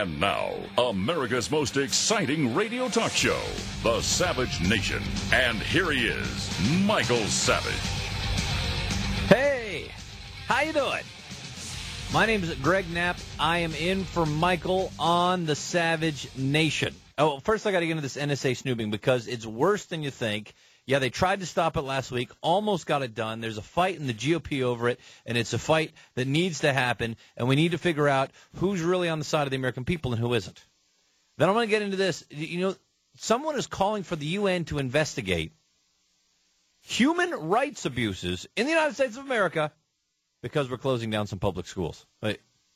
And now, America's most exciting radio talk show, The Savage Nation. And here he is, Michael Savage. Hey, how you doing? My name is Greg Knapp. I am in for Michael on The Savage Nation. Oh, first I got to get into this NSA snooping because it's worse than you think. Yeah, they tried to stop it last week, almost got it done. There's a fight in the GOP over it, and it's a fight that needs to happen, and we need to figure out who's really on the side of the American people and who isn't. Then I'm going to get into this. You know, someone is calling for the UN to investigate human rights abuses in the United States of America because we're closing down some public schools. If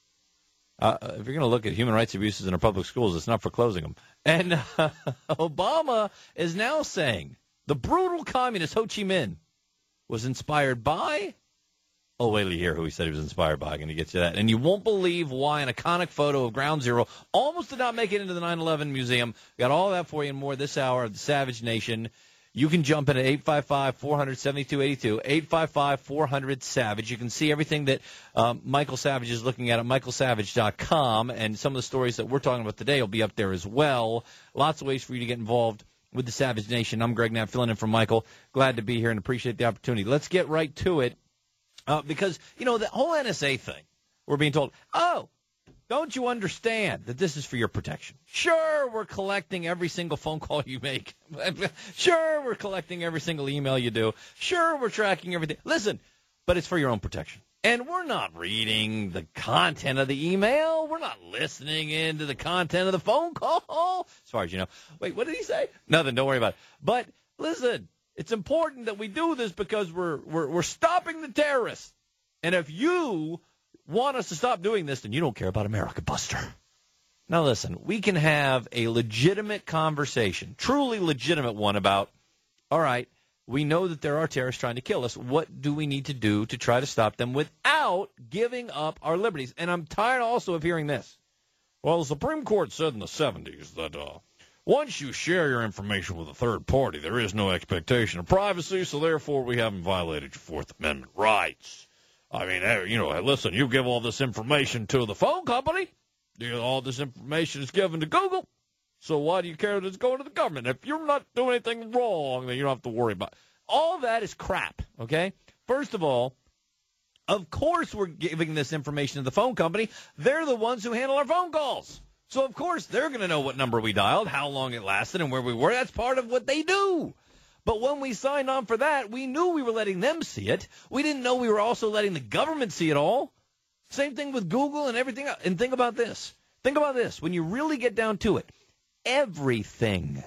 you're going to look at human rights abuses in our public schools, it's not for closing them. And Obama is now saying the brutal communist Ho Chi Minh was inspired by, oh, wait till you hear who he said he was inspired by. I'm going to get you that. And you won't believe why an iconic photo of Ground Zero almost did not make it into the 9/11 museum. Got all that for you and more this hour of the Savage Nation. You can jump in at 855-400-7282, 855-400-SAVAGE. You can see everything that Michael Savage is looking at michaelsavage.com, and some of the stories that we're talking about today will be up there as well. Lots of ways for you to get involved with the Savage Nation. I'm Greg Knapp, filling in for Michael. Glad to be here and appreciate the opportunity. Let's get right to it because, you know, the whole NSA thing, we're being told, oh, don't you understand that this is for your protection? Sure, we're collecting every single phone call you make. Sure, we're collecting every single email you do. Sure, we're tracking everything. Listen, but it's for your own protection. And we're not reading the content of the email. We're not listening into the content of the phone call, as far as you know. Wait, what did he say? Nothing, don't worry about it. But listen, it's important that we do this because we're stopping the terrorists. And if you want us to stop doing this, then you don't care about America, Buster. Now listen, we can have a legitimate conversation, truly legitimate one about, all right, we know that there are terrorists trying to kill us. What do we need to do to try to stop them without giving up our liberties? And I'm tired also of hearing this. Well, the Supreme Court said in the 70s that once you share your information with a third party, there is no expectation of privacy, so therefore we haven't violated your Fourth Amendment rights. I mean, you know, listen, you give all this information to the phone company. All this information is given to Google. So why do you care that it's going to the government? If you're not doing anything wrong, then you don't have to worry about it. All that is crap, okay? First of all, of course we're giving this information to the phone company. They're the ones who handle our phone calls. So, of course, they're going to know what number we dialed, how long it lasted, and where we were. That's part of what they do. But when we signed on for that, we knew we were letting them see it. We didn't know we were also letting the government see it all. Same thing with Google and everything else. And think about this. Think about this. When you really get down to it, everything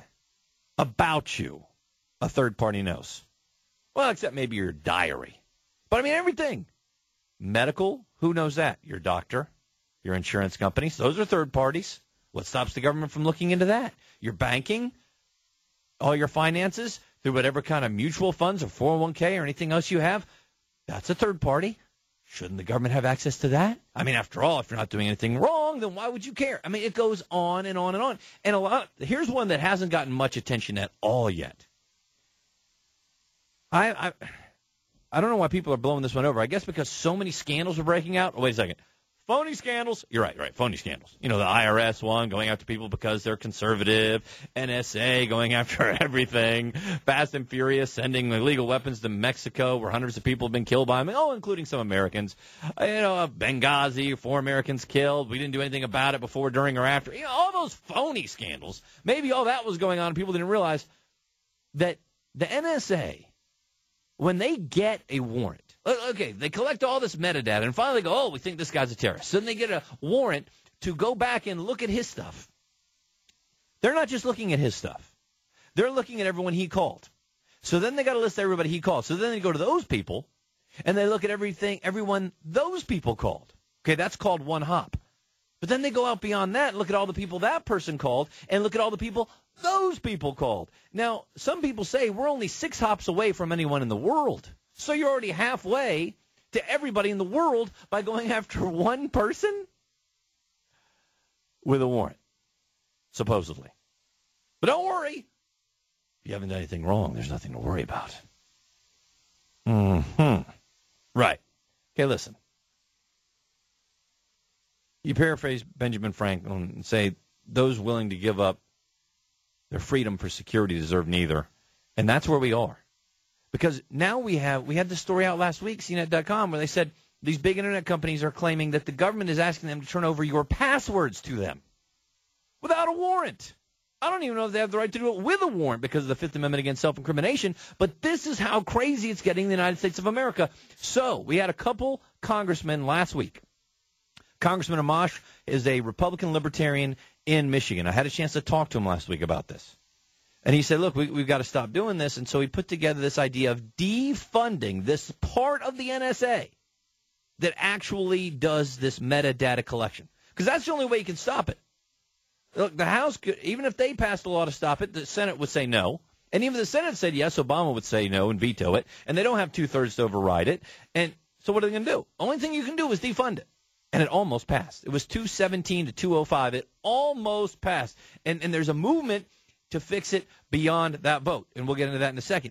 about you a third party knows. Well, except maybe your diary. But, I mean, everything. Medical, who knows that? Your doctor, your insurance companies. Those are third parties. What stops the government from looking into that? Your banking, all your finances, through whatever kind of mutual funds or 401k or anything else you have, that's a third party. Shouldn't the government have access to that? I mean, after all, if you're not doing anything wrong, then why would you care? I mean, it goes on and on and on. And here's one that hasn't gotten much attention at all yet. I don't know why people are blowing this one over. I guess because so many scandals are breaking out. Oh, wait a second. Phony scandals. You're right. Phony scandals. You know, the IRS one going after people because they're conservative. NSA going after everything. Fast and Furious sending illegal weapons to Mexico where hundreds of people have been killed by them. Oh, including some Americans. You know, Benghazi, 4 Americans killed. We didn't do anything about it before, during, or after. You know, all those phony scandals. Maybe all that was going on and people didn't realize that the NSA, when they get a warrant, okay, they collect all this metadata and finally go, oh, we think this guy's a terrorist. So then they get a warrant to go back and look at his stuff. They're not just looking at his stuff. They're looking at everyone he called. So then they got to list everybody he called. So then they go to those people and they look at everyone those people called. Okay, that's called one hop. But then they go out beyond that and look at all the people that person called and look at all the people those people called. Now, some people say we're only 6 hops away from anyone in the world. So you're already halfway to everybody in the world by going after one person with a warrant, supposedly. But don't worry. If you haven't done anything wrong, there's nothing to worry about. Right. Okay, listen. You paraphrase Benjamin Franklin and say, those willing to give up their freedom for security deserve neither. And that's where we are. Because now we had this story out last week, CNET.com, where they said these big internet companies are claiming that the government is asking them to turn over your passwords to them without a warrant. I don't even know if they have the right to do it with a warrant because of the Fifth Amendment against self-incrimination, but this is how crazy it's getting in the United States of America. So we had a couple congressmen last week. Congressman Amash is a Republican libertarian in Michigan. I had a chance to talk to him last week about this. And he said, look, we've got to stop doing this. And so he put together this idea of defunding this part of the NSA that actually does this metadata collection. Because that's the only way you can stop it. Look, the House could, even if they passed a law to stop it, the Senate would say no. And even if the Senate said yes, Obama would say no and veto it. And they don't have two-thirds to override it. And so what are they going to do? Only thing you can do is defund it. And it almost passed. It was 217 to 205. It almost passed. And there's a movement to fix it beyond that vote. And we'll get into that in a second.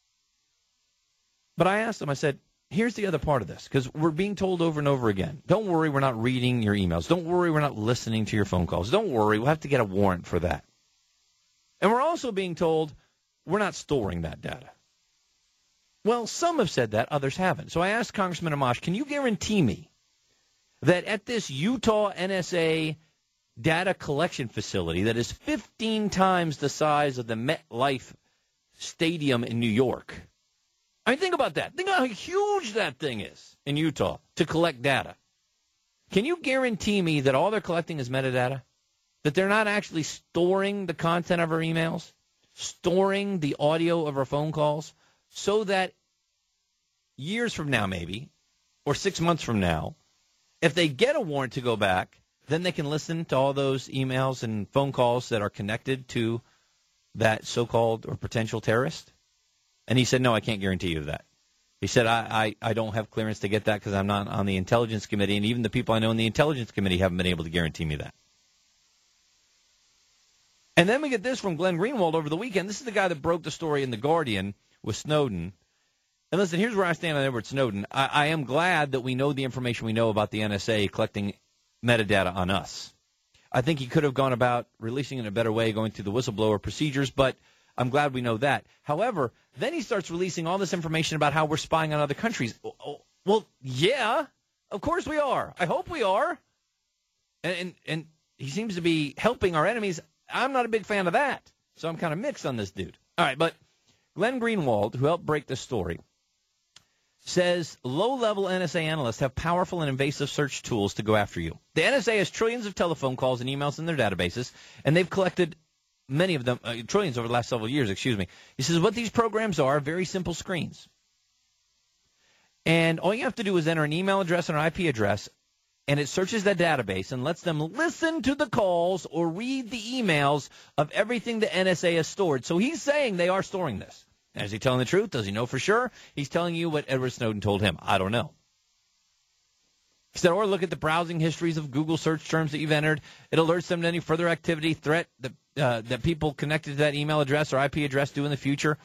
But I asked him, I said, here's the other part of this, because we're being told over and over again, don't worry, we're not reading your emails. Don't worry, we're not listening to your phone calls. Don't worry, we'll have to get a warrant for that. And we're also being told we're not storing that data. Well, some have said that, others haven't. So I asked Congressman Amash, can you guarantee me that at this Utah NSA data collection facility that is 15 times the size of the MetLife Stadium in New York, I mean, think about that. Think about how huge that thing is in Utah to collect data. Can you guarantee me that all they're collecting is metadata? That they're not actually storing the content of our emails, storing the audio of our phone calls, so that years from now maybe, or 6 months from now, if they get a warrant to go back, then they can listen to all those emails and phone calls that are connected to that so-called or potential terrorist? And he said, no, I can't guarantee you that. He said, I don't have clearance to get that because I'm not on the Intelligence Committee, and even the people I know in the Intelligence Committee haven't been able to guarantee me that. And then we get this from Glenn Greenwald over the weekend. This is the guy that broke the story in The Guardian with Snowden. And listen, here's where I stand on Edward Snowden. I am glad that we know the information we know about the NSA collecting metadata on us. I think he could have gone about releasing it in a better way, going through the whistleblower procedures, but I'm glad we know that. However, then he starts releasing all this information about how we're spying on other countries. Well, yeah, of course we are. I hope we are. And he seems to be helping our enemies. I'm not a big fan of that, so I'm kind of mixed on this dude. All right, but Glenn Greenwald, who helped break the story, says low-level NSA analysts have powerful and invasive search tools to go after you. The NSA has trillions of telephone calls and emails in their databases, and they've collected many of them, trillions over the last several years, He says what these programs are very simple screens. And all you have to do is enter an email address and an IP address, and it searches that database and lets them listen to the calls or read the emails of everything the NSA has stored. So he's saying they are storing this. Is he telling the truth? Does he know for sure? He's telling you what Edward Snowden told him. I don't know. He said, or look at the browsing histories of Google search terms that you've entered. It alerts them to any further activity, threat that people connected to that email address or IP address do in the future.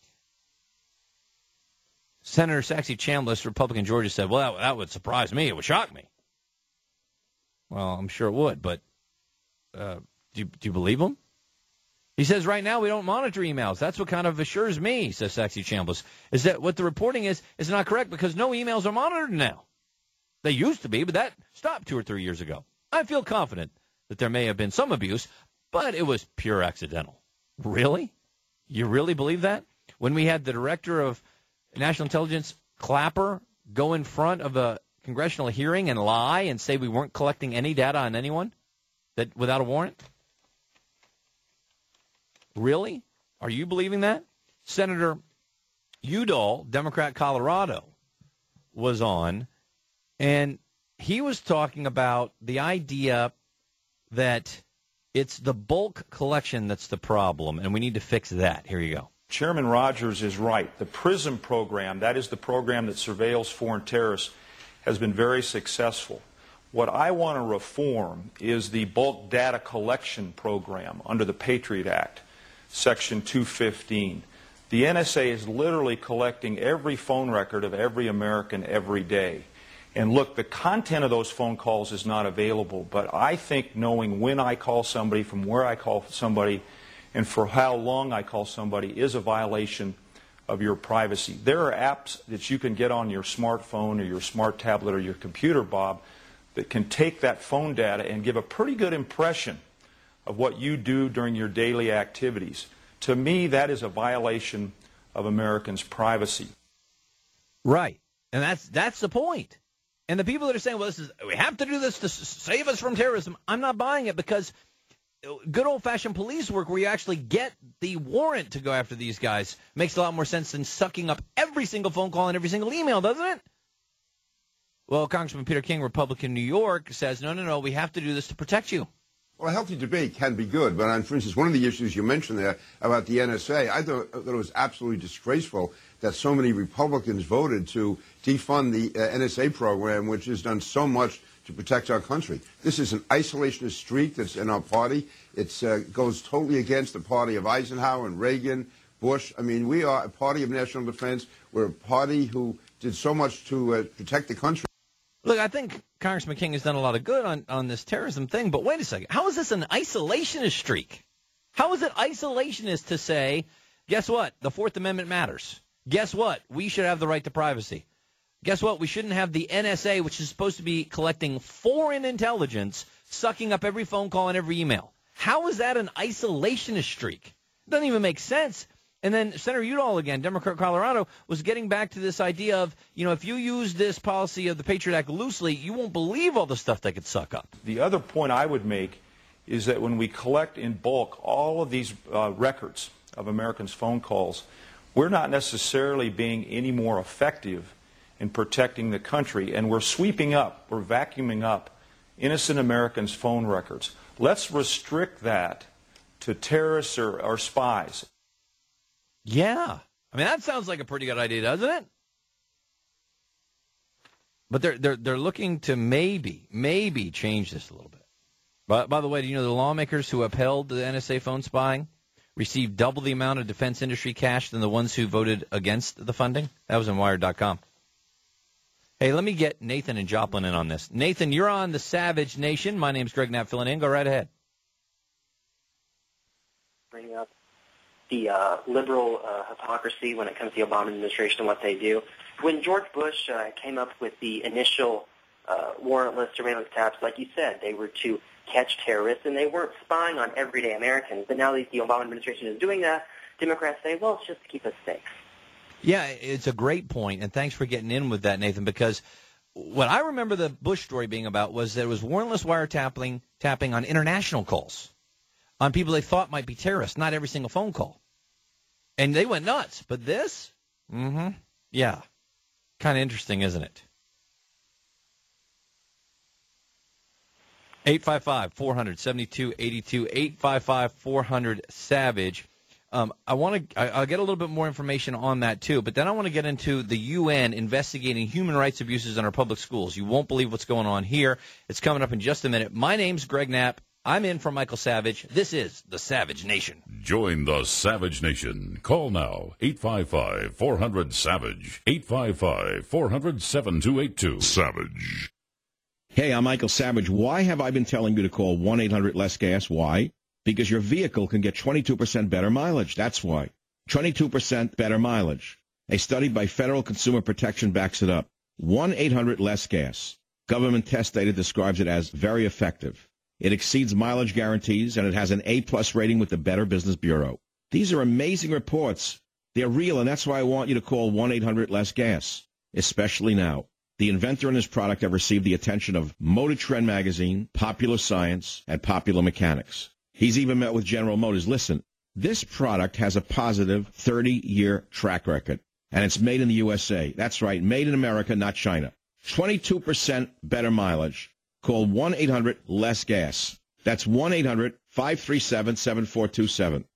Senator Saxby Chambliss, Republican Georgia, said, well, that would surprise me. It would shock me. Well, I'm sure it would, but do you believe him? He says, right now we don't monitor emails. That's what kind of assures me, says Saxby Chambliss, is that what the reporting is not correct because no emails are monitored now. They used to be, but that stopped 2 or 3 years ago. I feel confident that there may have been some abuse, but it was pure accidental. Really? You really believe that? When we had the director of National Intelligence, Clapper, go in front of a congressional hearing and lie and say we weren't collecting any data on anyone that without a warrant? Really? Are you believing that? Senator Udall, Democrat Colorado, was on, and he was talking about the idea that it's the bulk collection that's the problem, and we need to fix that. Here you go. Chairman Rogers is right. The PRISM program, that is the program that surveils foreign terrorists, has been very successful. What I want to reform is the bulk data collection program under the Patriot Act, Section 215. The NSA is literally collecting every phone record of every American every day. And look, the content of those phone calls is not available, but I think knowing when I call somebody, from where I call somebody, and for how long I call somebody is a violation of your privacy. There are apps that you can get on your smartphone or your smart tablet or your computer, Bob, that can take that phone data and give a pretty good impression of what you do during your daily activities. To me, that is a violation of Americans' privacy. Right. And that's the point. And the people that are saying, well, we have to do this to save us from terrorism, I'm not buying it, because good old-fashioned police work where you actually get the warrant to go after these guys makes a lot more sense than sucking up every single phone call and every single email, doesn't it? Well, Congressman Peter King, Republican New York, says, no, we have to do this to protect you. Well, a healthy debate can be good, but for instance, one of the issues you mentioned there about the NSA, I thought it was absolutely disgraceful that so many Republicans voted to defund the NSA program, which has done so much to protect our country. This is an isolationist streak that's in our party. It goes totally against the party of Eisenhower and Reagan, Bush. I mean, we are a party of national defense. We're a party who did so much to protect the country. Look, I think Congressman King has done a lot of good on this terrorism thing, but wait a second. How is this an isolationist streak? How is it isolationist to say, guess what? The Fourth Amendment matters. Guess what? We should have the right to privacy. Guess what? We shouldn't have the NSA, which is supposed to be collecting foreign intelligence, sucking up every phone call and every email. How is that an isolationist streak? It doesn't even make sense. And then Senator Udall, again, Democrat of Colorado, was getting back to this idea of, if you use this policy of the Patriot Act loosely, you won't believe all the stuff they could suck up. The other point I would make is that when we collect in bulk all of these records of Americans' phone calls, we're not necessarily being any more effective in protecting the country, and we're vacuuming up innocent Americans' phone records. Let's restrict that to terrorists or spies. Yeah. I mean, that sounds like a pretty good idea, doesn't it? But they're looking to maybe change this a little bit. But by the way, do you know the lawmakers who upheld the NSA phone spying received double the amount of defense industry cash than the ones who voted against the funding? That was in Wired.com. Hey, let me get Nathan and Joplin in on this. Nathan, you're on the Savage Nation. My name's Greg Knapp filling in. Go right ahead. Bring up the liberal hypocrisy when it comes to the Obama administration and what they do. When George Bush came up with the initial warrantless surveillance taps, like you said, they were to catch terrorists, and they weren't spying on everyday Americans. But now that the Obama administration is doing that, Democrats say, well, it's just to keep us safe. Yeah, it's a great point, and thanks for getting in with that, Nathan, because what I remember the Bush story being about was there was warrantless wiretapping on international calls, on people they thought might be terrorists, not every single phone call. And they went nuts. But this? Yeah. Kind of interesting, isn't it? 855-400-7282, 855-400-SAVAGE. I'll get a little bit more information on that, too. But then I want to get into the UN investigating human rights abuses in our public schools. You won't believe what's going on here. It's coming up in just a minute. My name's Greg Knapp. I'm in for Michael Savage. This is the Savage Nation. Join the Savage Nation. Call now, 855-400-SAVAGE, 855-400-7282. Savage. Hey, I'm Michael Savage. Why have I been telling you to call 1-800-LESS-GAS? Why? Because your vehicle can get 22% better mileage. That's why. 22% better mileage. A study by Federal Consumer Protection backs it up. 1-800-LESS-GAS. Government test data describes it as very effective. It exceeds mileage guarantees, and it has an A-plus rating with the Better Business Bureau. These are amazing reports. They're real, and that's why I want you to call 1-800-LESS-GAS, especially now. The inventor and his product have received the attention of Motor Trend Magazine, Popular Science, and Popular Mechanics. He's even met with General Motors. Listen, this product has a positive 30-year track record, and it's made in the USA. That's right, made in America, not China. 22% better mileage. Call 1-800-LESS-GAS. That's 1-800-537-7427.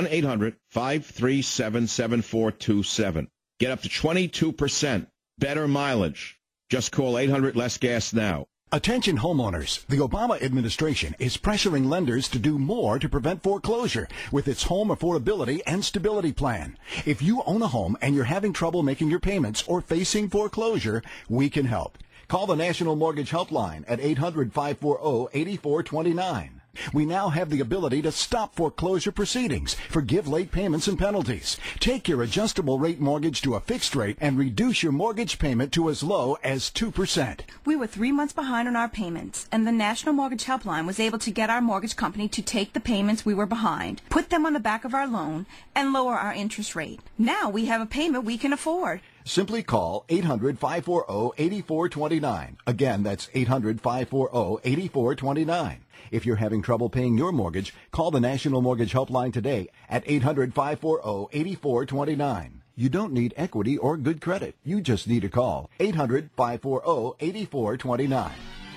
1-800-537-7427. Get up to 22% better mileage. Just call 800-LESS-GAS now. Attention homeowners. The Obama administration is pressuring lenders to do more to prevent foreclosure with its Home Affordability and Stability Plan. If you own a home and you're having trouble making your payments or facing foreclosure, we can help. Call the National Mortgage Helpline at 800-540-8429. We now have the ability to stop foreclosure proceedings, forgive late payments and penalties, take your adjustable rate mortgage to a fixed rate, and reduce your mortgage payment to as low as 2%. We were 3 months behind on our payments, and the National Mortgage Helpline was able to get our mortgage company to take the payments we were behind, put them on the back of our loan, and lower our interest rate. Now we have a payment we can afford. Simply call 800-540-8429. Again, that's 800-540-8429. If you're having trouble paying your mortgage, call the National Mortgage Helpline today at 800-540-8429. You don't need equity or good credit. You just need a call. 800-540-8429.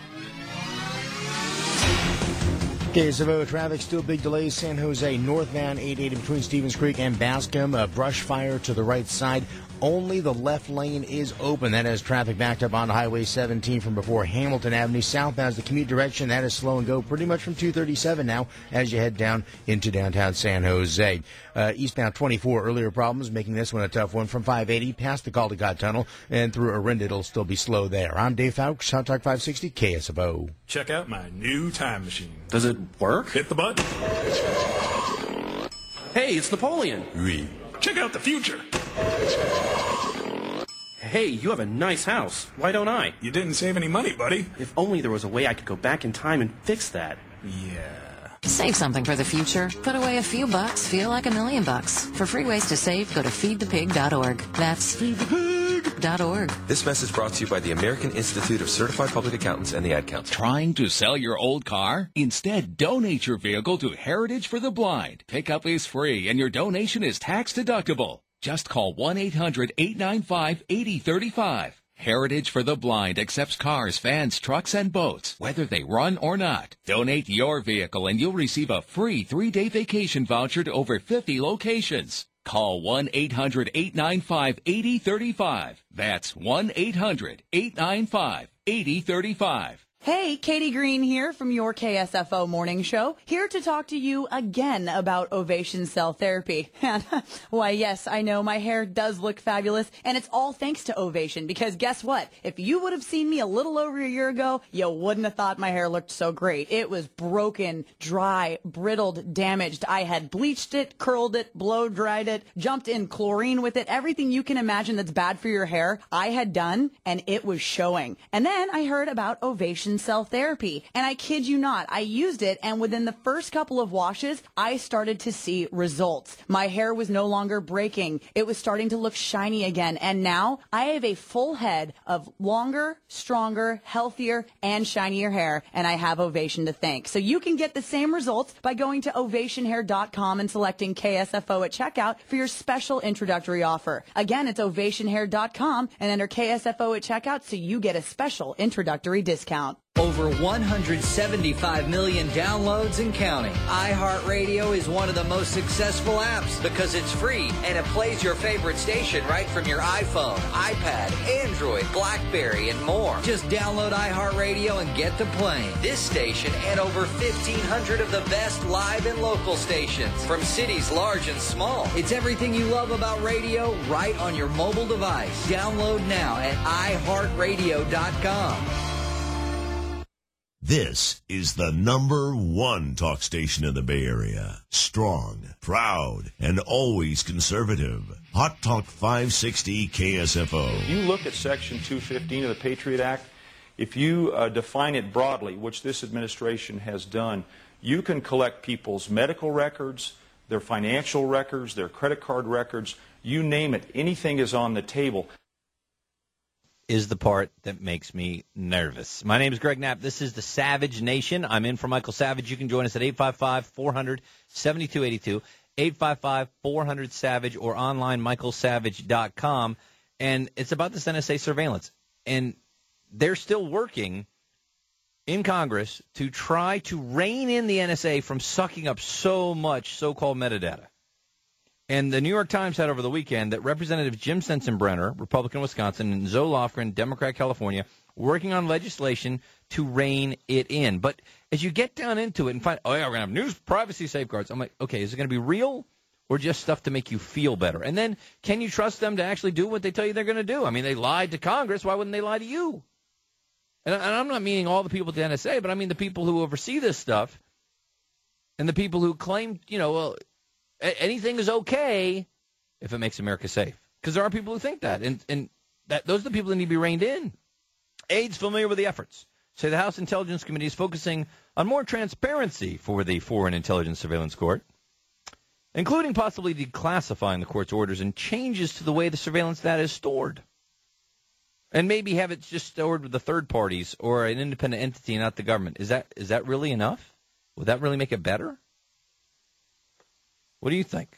KSFO traffic, still big delays. San Jose northbound 880 between Stevens Creek and Bascom. A brush fire to the right side. Only the left lane is open. That has traffic backed up on Highway 17 from before Hamilton Avenue. Southbound is the commute direction. That is slow and go pretty much from 237 now as you head down into downtown San Jose. Eastbound 24, earlier problems, making this one a tough one from 580 past the Caldecott Tunnel and through Orinda. It'll still be slow there. I'm Dave Fowkes, Hot Talk 560 KSFO. Check out my new time machine. Does it work? Hit the button. Hey, it's Napoleon. Oui. Check out the future. Hey, you have a nice house. Why don't I? You didn't save any money, buddy. If only there was a way I could go back in time and fix that. Yeah. Save something for the future. Put away a few bucks, feel like $1 million. For free ways to save, go to feedthepig.org. That's feedthepig.org. This message brought to you by the American Institute of Certified Public Accountants and the Ad Council. Trying to sell your old car? Instead, donate your vehicle to Heritage for the Blind. Pickup is free and your donation is tax deductible. Just call 1-800-895-8035. Heritage for the Blind accepts cars, vans, trucks, and boats, whether they run or not. Donate your vehicle and you'll receive a free 3-day vacation voucher to over 50 locations. Call 1-800-895-8035. That's 1-800-895-8035. Hey, Katie Green here from your KSFO Morning Show, here to talk to you again about Ovation Cell Therapy. And why, yes, I know my hair does look fabulous, and it's all thanks to Ovation, because guess what? If you would have seen me a little over a year ago, you wouldn't have thought my hair looked so great. It was broken, dry, brittled, damaged. I had bleached it, curled it, blow dried it, jumped in chlorine with it, everything you can imagine that's bad for your hair, I had done, and it was showing. And then I heard about Ovation Cell Therapy, and I kid you not, I used it, and within the first couple of washes, I started to see results. My hair was no longer breaking. It was starting to look shiny again, and now I have a full head of longer, stronger, healthier, and shinier hair, and I have Ovation to thank. So you can get the same results by going to ovationhair.com and selecting KSFO at checkout for your special introductory offer. Again, it's ovationhair.com and enter KSFO at checkout so you get a special introductory discount. Over 175 million downloads and counting. iHeartRadio is one of the most successful apps because it's free and it plays your favorite station right from your iPhone, iPad, Android, BlackBerry, and more. Just download iHeartRadio and get to playing. This station and over 1,500 of the best live and local stations from cities large and small. It's everything you love about radio right on your mobile device. Download now at iHeartRadio.com. This is the #1 talk station in the Bay Area. Strong, proud, and always conservative. Hot Talk 560 KSFO. If you look at Section 215 of the Patriot Act, if you define it broadly, which this administration has done, you can collect people's medical records, their financial records, their credit card records, you name it. Anything is on the table. Is the part that makes me nervous. My name is Greg Knapp. This is the Savage Nation. I'm in for Michael Savage. You can join us at 855-400-7282, 855-400-SAVAGE, or online, michaelsavage.com. And it's about this NSA surveillance. And they're still working in Congress to try to rein in the NSA from sucking up so much so-called metadata. And the New York Times had over the weekend that Representative Jim Sensenbrenner, Republican Wisconsin, and Zoe Lofgren, Democrat California, working on legislation to rein it in. But as you get down into it and find, oh, yeah, we're going to have news privacy safeguards, I'm like, okay, is it going to be real or just stuff to make you feel better? And then can you trust them to actually do what they tell you they're going to do? I mean, they lied to Congress. Why wouldn't they lie to you? and I'm not meaning all the people at the NSA, but I mean the people who oversee this stuff and the people who claim, well, anything is okay if it makes America safe. Because there are people who think that, and those are the people that need to be reined in. Aides familiar with the efforts say the House Intelligence Committee is focusing on more transparency for the Foreign Intelligence Surveillance Court, including possibly declassifying the court's orders and changes to the way the surveillance data is stored. And maybe have it just stored with the third parties or an independent entity, not the government. Is that really enough? Would that really make it better? What do you think?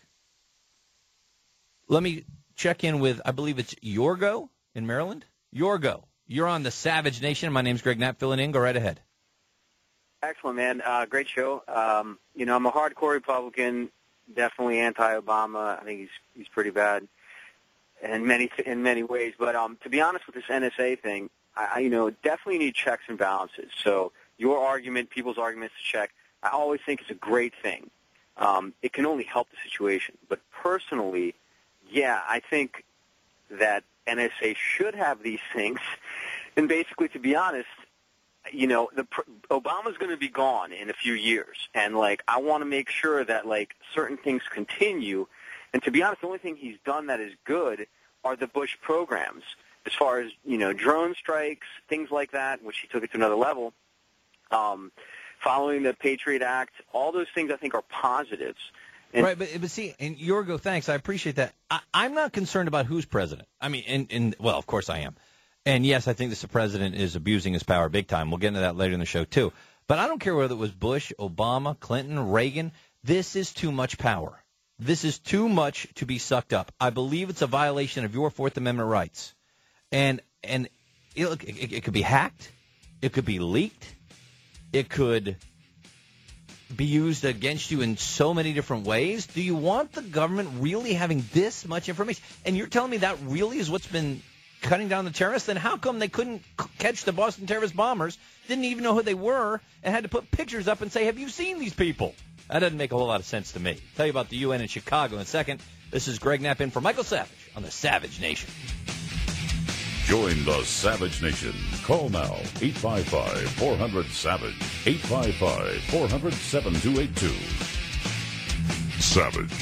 Let me check in with, I believe it's Yorgo in Maryland. Yorgo, you're on the Savage Nation. My name's Greg Knapp, filling in. Go right ahead. Excellent, man. Great show. I'm a hardcore Republican, definitely anti-Obama. I think he's pretty bad in many ways. But to be honest with this NSA thing, I definitely need checks and balances. So your argument, people's arguments to check, I always think is a great thing. It can only help the situation. But personally, yeah, I think that NSA should have these things. And basically, to be honest, Obama's going to be gone in a few years. And, I want to make sure that, certain things continue. And to be honest, the only thing he's done that is good are the Bush programs. As far as, drone strikes, things like that, which he took it to another level. Following the Patriot Act, all those things I think are positives. And right, but see, and Yorgo, thanks. I appreciate that. I'm not concerned about who's president. I mean, well, of course I am. And, yes, I think this president is abusing his power big time. We'll get into that later in the show, too. But I don't care whether it was Bush, Obama, Clinton, Reagan. This is too much power. This is too much to be sucked up. I believe it's a violation of your Fourth Amendment rights. And it could be hacked. It could be leaked. It could be used against you in so many different ways. Do you want the government really having this much information? And you're telling me that really is what's been cutting down the terrorists? Then how come they couldn't catch the Boston terrorist bombers, didn't even know who they were, and had to put pictures up and say, have you seen these people? That doesn't make a whole lot of sense to me. I'll tell you about the UN in Chicago in a second. This is Greg Knapp in for Michael Savage on the Savage Nation. Join the Savage Nation. Call now, 855-400-SAVAGE, 855-400-7282. Savage.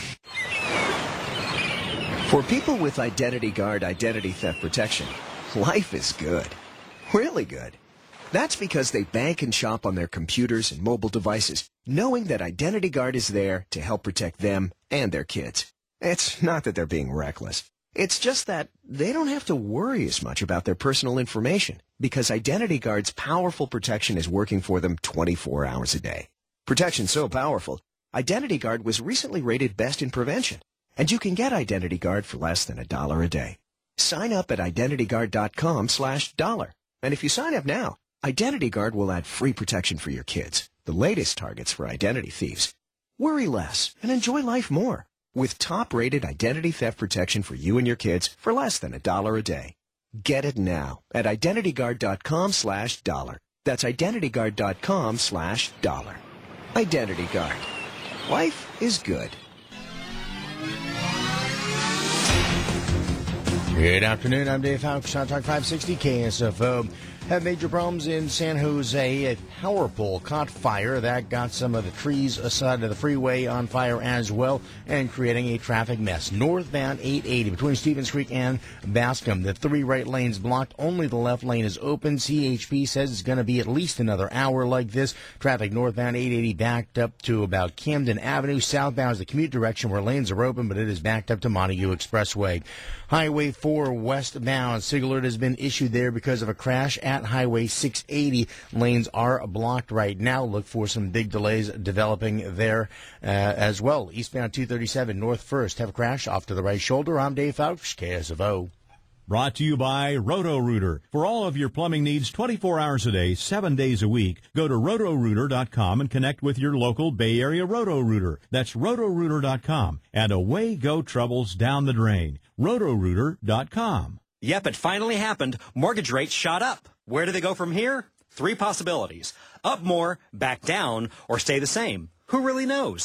For people with Identity Guard identity theft protection, life is good. Really good. That's because they bank and shop on their computers and mobile devices, knowing that Identity Guard is there to help protect them and their kids. It's not that they're being reckless. It's just that they don't have to worry as much about their personal information because Identity Guard's powerful protection is working for them 24 hours a day. Protection so powerful, Identity Guard was recently rated best in prevention, and you can get Identity Guard for less than $1 a day. Sign up at IdentityGuard.com/dollar. And if you sign up now, Identity Guard will add free protection for your kids, the latest targets for identity thieves. Worry less and enjoy life more with top-rated identity theft protection for you and your kids for less than $1 a day. Get it now at IdentityGuard.com/dollar. That's IdentityGuard.com/dollar. Identity Guard. Life is good. Good afternoon. I'm Dave Houck, Hot Talk 560 KSFO. Have major problems in San Jose. A power pole caught fire. That got some of the trees aside of the freeway on fire as well and creating a traffic mess. Northbound 880 between Stevens Creek and Bascom. The 3 right lanes blocked. Only the left lane is open. CHP says it's going to be at least another hour like this. Traffic northbound 880 backed up to about Camden Avenue. Southbound is the commute direction where lanes are open, but it is backed up to Montague Expressway. Highway 4 westbound. SIG alert has been issued there because of a crash at Highway 680. Lanes are blocked right now. Look for some big delays developing there as well. Eastbound 237 North First. Have a crash off to the right shoulder. I'm Dave Fouch, KSFO. Brought to you by Roto-Rooter. For all of your plumbing needs 24 hours a day, 7 days a week, go to Roto-Rooter.com and connect with your local Bay Area Roto-Rooter. That's Roto-Rooter.com. And away go troubles down the drain. Roto-Rooter.com. Yep, it finally happened. Mortgage rates shot up. Where do they go from here? 3 possibilities. Up more, back down, or stay the same. Who really knows?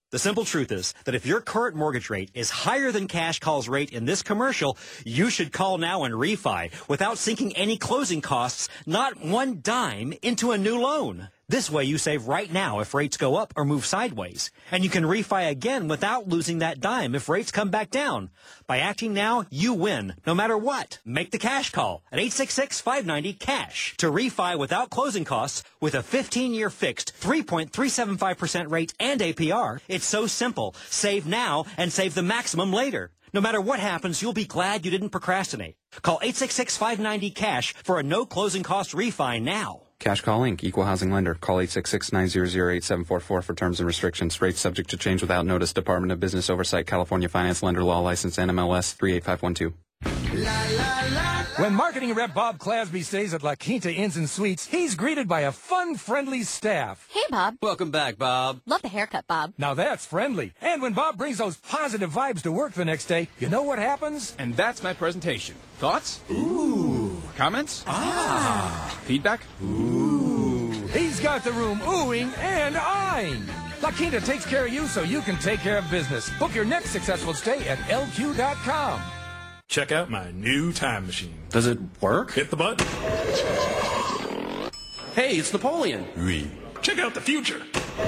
The simple truth is that if your current mortgage rate is higher than Cash Call's rate in this commercial, you should call now and refi without sinking any closing costs, not one dime, into a new loan. This way you save right now if rates go up or move sideways. And you can refi again without losing that dime if rates come back down. By acting now, you win, no matter what. Make the Cash Call at 866-590-CASH to refi without closing costs with a 15-year fixed 3.375% rate and APR. It's so simple. Save now and save the maximum later. No matter what happens, you'll be glad you didn't procrastinate. Call 866-590-CASH for a no closing cost refi now. Cash Call Inc., Equal Housing Lender. Call 866-900-8744 for terms and restrictions. Rates subject to change without notice. Department of Business Oversight. California Finance Lender Law License. NMLS 38512. When marketing rep Bob Clasby stays at La Quinta Inns and Suites, he's greeted by a fun, friendly staff. Hey, Bob. Welcome back, Bob. Love the haircut, Bob. Now that's friendly. And when Bob brings those positive vibes to work the next day, you know what happens? And that's my presentation. Thoughts? Ooh. Comments? Ah. Feedback? Ooh. He's got the room oohing and eyeing. La Quinta takes care of you so you can take care of business. Book your next successful stay at LQ.com. Check out my new time machine. Does it work? Hit the button. Hey, it's Napoleon. Oui. Check out the future.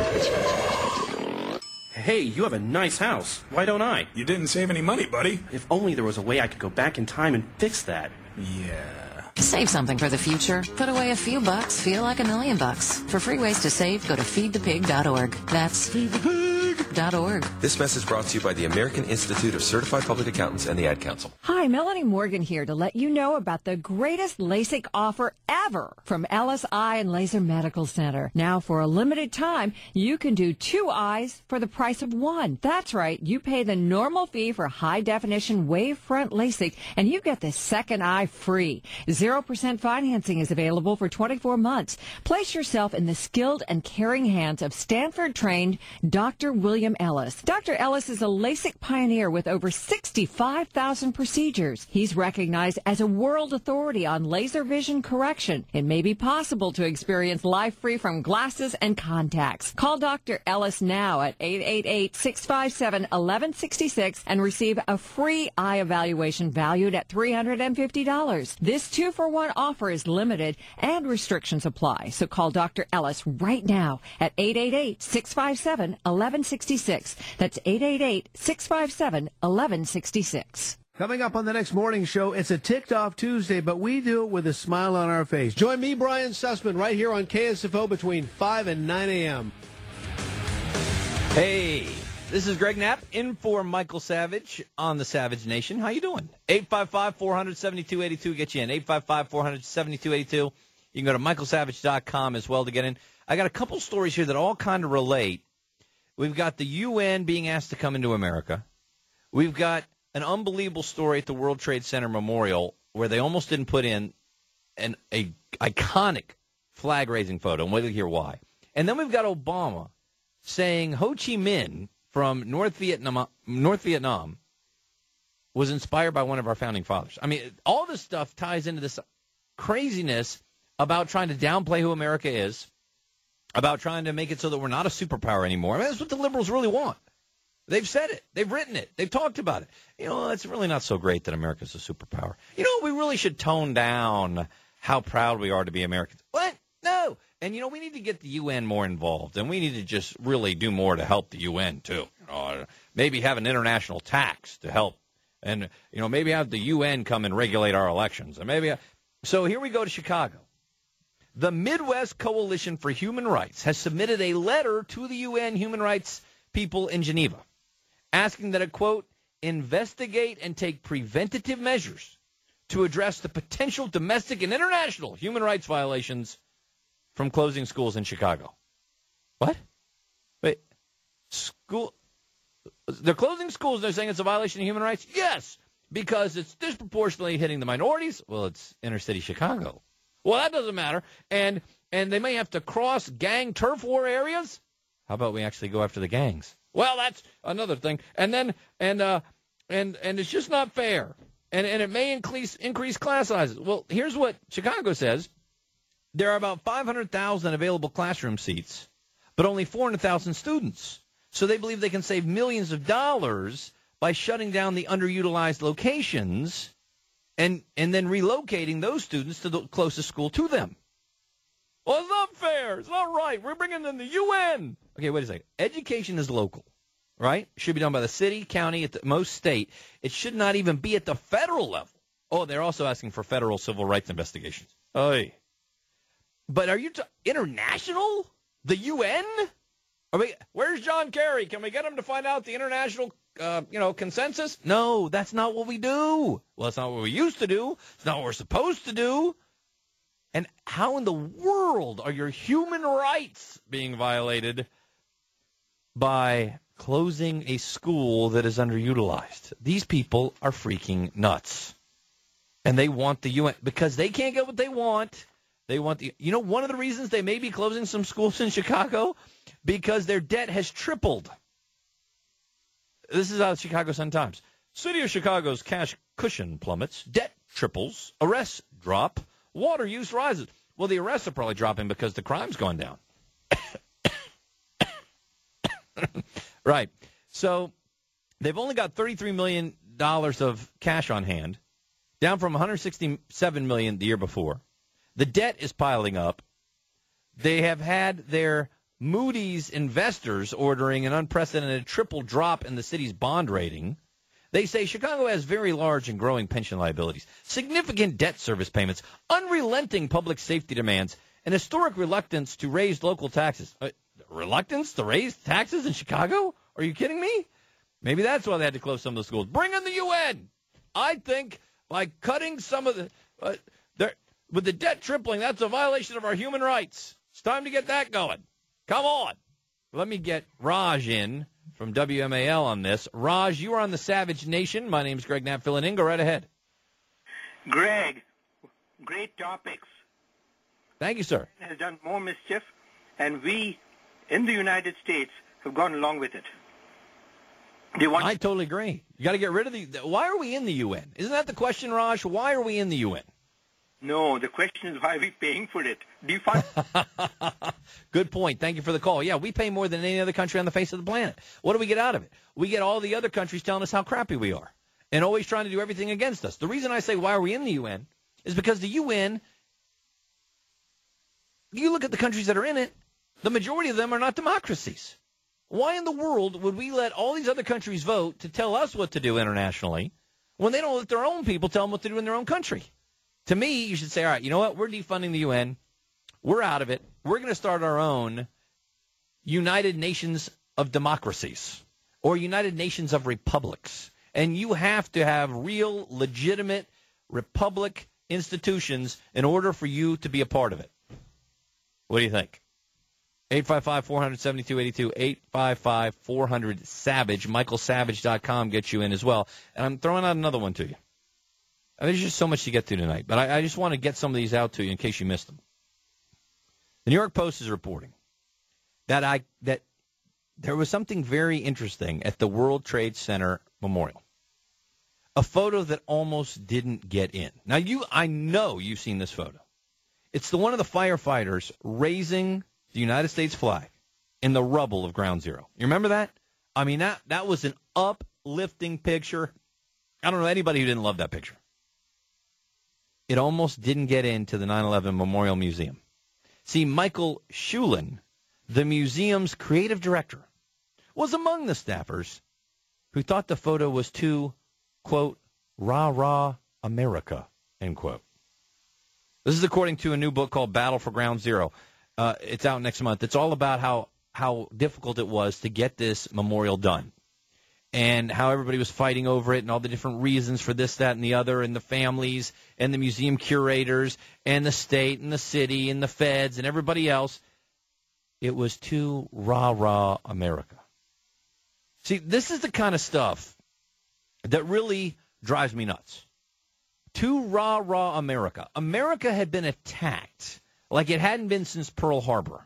Hey, you have a nice house. Why don't I? You didn't save any money, buddy. If only there was a way I could go back in time and fix that. Yeah. Save something for the future. Put away a few bucks. Feel like $1 million. For free ways to save, go to feedthepig.org. That's feedthepig.org. This message brought to you by the American Institute of Certified Public Accountants and the Ad Council. Hi, Melanie Morgan here to let you know about the greatest LASIK offer ever from Ellis Eye and Laser Medical Center. Now, for a limited time, you can do 2 eyes for the price of 1. That's right. You pay the normal fee for high-definition wavefront LASIK, and you get the second eye free. 0% financing is available for 24 months. Place yourself in the skilled and caring hands of Stanford-trained Dr. William Ellis. Dr. Ellis is a LASIK pioneer with over 65,000 procedures. He's recognized as a world authority on laser vision correction. It may be possible to experience life free from glasses and contacts. Call Dr. Ellis now at 888-657-1166 and receive a free eye evaluation valued at $350. This 2-for-1 offer is limited and restrictions apply. So call Dr. Ellis right now at 888-657-1166. That's 888-657-1166. Coming up on the next morning show, it's a Ticked Off Tuesday, but we do it with a smile on our face. Join me, Brian Sussman, right here on KSFO between 5 and 9 a.m. Hey, this is Greg Knapp in for Michael Savage on the Savage Nation. How you doing? 855-400-7282 get you in. 855-400-7282. You can go to michaelsavage.com as well to get in. I got a couple stories here that all kind of relate. We've got the UN being asked to come into America. We've got an unbelievable story at the World Trade Center Memorial where they almost didn't put in a iconic flag-raising photo, and wait till you hear why. And then we've got Obama saying Ho Chi Minh from North Vietnam was inspired by one of our founding fathers. I mean, all this stuff ties into this craziness about trying to downplay who America is, about trying to make it so that we're not a superpower anymore. I mean, that's what the liberals really want. They've said it. They've written it. They've talked about it. You know, it's really not so great that America's a superpower. You know, we really should tone down how proud we are to be Americans. What? No. And, you know, we need to get the UN more involved, and we need to just really do more to help the UN, too. You know, maybe have an international tax to help. And, you know, maybe have the UN come and regulate our elections. And maybe. So here we go to Chicago. The Midwest Coalition for Human Rights has submitted a letter to the UN human rights people in Geneva, asking that a, quote, investigate and take preventative measures to address the potential domestic and international human rights violations from closing schools in Chicago. What? Wait, school? They're closing schools. They're saying it's a violation of human rights? Yes, because it's disproportionately hitting the minorities. Well, it's inner city Chicago. Well, that doesn't matter. And they may have to cross gang turf war areas. How about we actually go after the gangs? Well, that's another thing. And then and it's just not fair. And it may increase class sizes. Well, here's what Chicago says. There are about 500,000 available classroom seats, but only 400,000 students. So they believe they can save millions of dollars by shutting down the underutilized locations and then relocating those students to the closest school to them. Well, it's not fair. It's not right. We're bringing in the UN. Okay, wait a second. Education is local, right? Should be done by the city, county, at the most state. It should not even be at the federal level. Oh, they're also asking for federal civil rights investigations. Oy. But are you international? The UN? Where's John Kerry? Can we get him to find out the international, consensus? No, that's not what we do. Well, that's not what we used to do. It's not what we're supposed to do. And how in the world are your human rights being violated by closing a school that is underutilized? These people are freaking nuts. And they want the UN because they can't get what they want. They want one of the reasons they may be closing some schools in Chicago? Because their debt has tripled. This is out of Chicago Sun-Times. City of Chicago's cash cushion plummets. Debt triples. Arrests drop. Water use rises. Well, the arrests are probably dropping because the crime's gone down. Right. So they've only got $33 million of cash on hand, down from $167 million the year before. The debt is piling up. They have had their Moody's investors ordering an unprecedented triple drop in the city's bond rating. They say Chicago has very large and growing pension liabilities, significant debt service payments, unrelenting public safety demands, and historic reluctance to raise local taxes. Reluctance to raise taxes in Chicago? Are you kidding me? Maybe that's why they had to close some of the schools. Bring in the UN. I think by cutting some of the with the debt tripling, that's a violation of our human rights. It's time to get that going. Come on. Let me get Raj in from WMAL on this. Raj, you are on the Savage Nation. My name is Greg Knapp, filling in. Go right ahead. Greg, great topics. Thank you, sir. It has done more mischief, and we, in the United States, have gone along with it. I totally agree. You got to get rid of why are we in the UN? Isn't that the question, Raj? Why are we in the UN? No, the question is why are we paying for it? Defund. Good point. Thank you for the call. Yeah, we pay more than any other country on the face of the planet. What do we get out of it? We get all the other countries telling us how crappy we are and always trying to do everything against us. The reason I say why are we in the UN is because the UN, you look at the countries that are in it, the majority of them are not democracies. Why in the world would we let all these other countries vote to tell us what to do internationally when they don't let their own people tell them what to do in their own country? To me, you should say, all right, you know what? We're defunding the UN. We're out of it. We're going to start our own United Nations of Democracies or United Nations of Republics. And you have to have real, legitimate republic institutions in order for you to be a part of it. What do you think? 855-400-7282, 855-400-SAVAGE. MichaelSavage.com gets you in as well. And I'm throwing out another one to you. There's just so much to get to tonight, but I just want to get some of these out to you in case you missed them. The New York Post is reporting that there was something very interesting at the World Trade Center Memorial. A photo that almost didn't get in. Now, I know you've seen this photo. It's the one of the firefighters raising the United States flag in the rubble of Ground Zero. You remember that? I mean, that was an uplifting picture. I don't know anybody who didn't love that picture. It almost didn't get into the 9/11 Memorial Museum. See, Michael Shulin, the museum's creative director, was among the staffers who thought the photo was too, quote, rah-rah America, end quote. This is according to a new book called Battle for Ground Zero. It's out next month. It's all about how difficult it was to get this memorial done and how everybody was fighting over it and all the different reasons for this, that, and the other, and the families and the museum curators and the state and the city and the feds and everybody else. It was too rah-rah America. See, this is the kind of stuff that really drives me nuts. Too rah-rah America. America had been attacked like it hadn't been since Pearl Harbor.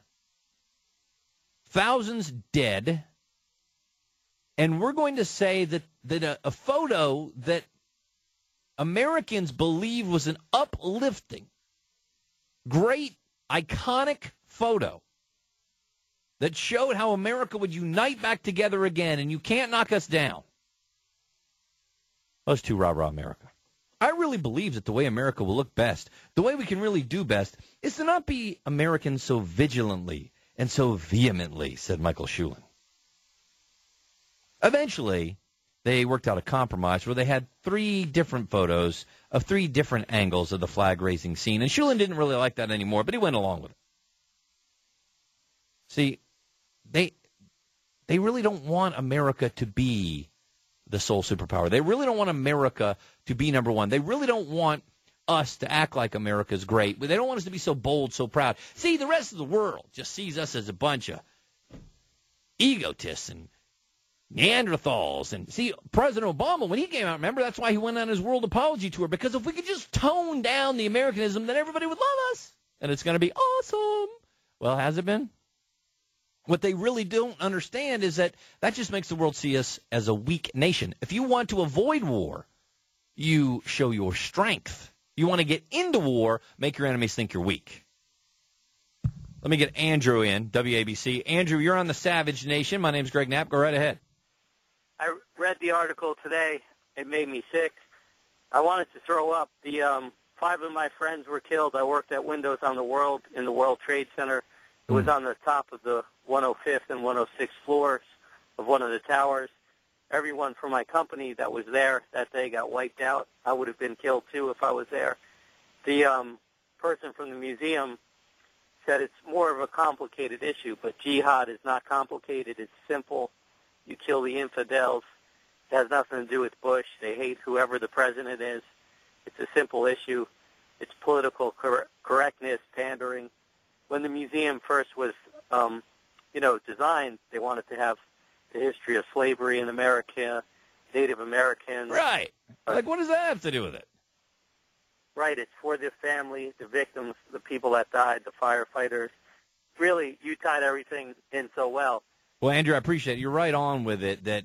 Thousands dead. And we're going to say that a photo that Americans believe was an uplifting, great, iconic photo that showed how America would unite back together again, and you can't knock us down. Those two rah-rah America. I really believe that the way America will look best, the way we can really do best, is to not be Americans so vigilantly and so vehemently, said Michael Shulin. Eventually, they worked out a compromise where they had 3 different photos of 3 different angles of the flag-raising scene, and Shulin didn't really like that anymore, but he went along with it. See, they really don't want America to be the sole superpower. They really don't want America to be number one. They really don't want us to act like America's great, but they don't want us to be so bold, so proud. See, the rest of the world just sees us as a bunch of egotists and Neanderthals. And see, President Obama, when he came out, remember, that's why he went on his world apology tour, because if we could just tone down the Americanism, then everybody would love us, and it's going to be awesome. Well, has it been? What they really don't understand is that just makes the world see us as a weak nation. If you want to avoid war, you show your strength. You want to get into war, make your enemies think you're weak. Let me get Andrew in, WABC. Andrew, you're on the Savage Nation. My name's Greg Knapp. Go right ahead. I read the article today. It made me sick. I wanted to throw up. The 5 of my friends were killed. I worked at Windows on the World in the World Trade Center. It was on the top of the 105th and 106th floors of one of the towers. Everyone from my company that was there that day got wiped out. I would have been killed, too, if I was there. The person from the museum said it's more of a complicated issue, but jihad is not complicated. It's simple. You kill the infidels. It has nothing to do with Bush. They hate whoever the president is. It's a simple issue. It's political correctness, pandering. When the museum first was, designed, they wanted to have the history of slavery in America, Native Americans. Right. Like, what does that have to do with it? Right. It's for the family, the victims, the people that died, the firefighters. Really, you tied everything in so well. Well, Andrew, I appreciate it. You're right on with it, that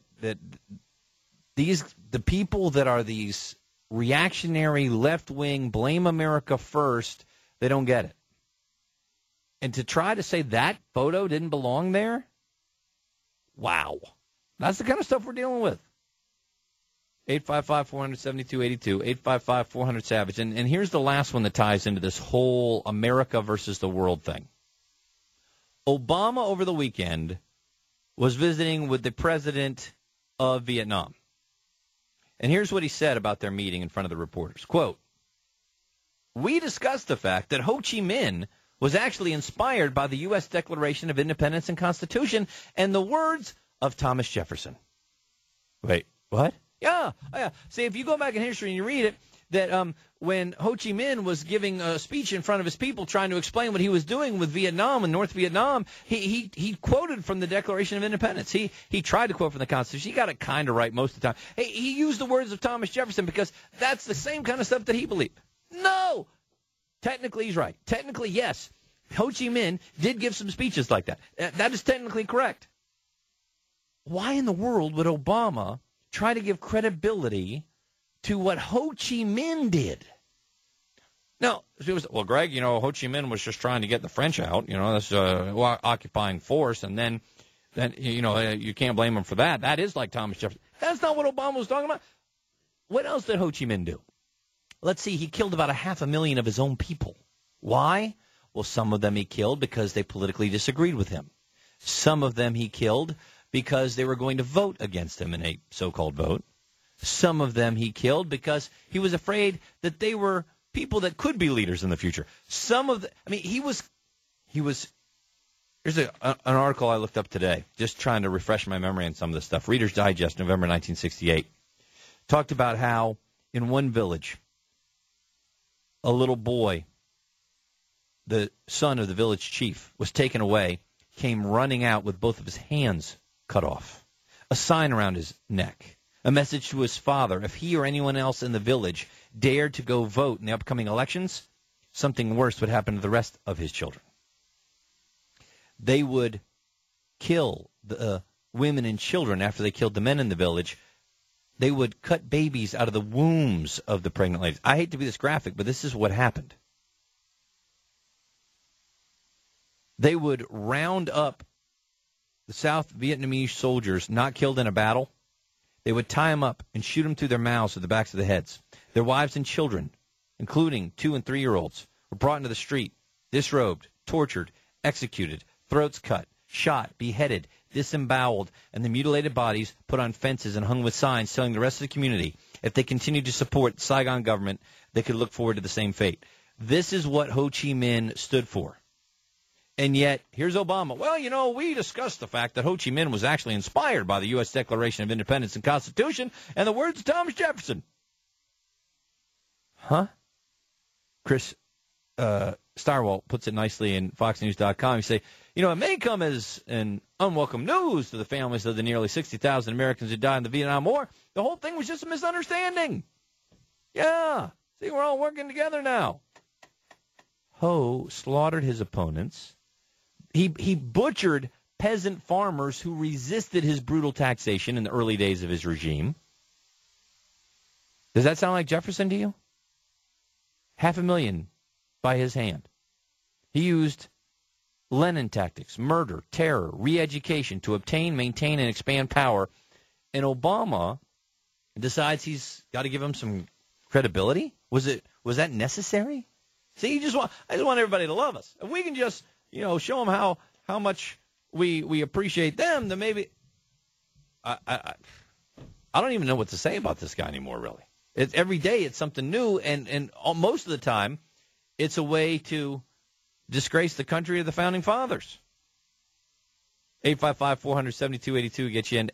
the people that are these reactionary, left-wing, blame America first, they don't get it. And to try to say that photo didn't belong there? Wow. That's the kind of stuff we're dealing with. 855-472-82, 855-400-SAVAGE. And here's the last one that ties into this whole America versus the world thing. Obama over the weekend was visiting with the president of Vietnam. And here's what he said about their meeting in front of the reporters. Quote, "We discussed the fact that Ho Chi Minh was actually inspired by the U.S. Declaration of Independence and Constitution and the words of Thomas Jefferson." Wait, what? Yeah. See, if you go back in history and you read it, that when Ho Chi Minh was giving a speech in front of his people trying to explain what he was doing with Vietnam and North Vietnam, he quoted from the Declaration of Independence. He tried to quote from the Constitution. He got it kind of right most of the time. He used the words of Thomas Jefferson because that's the same kind of stuff that he believed. No! Technically, he's right. Technically, yes. Ho Chi Minh did give some speeches like that. That is technically correct. Why in the world would Obama try to give credibility to what Ho Chi Minh did? Now, well, Greg, Ho Chi Minh was just trying to get the French out. That's occupying force, and then you can't blame him for that. That is like Thomas Jefferson. That's not what Obama was talking about. What else did Ho Chi Minh do? Let's see, he killed about 500,000 of his own people. Why? Well, some of them he killed because they politically disagreed with him. Some of them he killed because they were going to vote against him in a so-called vote. Some of them he killed because he was afraid that they were people that could be leaders in the future. Here's an article I looked up today, just trying to refresh my memory on some of this stuff. Reader's Digest, November 1968, talked about how in one village, a little boy, the son of the village chief, was taken away, came running out with both of his hands cut off, a sign around his neck, a message to his father. If he or anyone else in the village dared to go vote in the upcoming elections, something worse would happen to the rest of his children. They would kill the women and children after they killed the men in the village. They would cut babies out of the wombs of the pregnant ladies. I hate to be this graphic, but this is what happened. They would round up the South Vietnamese soldiers not killed in a battle, they would tie them up and shoot them through their mouths or the backs of the heads. Their wives and children, including 2- and 3-year-olds, were brought into the street, disrobed, tortured, executed, throats cut, shot, beheaded, disemboweled, and the mutilated bodies put on fences and hung with signs telling the rest of the community if they continued to support the Saigon government, they could look forward to the same fate. This is what Ho Chi Minh stood for. And yet, here's Obama. Well, you know, we discussed the fact that Ho Chi Minh was actually inspired by the U.S. Declaration of Independence and Constitution and the words of Thomas Jefferson. Huh? Chris Starwell puts it nicely in FoxNews.com. He say, you know, it may come as an unwelcome news to the families of the nearly 60,000 Americans who died in the Vietnam War. The whole thing was just a misunderstanding. Yeah. See, we're all working together now. Ho slaughtered his opponents. He butchered peasant farmers who resisted his brutal taxation in the early days of his regime. Does that sound like Jefferson to you? 500,000 by his hand. He used Lenin tactics, murder, terror, re-education to obtain, maintain, and expand power. And Obama decides he's got to give him some credibility? Was that necessary? See, I just want everybody to love us. If we can just, you know, show them how much we appreciate them, then maybe I don't even know what to say about this guy anymore, really. Every day it's something new, and most of the time it's a way to disgrace the country of the Founding Fathers. 855-400-7282 gets you in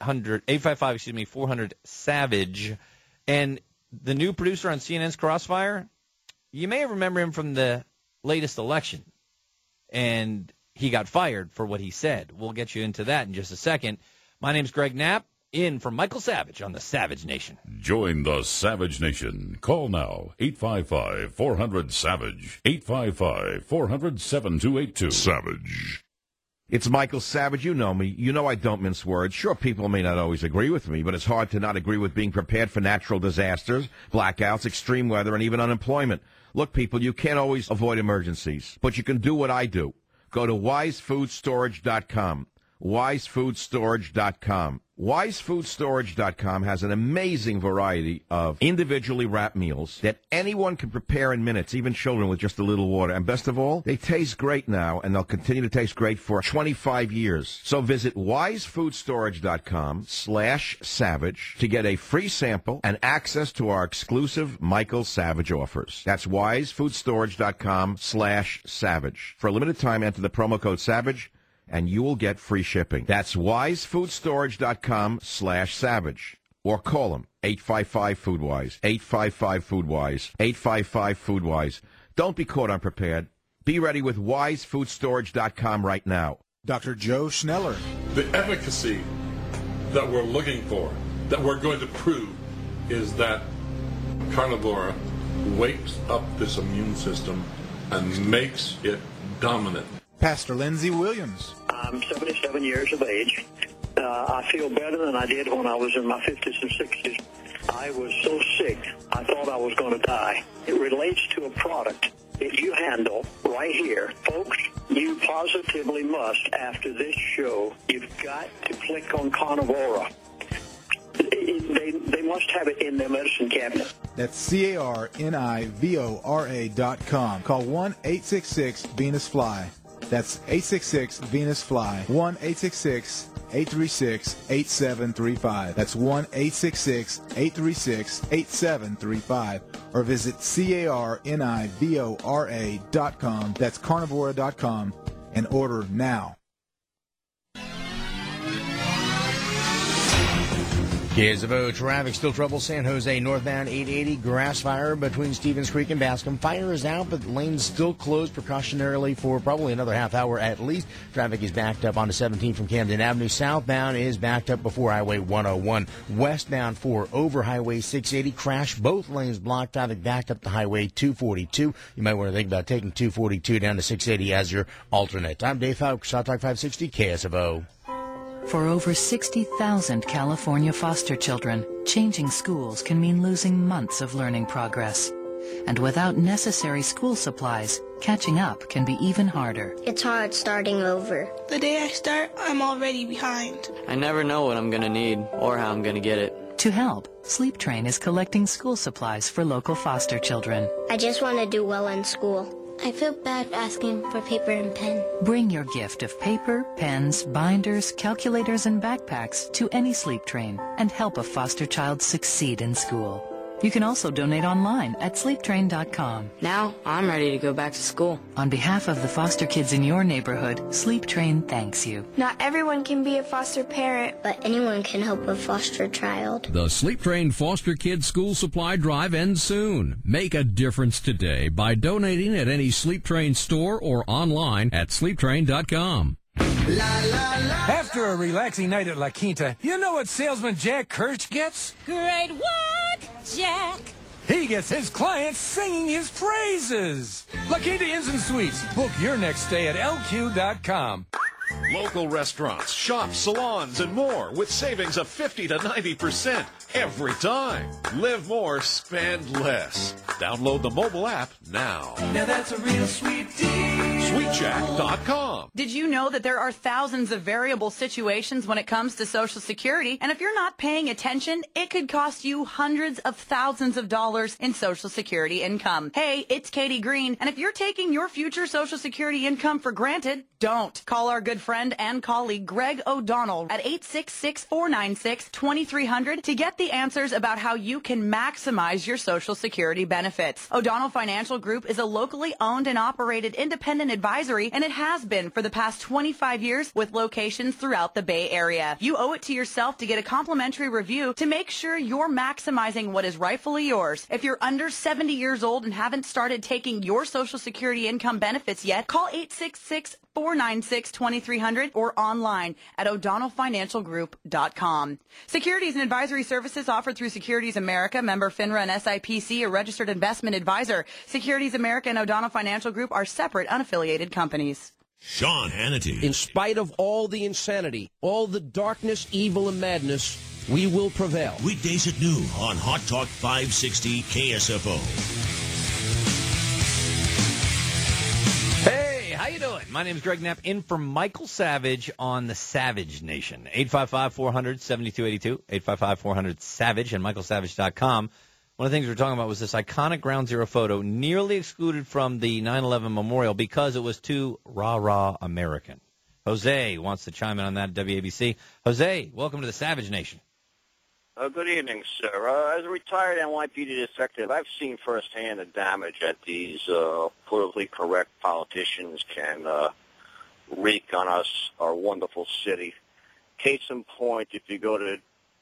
855-400-SAVAGE. And the new producer on CNN's Crossfire, you may remember him from the latest election, and he got fired for what he said. We'll get you into that in just a second. My name's Greg Knapp, in for Michael Savage on the Savage Nation. Join the Savage Nation. Call now, 855-400-SAVAGE, 855-400-7282. Savage. It's Michael Savage. You know me. You know I don't mince words. Sure, people may not always agree with me, but it's hard to not agree with being prepared for natural disasters, blackouts, extreme weather, and even unemployment. Look, people, you can't always avoid emergencies, but you can do what I do. Go to wisefoodstorage.com. wisefoodstorage.com. WiseFoodStorage.com has an amazing variety of individually wrapped meals that anyone can prepare in minutes, even children with just a little water. And best of all, they taste great now, and they'll continue to taste great for 25 years. So visit WiseFoodStorage.com/Savage to get a free sample and access to our exclusive Michael Savage offers. That's WiseFoodStorage.com/Savage. For a limited time, enter the promo code SAVAGE, and you will get free shipping. That's wisefoodstorage.com/Savage. Or call them, 855-FoodWise, 855-FoodWise, 855-FoodWise. Don't be caught unprepared. Be ready with wisefoodstorage.com right now. Dr. Joe Schneller. The efficacy that we're looking for, that we're going to prove, is that carnivora wakes up this immune system and makes it dominant. Pastor Lindsey Williams. I'm 77 years of age. I feel better than I did when I was in my 50s and 60s. I was so sick, I thought I was going to die. It relates to a product that you handle right here. Folks, you positively must, after this show, you've got to click on Carnivora. They must have it in their medicine cabinet. That's CARNIVORA.com. Call 1-866-VENUS-FLY. That's 866-VENUS-FLY. 1-866-836-8735. That's 1-866-836-8735. Or visit CARNIVORA.com. That's carnivora.com, and order now. KSFO traffic, still trouble. San Jose northbound 880, grass fire between Stevens Creek and Bascom. Fire is out, but lanes still closed precautionarily for probably another half hour at least. Traffic is backed up onto 17 from Camden Avenue. Southbound is backed up before Highway 101. Westbound 4 over Highway 680. Crash, both lanes blocked. Traffic backed up to Highway 242. You might want to think about taking 242 down to 680 as your alternate. I'm Dave Fowler, South Talk 560, KSFO. For over 60,000 California foster children, changing schools can mean losing months of learning progress. And without necessary school supplies, catching up can be even harder. It's hard starting over. The day I start, I'm already behind. I never know what I'm going to need or how I'm going to get it. To help, Sleep Train is collecting school supplies for local foster children. I just want to do well in school. I feel bad asking for paper and pen. Bring your gift of paper, pens, binders, calculators, and backpacks to any Sleep Train and help a foster child succeed in school. You can also donate online at sleeptrain.com. Now I'm ready to go back to school. On behalf of the foster kids in your neighborhood, Sleep Train thanks you. Not everyone can be a foster parent, but anyone can help a foster child. The Sleep Train Foster Kids School Supply Drive ends soon. Make a difference today by donating at any Sleep Train store or online at sleeptrain.com. After a relaxing night at La Quinta, you know what salesman Jack Kirsch gets? Great work, Jack. He gets his clients singing his praises. La Quinta Inns and Suites. Book your next stay at LQ.com. Local restaurants, shops, salons, and more with savings of 50 to 90% every time. Live more, spend less. Download the mobile app now. Now that's a real sweet deal. SweetJack.com. Did you know that there are thousands of variable situations when it comes to Social Security? And if you're not paying attention, it could cost you hundreds of thousands of dollars in Social Security income. Hey, it's Katie Green, and if you're taking your future Social Security income for granted, don't. Call our good friend and colleague Greg O'Donnell at 866-496-2300 to get the answers about how you can maximize your Social Security benefits. O'Donnell Financial Group is a locally owned and operated independent advisory, and it has been for the past 25 years with locations throughout the Bay Area. You owe it to yourself to get a complimentary review to make sure you're maximizing what is rightfully yours. If you're under 70 years old and haven't started taking your Social Security income benefits yet, call 866-496-2300 or online at o'donnellfinancialgroup.com. Securities and advisory services offered through Securities America, member FINRA and SIPC, a registered investment advisor. Securities America and O'Donnell Financial Group are separate, unaffiliated companies. Sean Hannity. In spite of all the insanity, all the darkness, evil, and madness, we will prevail. Weekdays at noon on Hot Talk 560 KSFO. Hey, how you doing? My name is Greg Knapp, in for Michael Savage on the Savage Nation. 855-400-7282, 855-400-SAVAGE, and michaelsavage.com. One of the things we were talking about was this iconic Ground Zero photo, nearly excluded from the 9/11 memorial because it was too rah-rah American. Jose wants to chime in on that at WABC. Jose, welcome to the Savage Nation. Good evening, sir. As a retired NYPD detective, I've seen firsthand the damage that these politically correct politicians can wreak on us, our wonderful city. Case in point, if you go to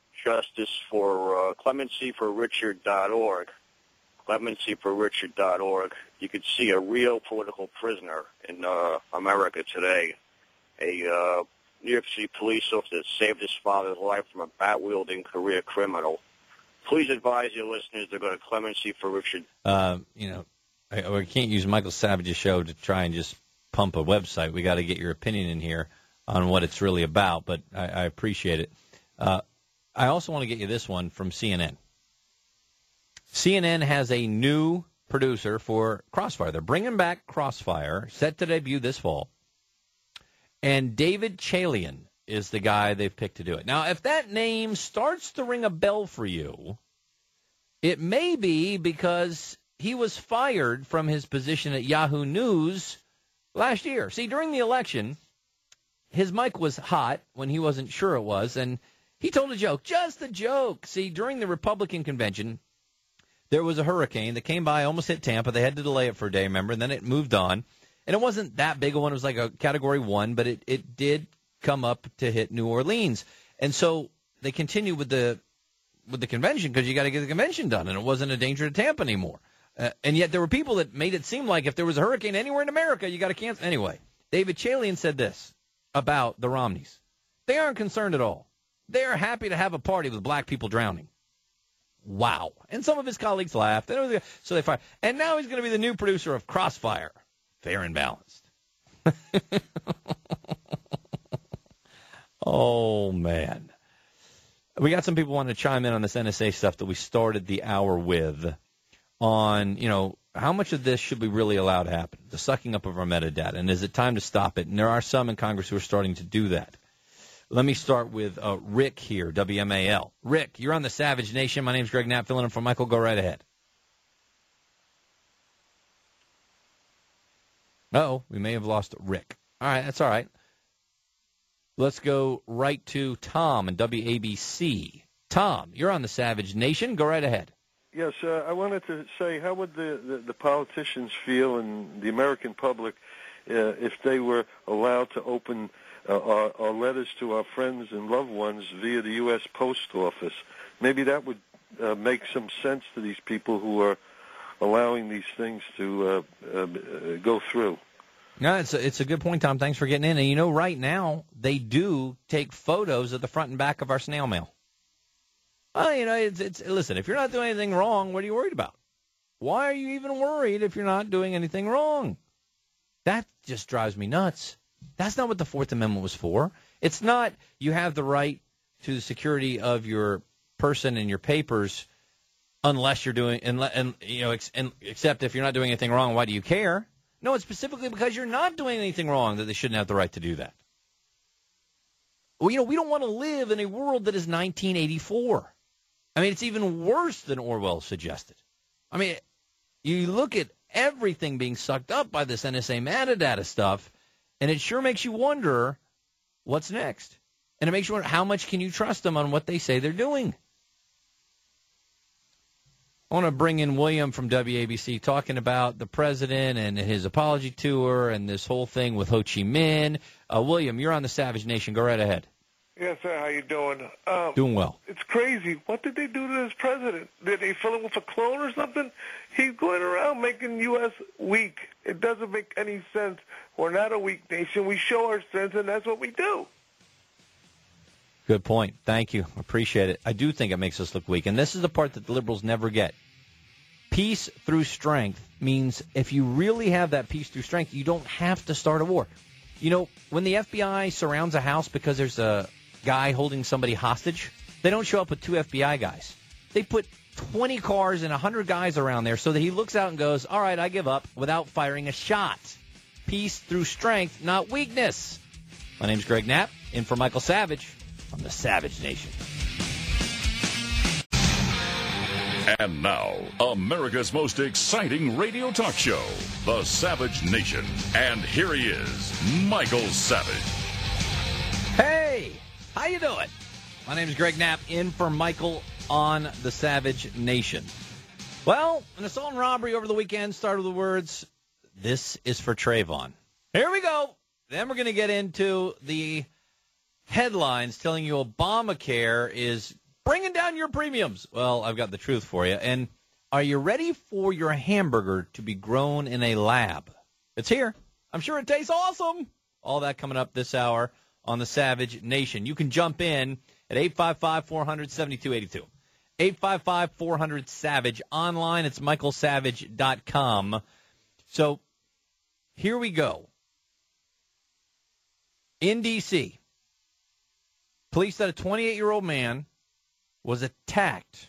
clemencyforrichard.org, clemencyforrichard.org, you could see a real political prisoner in America today, a New York City police officer that saved his father's life from a bat-wielding career criminal. Please advise your listeners to go to Clemency for Richard. I can't use Michael Savage's show to try and just pump a website. We got to get your opinion in here on what it's really about, but I appreciate it. I also want to get you this one from CNN. CNN has a new producer for Crossfire. They're bringing back Crossfire, set to debut this fall. And David Chalian is the guy they've picked to do it. Now, if that name starts to ring a bell for you, it may be because he was fired from his position at Yahoo News last year. See, during the election, his mic was hot when he wasn't sure it was, and he told a joke, just a joke. See, during the Republican convention, there was a hurricane that came by, almost hit Tampa. They had to delay it for a day, remember, and then it moved on. And it wasn't that big a one. It was like a Category 1, but it did come up to hit New Orleans. And so they continued with the convention because you got to get the convention done, and it wasn't a danger to Tampa anymore. And yet there were people that made it seem like if there was a hurricane anywhere in America, you got to cancel. Anyway, David Chalian said this about the Romneys. They aren't concerned at all. They are happy to have a party with black people drowning. Wow. And some of his colleagues laughed. So they fired. And now he's going to be the new producer of Crossfire. Fair and balanced. Oh, man. We got some people wanting to chime in on this NSA stuff that we started the hour with. on, how much of this should we really allow to happen, the sucking up of our metadata, and is it time to stop it? And there are some in Congress who are starting to do that. Let me start with Rick here, WMAL. Rick, you're on the Savage Nation. My name's Greg Knapp, filling in for Michael. Go right ahead. Uh-oh, we may have lost Rick. All right, that's all right. Let's go right to Tom and WABC. Tom, you're on the Savage Nation. Go right ahead. Yes, I wanted to say, how would the politicians feel and the American public if they were allowed to open our letters to our friends and loved ones via the U.S. Post Office? Maybe that would make some sense to these people who are allowing these things to go through. No, it's a good point, Tom. Thanks for getting in. And, right now, they do take photos of the front and back of our snail mail. Well, listen, if you're not doing anything wrong, what are you worried about? Why are you even worried if you're not doing anything wrong? That just drives me nuts. That's not what the Fourth Amendment was for. It's not you have the right to the security of your person and your papers unless you're doing, except if you're not doing anything wrong, why do you care? No, it's specifically because you're not doing anything wrong that they shouldn't have the right to do that. Well, we don't want to live in a world that is 1984. I mean, it's even worse than Orwell suggested. I mean, you look at everything being sucked up by this NSA metadata stuff, and it sure makes you wonder what's next. And it makes you wonder, how much can you trust them on what they say they're doing? I want to bring in William from WABC talking about the president and his apology tour and this whole thing with Ho Chi Minh. William, you're on the Savage Nation. Go right ahead. Yes, sir. How you doing? Doing well. It's crazy. What did they do to this president? Did they fill him with a clone or something? He's going around making U.S. weak. It doesn't make any sense. We're not a weak nation. We show our strength, and that's what we do. Good point. Thank you. Appreciate it. I do think it makes us look weak, and this is the part that the liberals never get. Peace through strength means if you really have that peace through strength, you don't have to start a war. When the FBI surrounds a house because there's a guy holding somebody hostage, they don't show up with 2 FBI guys. They put 20 cars and 100 guys around there so that he looks out and goes, all right, I give up, without firing a shot. Peace through strength, not weakness. My name's Greg Knapp, in for Michael Savage on the Savage Nation. And now, America's most exciting radio talk show, The Savage Nation. And here he is, Michael Savage. Hey, how you doing? My name is Greg Knapp, in for Michael on The Savage Nation. Well, an assault and robbery over the weekend started with the words, "This is for Trayvon." Here we go. Then we're going to get into the headlines telling you Obamacare is bringing down your premiums. Well, I've got the truth for you. And are you ready for your hamburger to be grown in a lab? It's here. I'm sure it tastes awesome. All that coming up this hour on the Savage Nation. You can jump in at 855-400-7282. 855-400-SAVAGE. Online, it's michaelsavage.com. So here we go. In D.C., police said a 28-year-old man was attacked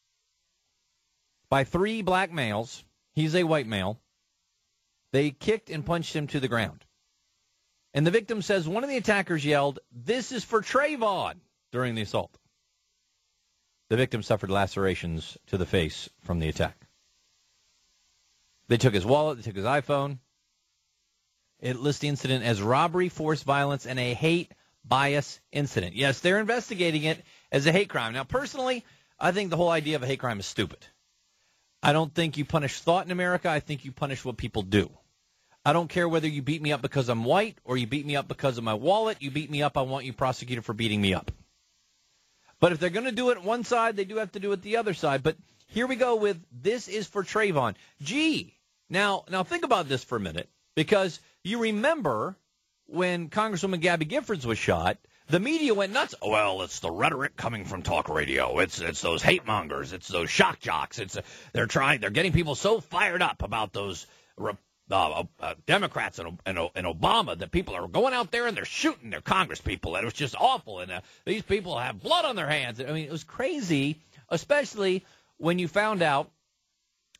by 3 black males. He's a white male. They kicked and punched him to the ground. And the victim says one of the attackers yelled, "This is for Trayvon," during the assault. The victim suffered lacerations to the face from the attack. They took his wallet. They took his iPhone. It lists the incident as robbery, forced violence, and a hate bias incident. Yes, they're investigating it as a hate crime. Now, personally, I think the whole idea of a hate crime is stupid. I don't think you punish thought in America. I think you punish what people do. I don't care whether you beat me up because I'm white or you beat me up because of my wallet. You beat me up, I want you prosecuted for beating me up. But if they're going to do it one side, they do have to do it the other side. But here we go with "This is for Trayvon." Gee, now think about this for a minute, because you remember when Congresswoman Gabby Giffords was shot, the media went nuts. Well, it's the rhetoric coming from talk radio. It's those hate mongers. It's those shock jocks. They're getting people so fired up about those Democrats and Obama that people are going out there and they're shooting their Congress people, and it was just awful. And these people have blood on their hands. I mean, it was crazy, especially when you found out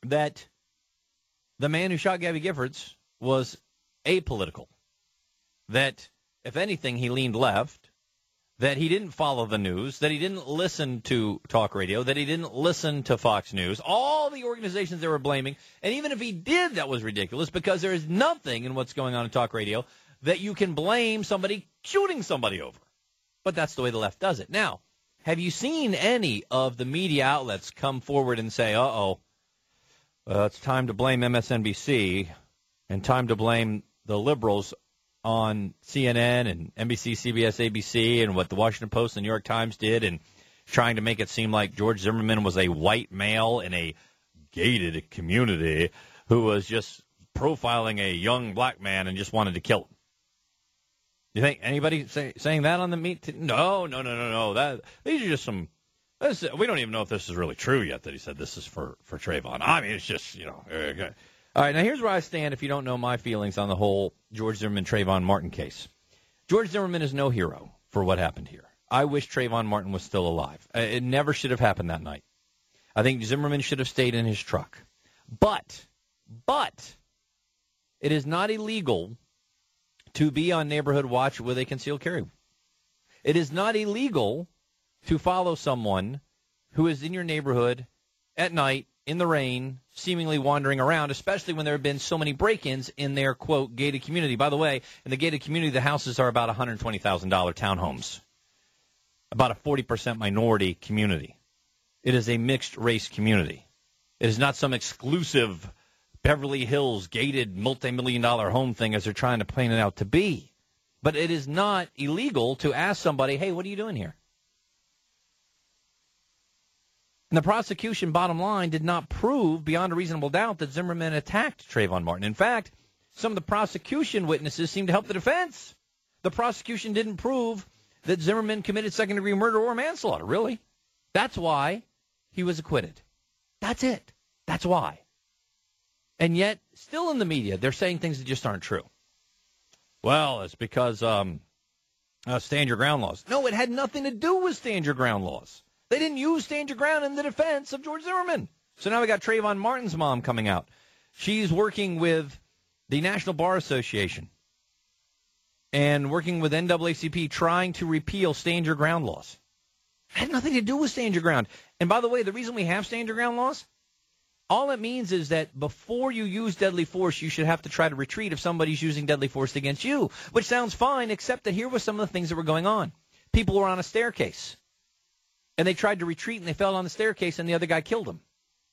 that the man who shot Gabby Giffords was apolitical, that, if anything, he leaned left, that he didn't follow the news, that he didn't listen to talk radio, that he didn't listen to Fox News, all the organizations they were blaming. And even if he did, that was ridiculous, because there is nothing in what's going on in talk radio that you can blame somebody shooting somebody over. But that's the way the left does it. Now, have you seen any of the media outlets come forward and say, it's time to blame MSNBC and time to blame the liberals on CNN and NBC, CBS, ABC, and what the Washington Post and New York Times did, and trying to make it seem like George Zimmerman was a white male in a gated community who was just profiling a young black man and just wanted to kill him? You think anybody saying that on the meet? No. These are just some. We don't even know if this is really true yet that he said this is for Trayvon. I mean, it's just, Okay. All right, now here's where I stand if you don't know my feelings on the whole George Zimmerman-Trayvon Martin case. George Zimmerman is no hero for what happened here. I wish Trayvon Martin was still alive. It never should have happened that night. I think Zimmerman should have stayed in his truck. But it is not illegal to be on neighborhood watch with a concealed carry. It is not illegal to follow someone who is in your neighborhood at night, in the rain, seemingly wandering around, especially when there have been so many break-ins in their, quote, gated community. By the way, in the gated community, the houses are about $120,000 townhomes, about a 40% minority community. It is a mixed-race community. It is not some exclusive Beverly Hills gated multi-million-dollar home thing as they're trying to paint it out to be. But it is not illegal to ask somebody, hey, what are you doing here? And the prosecution, bottom line, did not prove beyond a reasonable doubt that Zimmerman attacked Trayvon Martin. In fact, some of the prosecution witnesses seemed to help the defense. The prosecution didn't prove that Zimmerman committed second-degree murder or manslaughter, really. That's why he was acquitted. That's it. That's why. And yet, still in the media, they're saying things that just aren't true. Well, it's because stand your ground laws. No, it had nothing to do with stand your ground laws. They didn't use stand your ground in the defense of George Zimmerman. So now we got Trayvon Martin's mom coming out. She's working with the National Bar Association and working with NAACP trying to repeal stand your ground laws. It had nothing to do with stand your ground. And by the way, the reason we have stand your ground laws, all it means is that before you use deadly force, you should have to try to retreat if somebody's using deadly force against you, which sounds fine, except that here were some of the things that were going on. People were on a staircase, and they tried to retreat, and they fell on the staircase, and the other guy killed them.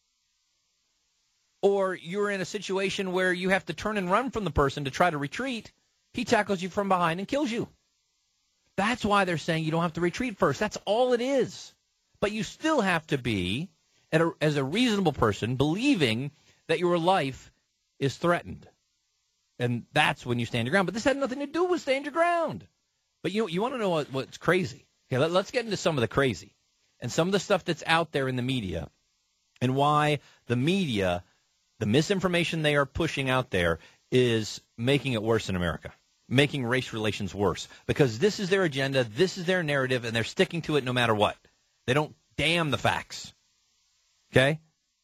Or you're in a situation where you have to turn and run from the person to try to retreat. He tackles you from behind and kills you. That's why they're saying you don't have to retreat first. That's all it is. But you still have to be, as a reasonable person, believing that your life is threatened. And that's when you stand your ground. But this had nothing to do with stand your ground. But you want to know what's crazy? Okay, let's get into some of the crazy and some of the stuff that's out there in the media and why the media, the misinformation they are pushing out there, is making it worse in America, making race relations worse. Because this is their agenda, this is their narrative, and they're sticking to it no matter what. They don't damn the facts. Okay?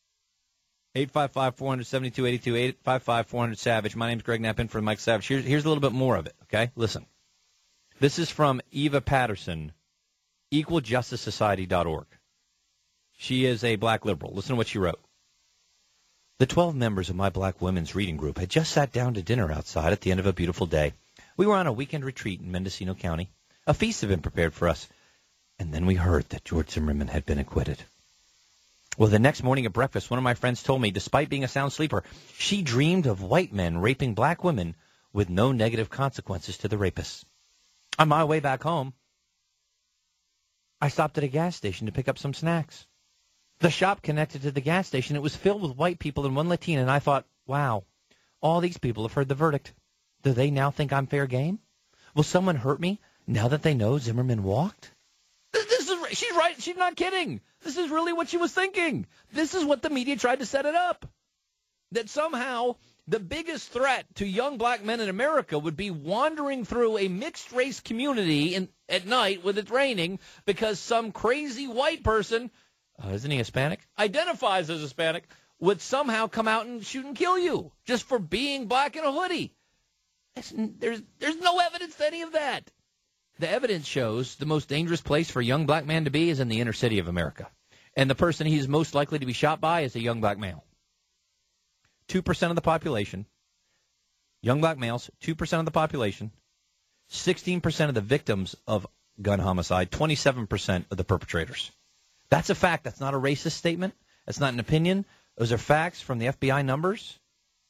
855-472-8288, 855-400-SAVAGE. My name's Greg Knapp in for Mike Savage. Here's a little bit more of it, okay? Listen. This is from Eva Patterson, EqualJusticeSociety.org. She is a black liberal. Listen to what she wrote. The 12 members of my black women's reading group had just sat down to dinner outside at the end of a beautiful day. We were on a weekend retreat in Mendocino County. A feast had been prepared for us. And then we heard that George Zimmerman had been acquitted. Well, the next morning at breakfast, one of my friends told me, despite being a sound sleeper, she dreamed of white men raping black women with no negative consequences to the rapists. On my way back home, I stopped at a gas station to pick up some snacks. The shop connected to the gas station. It was filled with white people and one Latina, and I thought, wow, all these people have heard the verdict. Do they now think I'm fair game? Will someone hurt me now that they know Zimmerman walked? She's right. She's not kidding. This is really what she was thinking. This is what the media tried to set it up. That somehow the biggest threat to young black men in America would be wandering through a mixed-race community at night when it's raining because some crazy white person, isn't he Hispanic, identifies as Hispanic, would somehow come out and shoot and kill you just for being black in a hoodie. There's no evidence to any of that. The evidence shows the most dangerous place for a young black man to be is in the inner city of America. And the person he's most likely to be shot by is a young black male. 2% of the population, young black males, 2% of the population, 16% of the victims of gun homicide, 27% of the perpetrators. That's a fact. That's not a racist statement. That's not an opinion. Those are facts from the FBI numbers.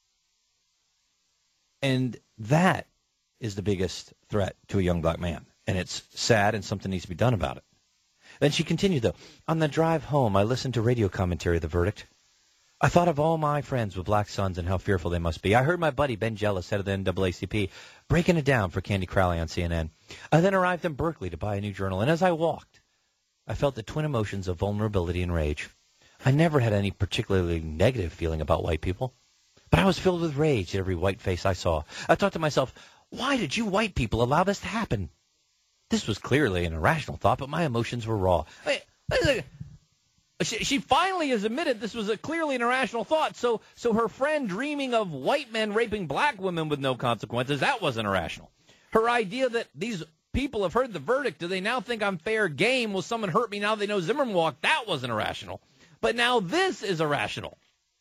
And that is the biggest threat to a young black man. And it's sad, and something needs to be done about it. Then she continued, though. On the drive home, I listened to radio commentary of the verdict. I thought of all my friends with black sons and how fearful they must be. I heard my buddy Ben Jealous, head of the NAACP, breaking it down for Candy Crowley on CNN. I then arrived in Berkeley to buy a new journal, and as I walked, I felt the twin emotions of vulnerability and rage. I never had any particularly negative feeling about white people, but I was filled with rage at every white face I saw. I thought to myself, why did you white people allow this to happen? This was clearly an irrational thought, but my emotions were raw. Wait a second. She finally has admitted this was clearly an irrational thought. So her friend dreaming of white men raping black women with no consequences, that wasn't irrational. Her idea that these people have heard the verdict, do they now think I'm fair game? Will someone hurt me now they know Zimmerman walked? That wasn't irrational. But now this is irrational.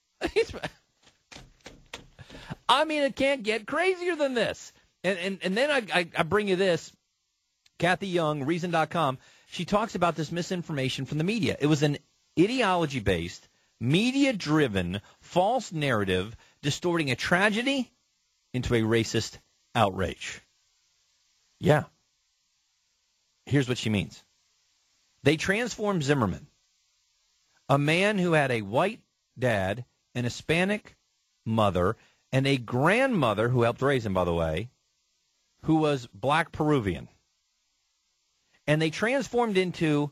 I mean, it can't get crazier than this. And then I bring you this. Kathy Young, Reason.com, she talks about this misinformation from the media. It was an ideology-based, media-driven, false narrative distorting a tragedy into a racist outrage. Yeah. Here's what she means. They transformed Zimmerman, a man who had a white dad, an Hispanic mother, and a grandmother who helped raise him, by the way, who was black Peruvian. And they transformed into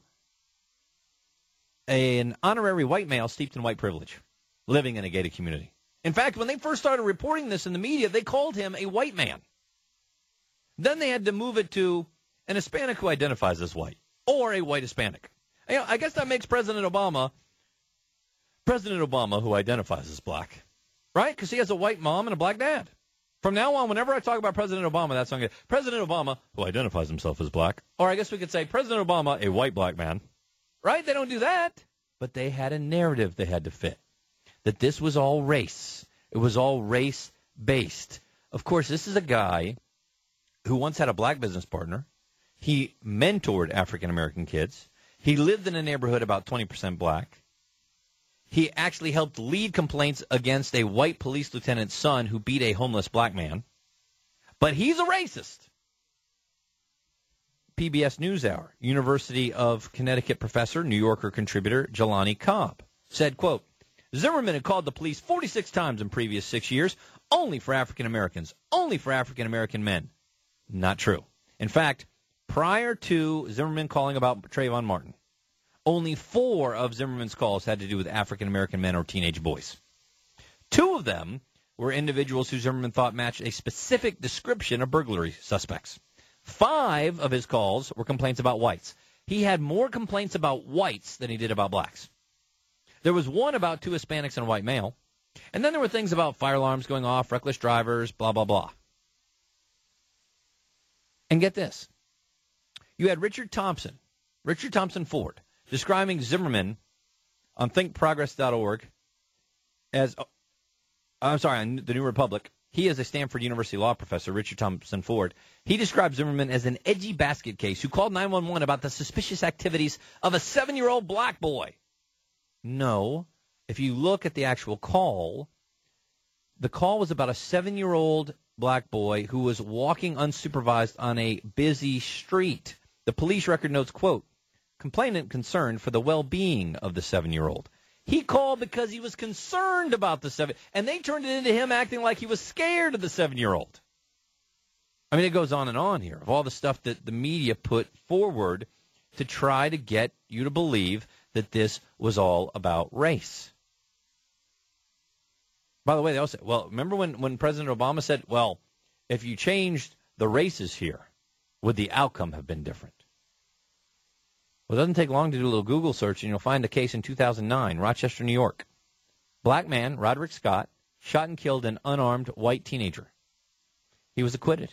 an honorary white male steeped in white privilege, living in a gated community. In fact, when they first started reporting this in the media, they called him a white man. Then they had to move it to an Hispanic who identifies as white, or a white Hispanic. You know, I guess that makes President Obama, who identifies as black, right? Because he has a white mom and a black dad. From now on, whenever I talk about President Obama, that's not good. President Obama, who identifies himself as black, or I guess we could say President Obama, a white black man, right? They don't do that. But they had a narrative they had to fit, that this was all race. It was all race-based. Of course, this is a guy who once had a black business partner. He mentored African-American kids. He lived in a neighborhood about 20% black. He actually helped lead complaints against a white police lieutenant's son who beat a homeless black man. But he's a racist. PBS NewsHour, University of Connecticut professor, New Yorker contributor Jelani Cobb said, quote, Zimmerman had called the police 46 times in previous 6 years, only for African Americans, only for African American men. Not true. In fact, prior to Zimmerman calling about Trayvon Martin, only 4 of Zimmerman's calls had to do with African-American men or teenage boys. 2 of them were individuals who Zimmerman thought matched a specific description of burglary suspects. 5 of his calls were complaints about whites. He had more complaints about whites than he did about blacks. There was 1 about 2 Hispanics and a white male. And then there were things about fire alarms going off, reckless drivers, blah, blah, blah. And get this. You had Richard Thompson Ford, describing Zimmerman on thinkprogress.org as, on the New Republic. He is a Stanford University law professor, Richard Thompson Ford. He described Zimmerman as an edgy basket case who called 911 about the suspicious activities of a 7-year-old black boy. No, if you look at the actual call, the call was about a 7-year-old black boy who was walking unsupervised on a busy street. The police record notes, quote, complainant concerned for the well-being of the 7-year-old. He called because he was concerned about the 7, and they turned it into him acting like he was scared of the 7-year-old. I mean, it goes on and on here of all the stuff that the media put forward to try to get you to believe that this was all about race. By the way, they also said, well, remember when President Obama said, well, if you changed the races here, would the outcome have been different? Well, it doesn't take long to do a little Google search, and you'll find a case in 2009, Rochester, New York. Black man, Roderick Scott, shot and killed an unarmed white teenager. He was acquitted.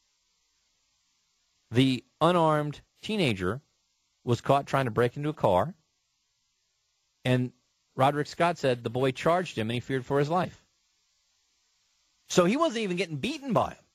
The unarmed teenager was caught trying to break into a car, and Roderick Scott said the boy charged him and he feared for his life. So he wasn't even getting beaten by him.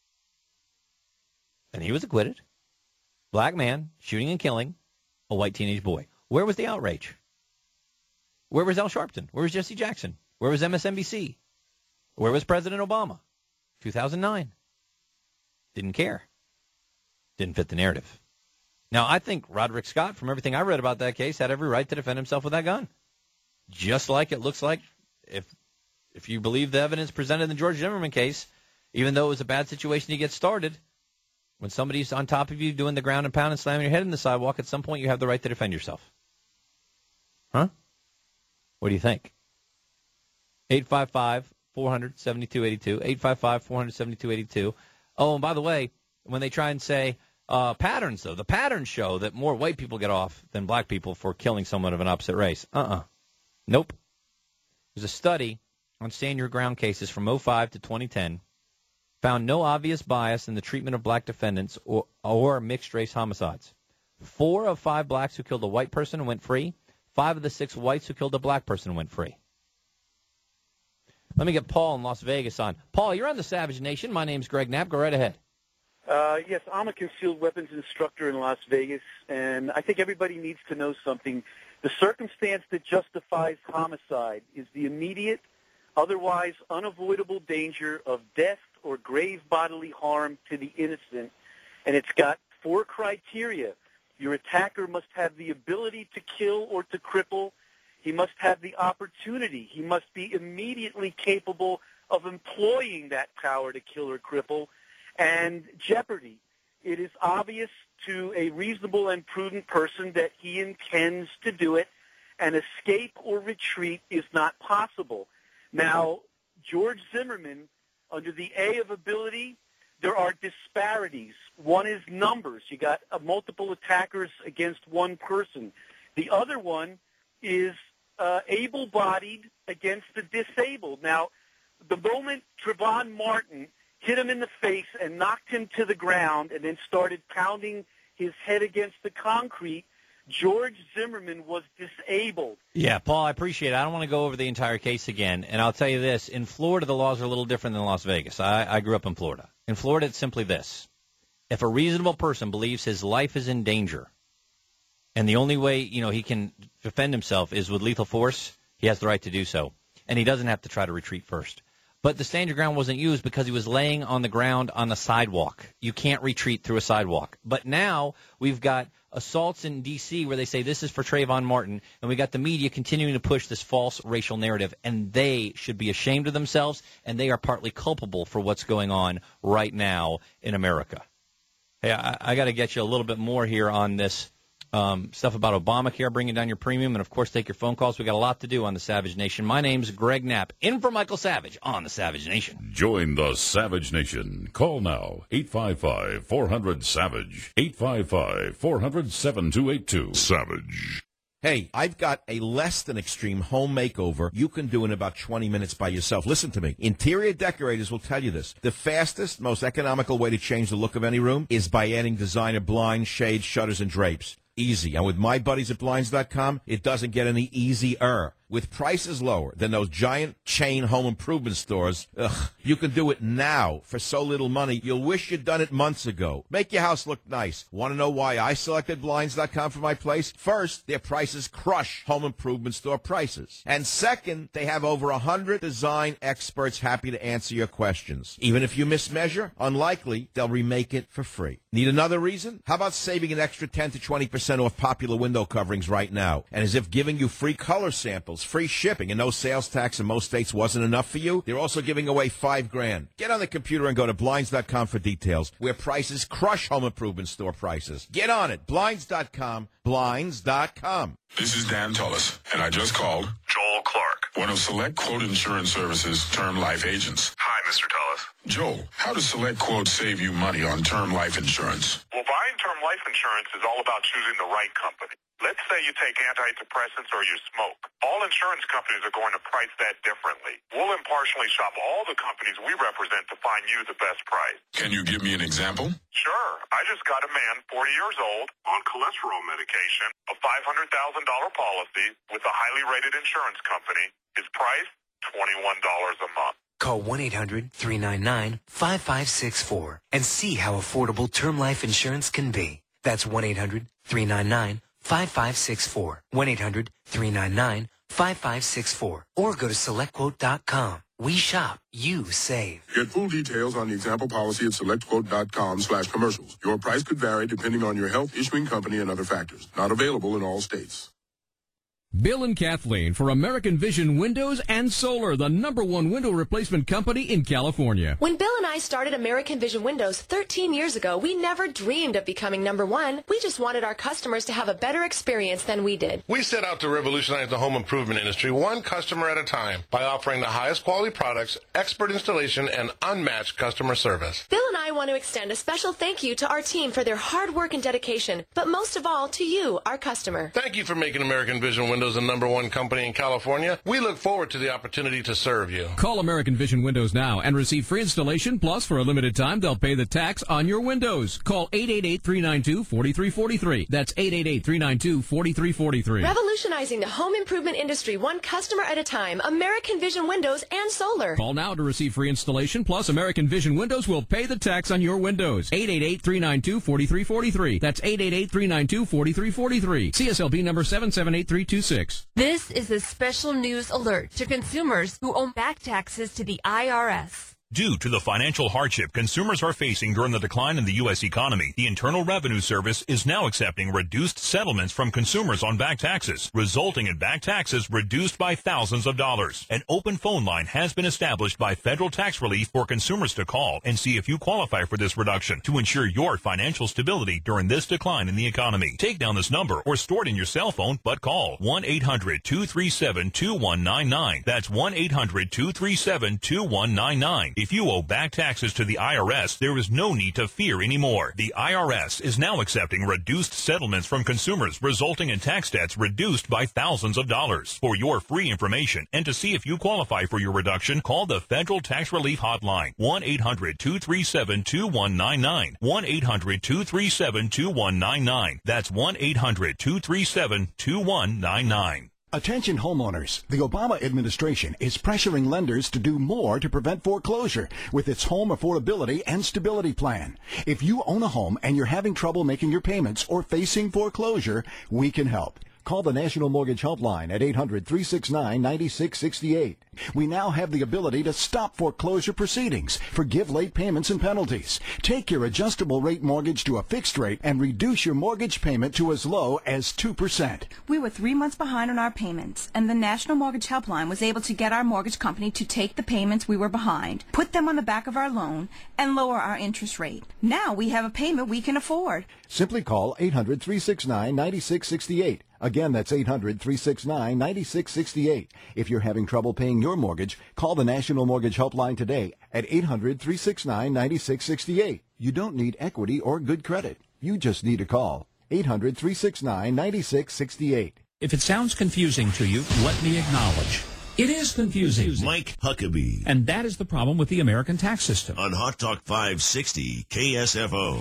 And he was acquitted. Black man shooting and killing a white teenage boy. Where was the outrage? Where was Al Sharpton? Where was Jesse Jackson? Where was MSNBC? Where was President Obama? 2009. Didn't care. Didn't fit the narrative. Now, I think Roderick Scott, from everything I read about that case, had every right to defend himself with that gun. Just like it looks like, if you believe the evidence presented in the George Zimmerman case, even though it was a bad situation to get started, when somebody's on top of you doing the ground and pound and slamming your head in the sidewalk, at some point you have the right to defend yourself. Huh? What do you think? 855-400-7282. 855-400-7282. Oh, and by the way, when they try and say patterns, though, the patterns show that more white people get off than black people for killing someone of an opposite race. Nope. There's a study on stand your ground cases from 2005 to 2010. Found no obvious bias in the treatment of black defendants or mixed-race homicides. 4 of 5 blacks who killed a white person went free. 5 of the 6 whites who killed a black person went free. Let me get Paul in Las Vegas on. Paul, you're on the Savage Nation. My name's Greg Knapp. Go right ahead. Yes, I'm a concealed weapons instructor in Las Vegas, and I think everybody needs to know something. The circumstance that justifies homicide is the immediate, otherwise unavoidable danger of death or grave bodily harm to the innocent, and it's got 4 criteria. Your attacker must have the ability to kill or to cripple. He must have the opportunity. He must be immediately capable of employing that power to kill or cripple. And jeopardy. It is obvious to a reasonable and prudent person that he intends to do it, and escape or retreat is not possible. Now, George Zimmerman, under the A of ability, there are disparities. One is numbers. You got multiple attackers against one person. The other one is able-bodied against the disabled. Now, the moment Trayvon Martin hit him in the face and knocked him to the ground and then started pounding his head against the concrete, George Zimmerman was disabled. Yeah, Paul, I appreciate it. I don't want to go over the entire case again. And I'll tell you this. In Florida, the laws are a little different than Las Vegas. I grew up in Florida. In Florida, it's simply this. If a reasonable person believes his life is in danger, and the only way, he can defend himself is with lethal force, he has the right to do so. And he doesn't have to try to retreat first. But the stand your ground wasn't used because he was laying on the ground on the sidewalk. You can't retreat through a sidewalk. But now we've got assaults in D.C. where they say this is for Trayvon Martin, and we got the media continuing to push this false racial narrative, and they should be ashamed of themselves, and they are partly culpable for what's going on right now in America. Hey, I got to get you a little bit more here on this stuff about Obamacare, bringing down your premium, and, of course, take your phone calls. We got a lot to do on the Savage Nation. My name's Greg Knapp, in for Michael Savage on the Savage Nation. Join the Savage Nation. Call now, 855-400-SAVAGE, 855-400-7282. Savage. Hey, I've got a less than extreme home makeover you can do in about 20 minutes by yourself. Listen to me. Interior decorators will tell you this. The fastest, most economical way to change the look of any room is by adding designer blinds, shades, shutters, and drapes. Easy. And with my buddies at Blinds.com, it doesn't get any easier. With prices lower than those giant chain home improvement stores, you can do it now for so little money, you'll wish you'd done it months ago. Make your house look nice. Want to know why I selected Blinds.com for my place? First, their prices crush home improvement store prices. And second, they have over 100 design experts happy to answer your questions. Even if you mismeasure, unlikely they'll remake it for free. Need another reason? How about saving an extra 10 to 20% off popular window coverings right now? And as if giving you free color samples, free shipping, and no sales tax in most states wasn't enough for you, they're also giving away $5,000. Get on the computer and go to Blinds.com for details, where prices crush home improvement store prices. Get on it. Blinds.com. Blinds.com. This is Dan Tullis, and I just called Joel Clark, one of Select Quote Insurance Services' term life agents. Hi, Mr. Tullis. Joel, how does Select Quote save you money on term life insurance? Well, buying term life insurance is all about choosing the right company. Let's say you take antidepressants or you smoke. All insurance companies are going to price that differently. We'll impartially shop all the companies we represent to find you the best price. Can you give me an example? Sure. I just got a man, 40 years old, on cholesterol medication, a $500,000 policy with a highly rated insurance company. His price, $21 a month. Call 1-800-399-5564 and see how affordable term life insurance can be. That's 1-800-399-5564. 1-800-399-5564. Or go to SelectQuote.com. We shop, you save. Get full details on the example policy at SelectQuote.com/commercials. Your price could vary depending on your health, issuing company, and other factors. Not available in all states. Bill and Kathleen for American Vision Windows and Solar, the #1 window replacement company in California. When Bill and I started American Vision Windows 13 years ago, we never dreamed of becoming #1. We just wanted our customers to have a better experience than we did. We set out to revolutionize the home improvement industry one customer at a time by offering the highest quality products, expert installation, and unmatched customer service. Bill and I want to extend a special thank you to our team for their hard work and dedication, but most of all to you, our customer. Thank you for making American Vision Windows the #1 company in California. We look forward to the opportunity to serve you. Call American Vision Windows now and receive free installation, plus for a limited time they'll pay the tax on your windows. Call 888-392-4343. That's 888-392-4343. Revolutionizing the home improvement industry one customer at a time. American Vision Windows and Solar. Call now to receive free installation, plus American Vision Windows will pay the tax on your windows. 888-392-4343. That's 888-392-4343. CSLB number 778326. This is a special news alert to consumers who owe back taxes to the IRS. Due to the financial hardship consumers are facing during the decline in the U.S. economy, the Internal Revenue Service is now accepting reduced settlements from consumers on back taxes, resulting in back taxes reduced by thousands of dollars. An open phone line has been established by Federal Tax Relief for consumers to call and see if you qualify for this reduction to ensure your financial stability during this decline in the economy. Take down this number or store it in your cell phone, but call 1-800-237-2199. That's 1-800-237-2199. If you owe back taxes to the IRS, there is no need to fear anymore. The IRS is now accepting reduced settlements from consumers, resulting in tax debts reduced by thousands of dollars. For your free information and to see if you qualify for your reduction, call the Federal Tax Relief Hotline, 1-800-237-2199. 1-800-237-2199. That's 1-800-237-2199. Attention homeowners, the Obama administration is pressuring lenders to do more to prevent foreclosure with its Home Affordability and Stability Plan. If you own a home and you're having trouble making your payments or facing foreclosure, we can help. Call the National Mortgage Helpline at 800-369-9668. We now have the ability to stop foreclosure proceedings, forgive late payments and penalties, take your adjustable rate mortgage to a fixed rate, and reduce your mortgage payment to as low as 2%. We were 3 months behind on our payments, and the National Mortgage Helpline was able to get our mortgage company to take the payments we were behind, put them on the back of our loan, and lower our interest rate. Now we have a payment we can afford. Simply call 800-369-9668. Again, that's 800-369-9668. If you're having trouble paying your mortgage, call the National Mortgage Helpline today at 800-369-9668. You don't need equity or good credit. You just need a call. 800-369-9668. If it sounds confusing to you, let me acknowledge. It is confusing. Mike Huckabee. And that is the problem with the American tax system. On Hot Talk 560 KSFO.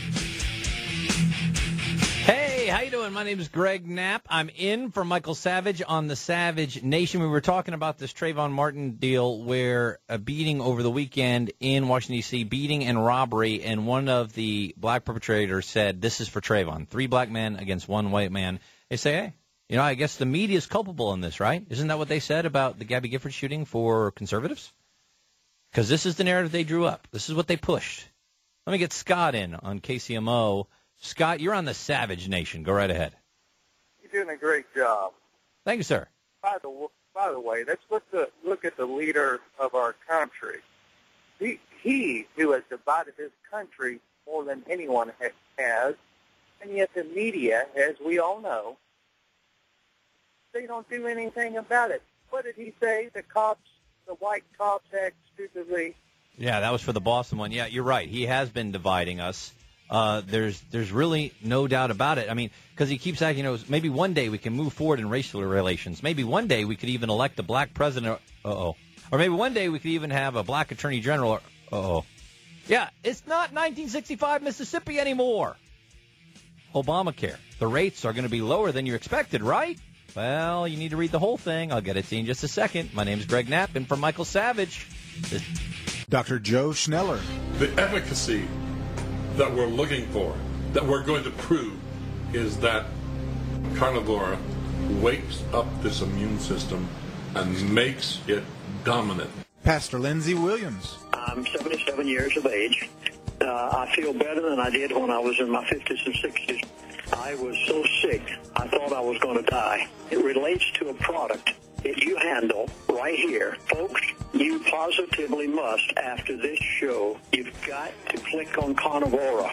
Hey, how you doing? My name is Greg Knapp. I'm in for Michael Savage on the Savage Nation. We were talking about this Trayvon Martin deal where a beating over the weekend in Washington, D.C., beating and robbery, and one of the black perpetrators said, this is for Trayvon. 3 black men against 1 white man. They say, hey, you know, I guess the media is culpable in this, right? Isn't that what they said about the Gabby Gifford shooting for conservatives? Because this is the narrative they drew up. This is what they pushed. Let me get Scott in on KCMO. Scott, you're on the Savage Nation. Go right ahead. You're doing a great job. Thank you, sir. By the way, let's look at the leader of our country. He who has divided this country more than anyone has, and yet the media, as we all know, they don't do anything about it. What did he say? The white cops act stupidly. Yeah, that was for the Boston one. Yeah, you're right. He has been dividing us. There's really no doubt about it. I mean, because he keeps saying, maybe one day we can move forward in racial relations. Maybe one day we could even elect a black president. Or maybe one day we could even have a black attorney general. Yeah, it's not 1965 Mississippi anymore. Obamacare. The rates are going to be lower than you expected, right? Well, you need to read the whole thing. I'll get it to you in just a second. My name's Greg Knapp, and from Michael Savage. Dr. Joe Schneller. The efficacy that we're looking for, that we're going to prove, is that Carnivora wakes up this immune system and makes it dominant. Pastor Lindsey Williams. I'm 77 years of age. I feel better than I did when I was in my 50s and 60s. I was so sick, I thought I was going to die. It relates to a product that you handle right here. Folks, you positively must, after this show, you've got to click on Carnivora.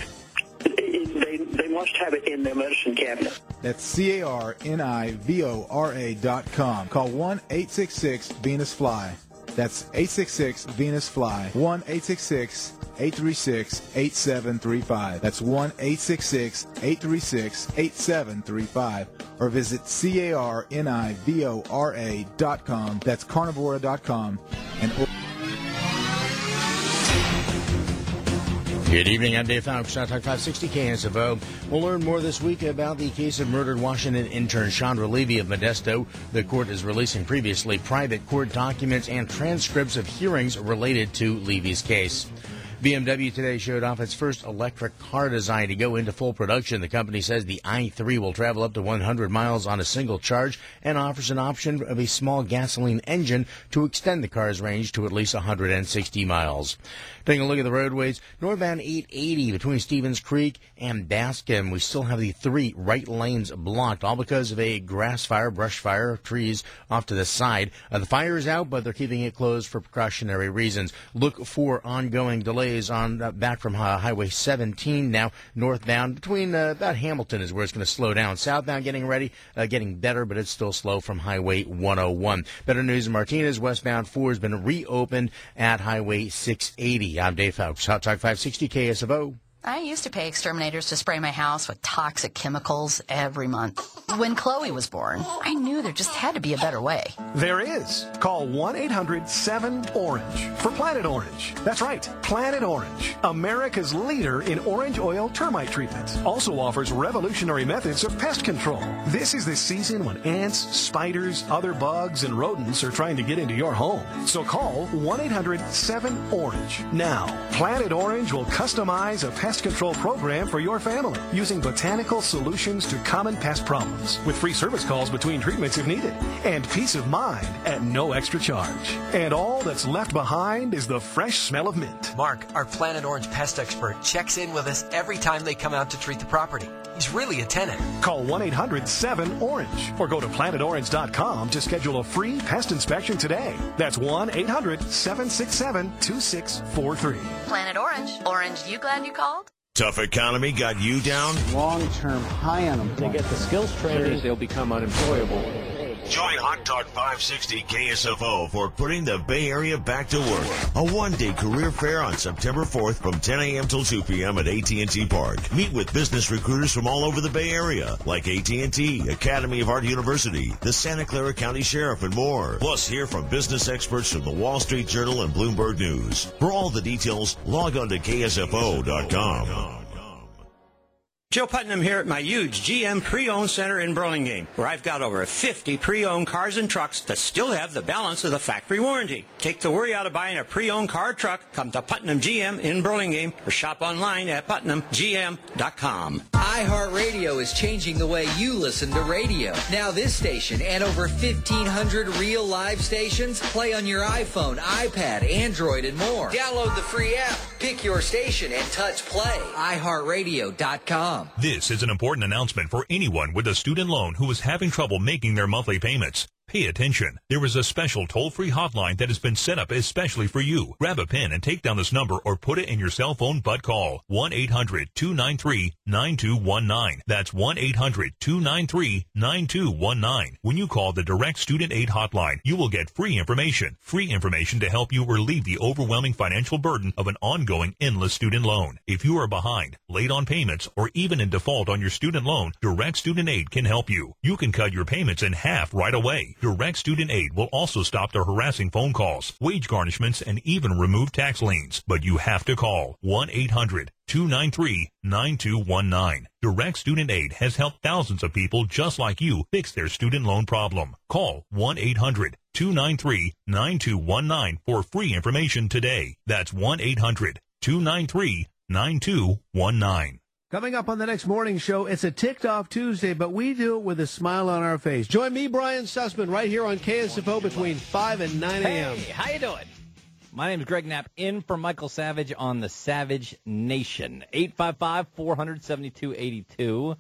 They must have it in their medicine cabinet. That's CARNIVORA.com. Call 1-866-VENUS-FLY. That's 866-VENUS-FLY. 1-866-836-8735. That's 1-866-836-8735. Or visit CARNIVORA.com. That's carnivora.com. And good evening, I'm Dave Fowler, Talk 560 KSFO. We'll learn more this week about the case of murdered Washington intern Chandra Levy of Modesto. The court is releasing previously private court documents and transcripts of hearings related to Levy's case. BMW today showed off its first electric car design to go into full production. The company says the i3 will travel up to 100 miles on a single charge and offers an option of a small gasoline engine to extend the car's range to at least 160 miles. Taking a look at the roadways, northbound 880 between Stevens Creek and Bascom, we still have the 3 right lanes blocked, all because of a grass fire, brush fire, trees off to the side. The fire is out, but they're keeping it closed for precautionary reasons. Look for ongoing delays on back from Highway 17 now, northbound between about Hamilton is where it's going to slow down. Southbound getting better, but it's still slow from Highway 101. Better news in Martinez, westbound 4 has been reopened at Highway 680. I'm Dave Fowler, Hot Talk 560 KSFO. I used to pay exterminators to spray my house with toxic chemicals every month. When Chloe was born, I knew there just had to be a better way. There is. Call 1-800-7-ORANGE for Planet Orange. That's right, Planet Orange, America's leader in orange oil termite treatment. Also offers revolutionary methods of pest control. This is the season when ants, spiders, other bugs, and rodents are trying to get into your home. So call 1-800-7-ORANGE. Now, Planet Orange will customize a pest control program for your family using botanical solutions to common pest problems with free service calls between treatments if needed and peace of mind at no extra charge. And all that's left behind is the fresh smell of mint. Mark, our Planet Orange pest expert, checks in with us every time they come out to treat the property. He's really attentive. Call 1-800-7-ORANGE or go to planetorange.com to schedule a free pest inspection today. That's 1-800-767-2643. Planet Orange. Orange, you glad you called? Tough economy got you down? Long-term high unemployment. They get the skills training, they'll become unemployable. Join Hot Talk 560 KSFO for putting the Bay Area back to work. A one-day career fair on September 4th from 10 a.m. till 2 p.m. at AT&T Park. Meet with business recruiters from all over the Bay Area, like AT&T, Academy of Art University, the Santa Clara County Sheriff, and more. Plus, hear from business experts from the Wall Street Journal and Bloomberg News. For all the details, log on to KSFO.com. Joe Putnam here at my huge GM Pre-Owned Center in Burlingame, where I've got over 50 pre-owned cars and trucks that still have the balance of the factory warranty. Take the worry out of buying a pre-owned car or truck. Come to Putnam GM in Burlingame or shop online at PutnamGM.com. iHeartRadio is changing the way you listen to radio. Now this station and over 1,500 real live stations play on your iPhone, iPad, Android, and more. Download the free app, pick your station, and touch play. iHeartRadio.com. This is an important announcement for anyone with a student loan who is having trouble making their monthly payments. Pay attention. There is a special toll-free hotline that has been set up especially for you. Grab a pen and take down this number or put it in your cell phone, but call 1-800-293-9219. That's 1-800-293-9219. When you call the Direct Student Aid Hotline, you will get free information to help you relieve the overwhelming financial burden of an ongoing endless student loan. If you are behind, late on payments, or even in default on your student loan, Direct Student Aid can help you. You can cut your payments in half right away. Direct Student Aid will also stop the harassing phone calls, wage garnishments, and even remove tax liens. But you have to call 1-800-293-9219. Direct Student Aid has helped thousands of people just like you fix their student loan problem. Call 1-800-293-9219 for free information today. That's 1-800-293-9219. Coming up on the next morning show, it's a Ticked Off Tuesday, but we do it with a smile on our face. Join me, Brian Sussman, right here on KSFO between 5 and 9 a.m. Hey, how you doing? My name is Greg Knapp, in for Michael Savage on the Savage Nation. 855-400-7282.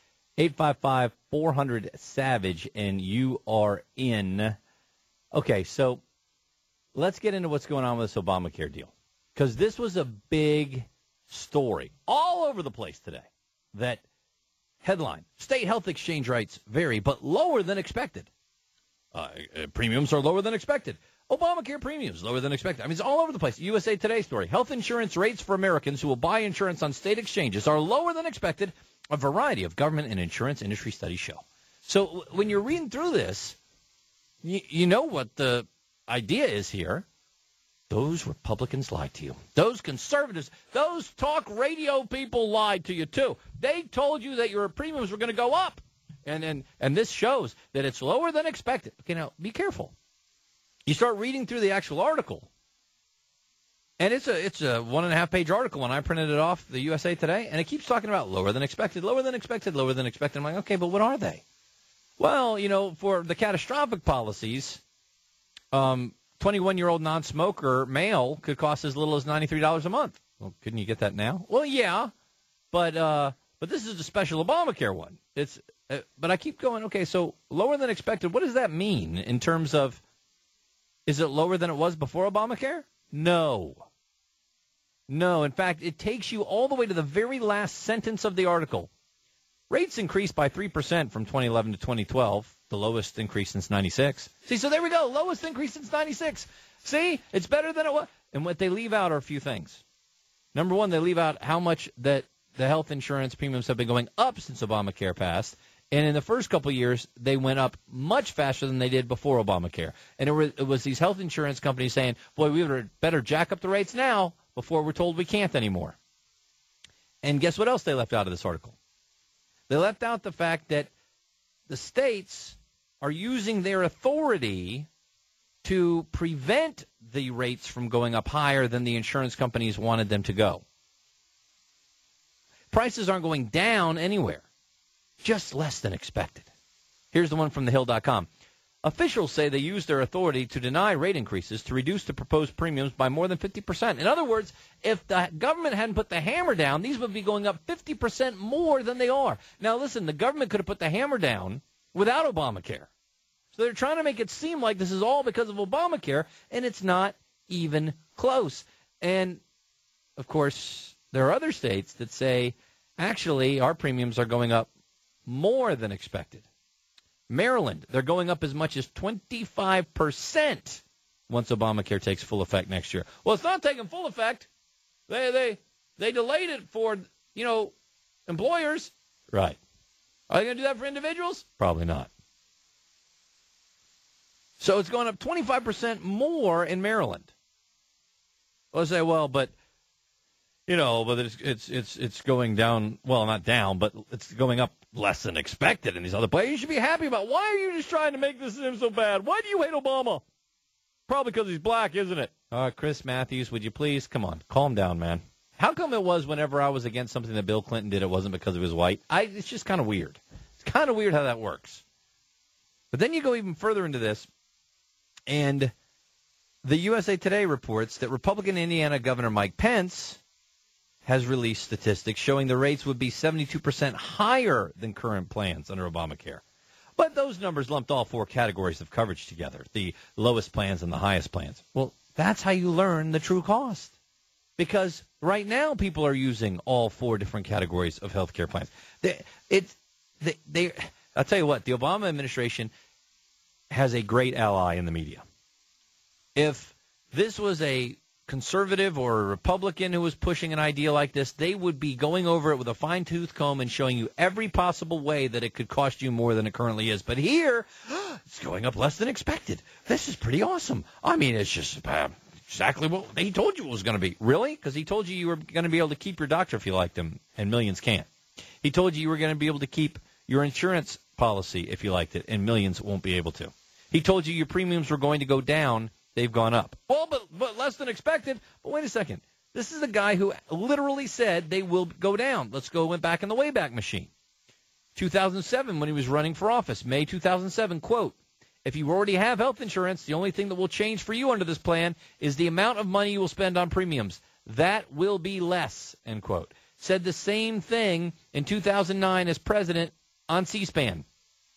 855-400-SAVAGE, and you are in. Okay, so let's get into what's going on with this Obamacare deal, because this was a big story all over the place today. That headline: state health exchange rates vary, but lower than expected. Premiums are lower than expected. Obamacare premiums lower than expected. I mean, it's all over the place. USA Today story: health insurance rates for Americans who will buy insurance on state exchanges are lower than expected. A variety of government and insurance industry studies show. So when you're reading through this, you know what the idea is here. Those Republicans lied to you. Those conservatives, those talk radio people lied to you, too. They told you that your premiums were going to go up. And this shows that it's lower than expected. Okay, now, be careful. You start reading through the actual article, and it's a 1.5-page article when I printed it off the USA Today, and it keeps talking about lower than expected, lower than expected, lower than expected. I'm like, okay, but what are they? Well, for the catastrophic policies, 21-year-old non-smoker male could cost as little as $93 a month. Well, couldn't you get that now? Well, yeah, but this is a special Obamacare one. But I keep going, okay, so lower than expected, what does that mean in terms of, is it lower than it was before Obamacare? No. In fact, it takes you all the way to the very last sentence of the article. Rates increased by 3% from 2011 to 2012, the lowest increase since 96. See, so there we go, lowest increase since 96. See, it's better than it was. And what they leave out are a few things. Number one, they leave out how much that the health insurance premiums have been going up since Obamacare passed. And in the first couple of years, they went up much faster than they did before Obamacare. And it was these health insurance companies saying, boy, we better jack up the rates now before we're told we can't anymore. And guess what else they left out of this article? They left out the fact that the states are using their authority to prevent the rates from going up higher than the insurance companies wanted them to go. Prices aren't going down anywhere, just less than expected. Here's the one from thehill.com. Officials say they used their authority to deny rate increases to reduce the proposed premiums by more than 50%. In other words, if the government hadn't put the hammer down, these would be going up 50% more than they are. Now, listen, the government could have put the hammer down without Obamacare. So they're trying to make it seem like this is all because of Obamacare, and it's not even close. And, of course, there are other states that say, actually, our premiums are going up more than expected. Maryland, they're going up as much as 25% once Obamacare takes full effect next year. Well, it's not taking full effect. They delayed it for, employers. Right. Are they going to do that for individuals? Probably not. So it's going up 25% more in Maryland. Well, say, but it's going down. Well, not down, but it's going up less than expected in these other places. You should be happy about. Why are you just trying to make this seem so bad? Why do you hate Obama? Probably because he's black, isn't it? Chris Matthews, would you please? Come on, calm down, man. How come it was whenever I was against something that Bill Clinton did, it wasn't because he was white? It's just kind of weird. It's kind of weird how that works. But then you go even further into this, and the USA Today reports that Republican Indiana Governor Mike Pence has released statistics showing the rates would be 72% higher than current plans under Obamacare. But those numbers lumped all four categories of coverage together, the lowest plans and the highest plans. Well, that's how you learn the true cost. Because right now people are using all four different categories of health care plans. I'll tell you what, the Obama administration has a great ally in the media. If this was a conservative or a Republican who was pushing an idea like this, they would be going over it with a fine-tooth comb and showing you every possible way that it could cost you more than it currently is. But here, it's going up less than expected. This is pretty awesome. I mean, it's just exactly what he told you it was going to be. Really? Because he told you were going to be able to keep your doctor if you liked him, and millions can't. He told you were going to be able to keep your insurance policy if you liked it, and millions won't be able to. He told you your premiums were going to go down. They've gone up. Well, but less than expected. But wait a second. This is a guy who literally said they will go down. Let's go back in the Wayback Machine. 2007, when he was running for office, May 2007, quote, "If you already have health insurance, the only thing that will change for you under this plan is the amount of money you will spend on premiums. That will be less," end quote. Said the same thing in 2009 as president on C-SPAN.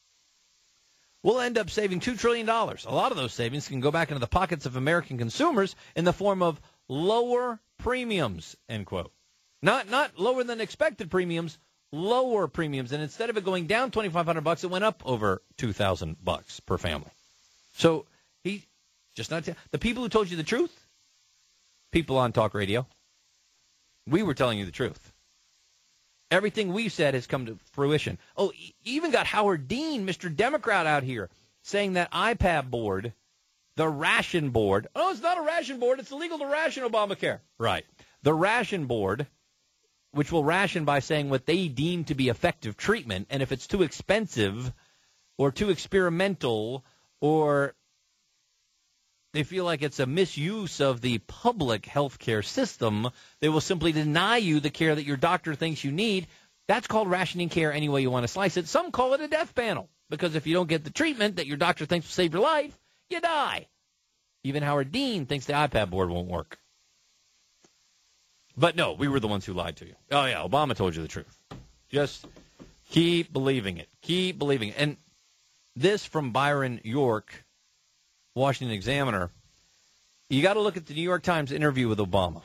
We'll end up saving $2 trillion. A lot of those savings can go back into the pockets of American consumers in the form of lower premiums, end quote. Not lower than expected premiums, lower premiums. And instead of it going down $2,500, it went up over $2,000 per family. So he just not the people who told you the truth, people on talk radio, we were telling you the truth. Everything we've said has come to fruition. Oh, even got Howard Dean, Mr. Democrat, out here saying that IPAB board, the ration board. Oh, it's not a ration board. It's illegal to ration Obamacare. Right. The ration board, which will ration by saying what they deem to be effective treatment, and if it's too expensive or too experimental or they feel like it's a misuse of the public health care system, they will simply deny you the care that your doctor thinks you need. That's called rationing care any way you want to slice it. Some call it a death panel, because if you don't get the treatment that your doctor thinks will save your life, you die. Even Howard Dean thinks the IPAB board won't work. But no, we were the ones who lied to you. Oh, yeah, Obama told you the truth. Just keep believing it. Keep believing it. And this from Byron York, Washington Examiner. You got to look at the New York Times interview with Obama.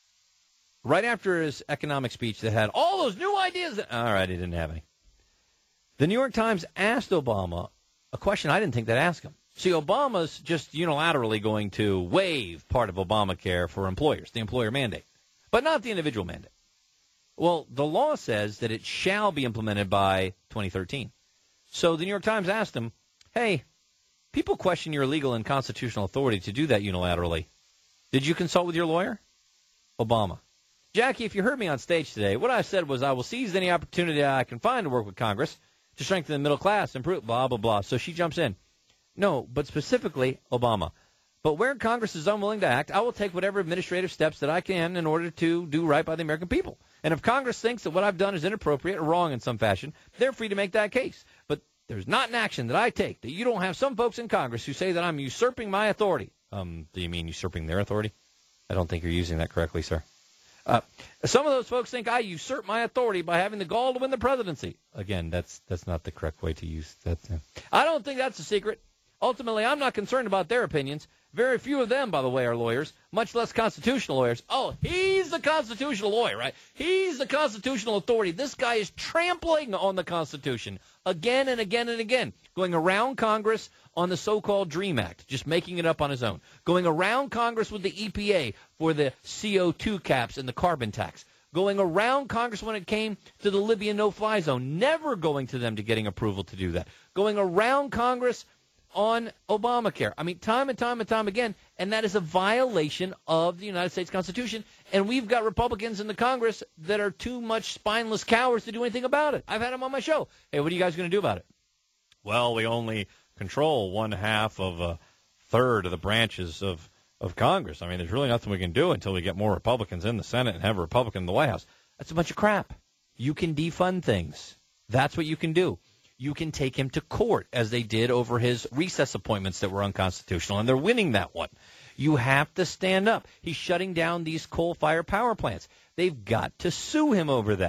Right after his economic speech that had all those new ideas. All right, he didn't have any. The New York Times asked Obama a question I didn't think they'd ask him. See, Obama's just unilaterally going to waive part of Obamacare for employers, the employer mandate, but not the individual mandate. Well, the law says that it shall be implemented by 2013. So the New York Times asked him, hey, people question your legal and constitutional authority to do that unilaterally. Did you consult with your lawyer? Obama. Jackie, if you heard me on stage today, what I said was I will seize any opportunity I can find to work with Congress to strengthen the middle class, improve, blah, blah, blah. So she jumps in. No, but specifically Obama. But where Congress is unwilling to act, I will take whatever administrative steps that I can in order to do right by the American people. And if Congress thinks that what I've done is inappropriate or wrong in some fashion, they're free to make that case. But there's not an action that I take that you don't have some folks in Congress who say that I'm usurping my authority. Do you mean usurping their authority? I don't think you're using that correctly, sir. Some of those folks think I usurp my authority by having the gall to win the presidency. Again, that's not the correct way to use that. I don't think that's a secret. Ultimately, I'm not concerned about their opinions. Very few of them, by the way, are lawyers, much less constitutional lawyers. Oh, he's the constitutional lawyer, right? He's the constitutional authority. This guy is trampling on the Constitution again and again and again, going around Congress on the so-called DREAM Act, just making it up on his own, going around Congress with the EPA for the CO2 caps and the carbon tax, going around Congress when it came to the Libya no-fly zone, never going to them to getting approval to do that, going around Congress on Obamacare. I mean, time and time and time again, and that is a violation of the United States Constitution, and we've got Republicans in the Congress that are too much spineless cowards to do anything about it. I've had them on my show. Hey, what are you guys going to do about it? Well, we only control 1/2 of a third of the branches of Congress. I mean, there's really nothing we can do until we get more Republicans in the Senate and have a Republican in the White House. That's a bunch of crap. You can defund things. That's what you can do. You can take him to court, as they did over his recess appointments that were unconstitutional, and they're winning that one. You have to stand up. He's shutting down these coal-fired power plants. They've got to sue him over that.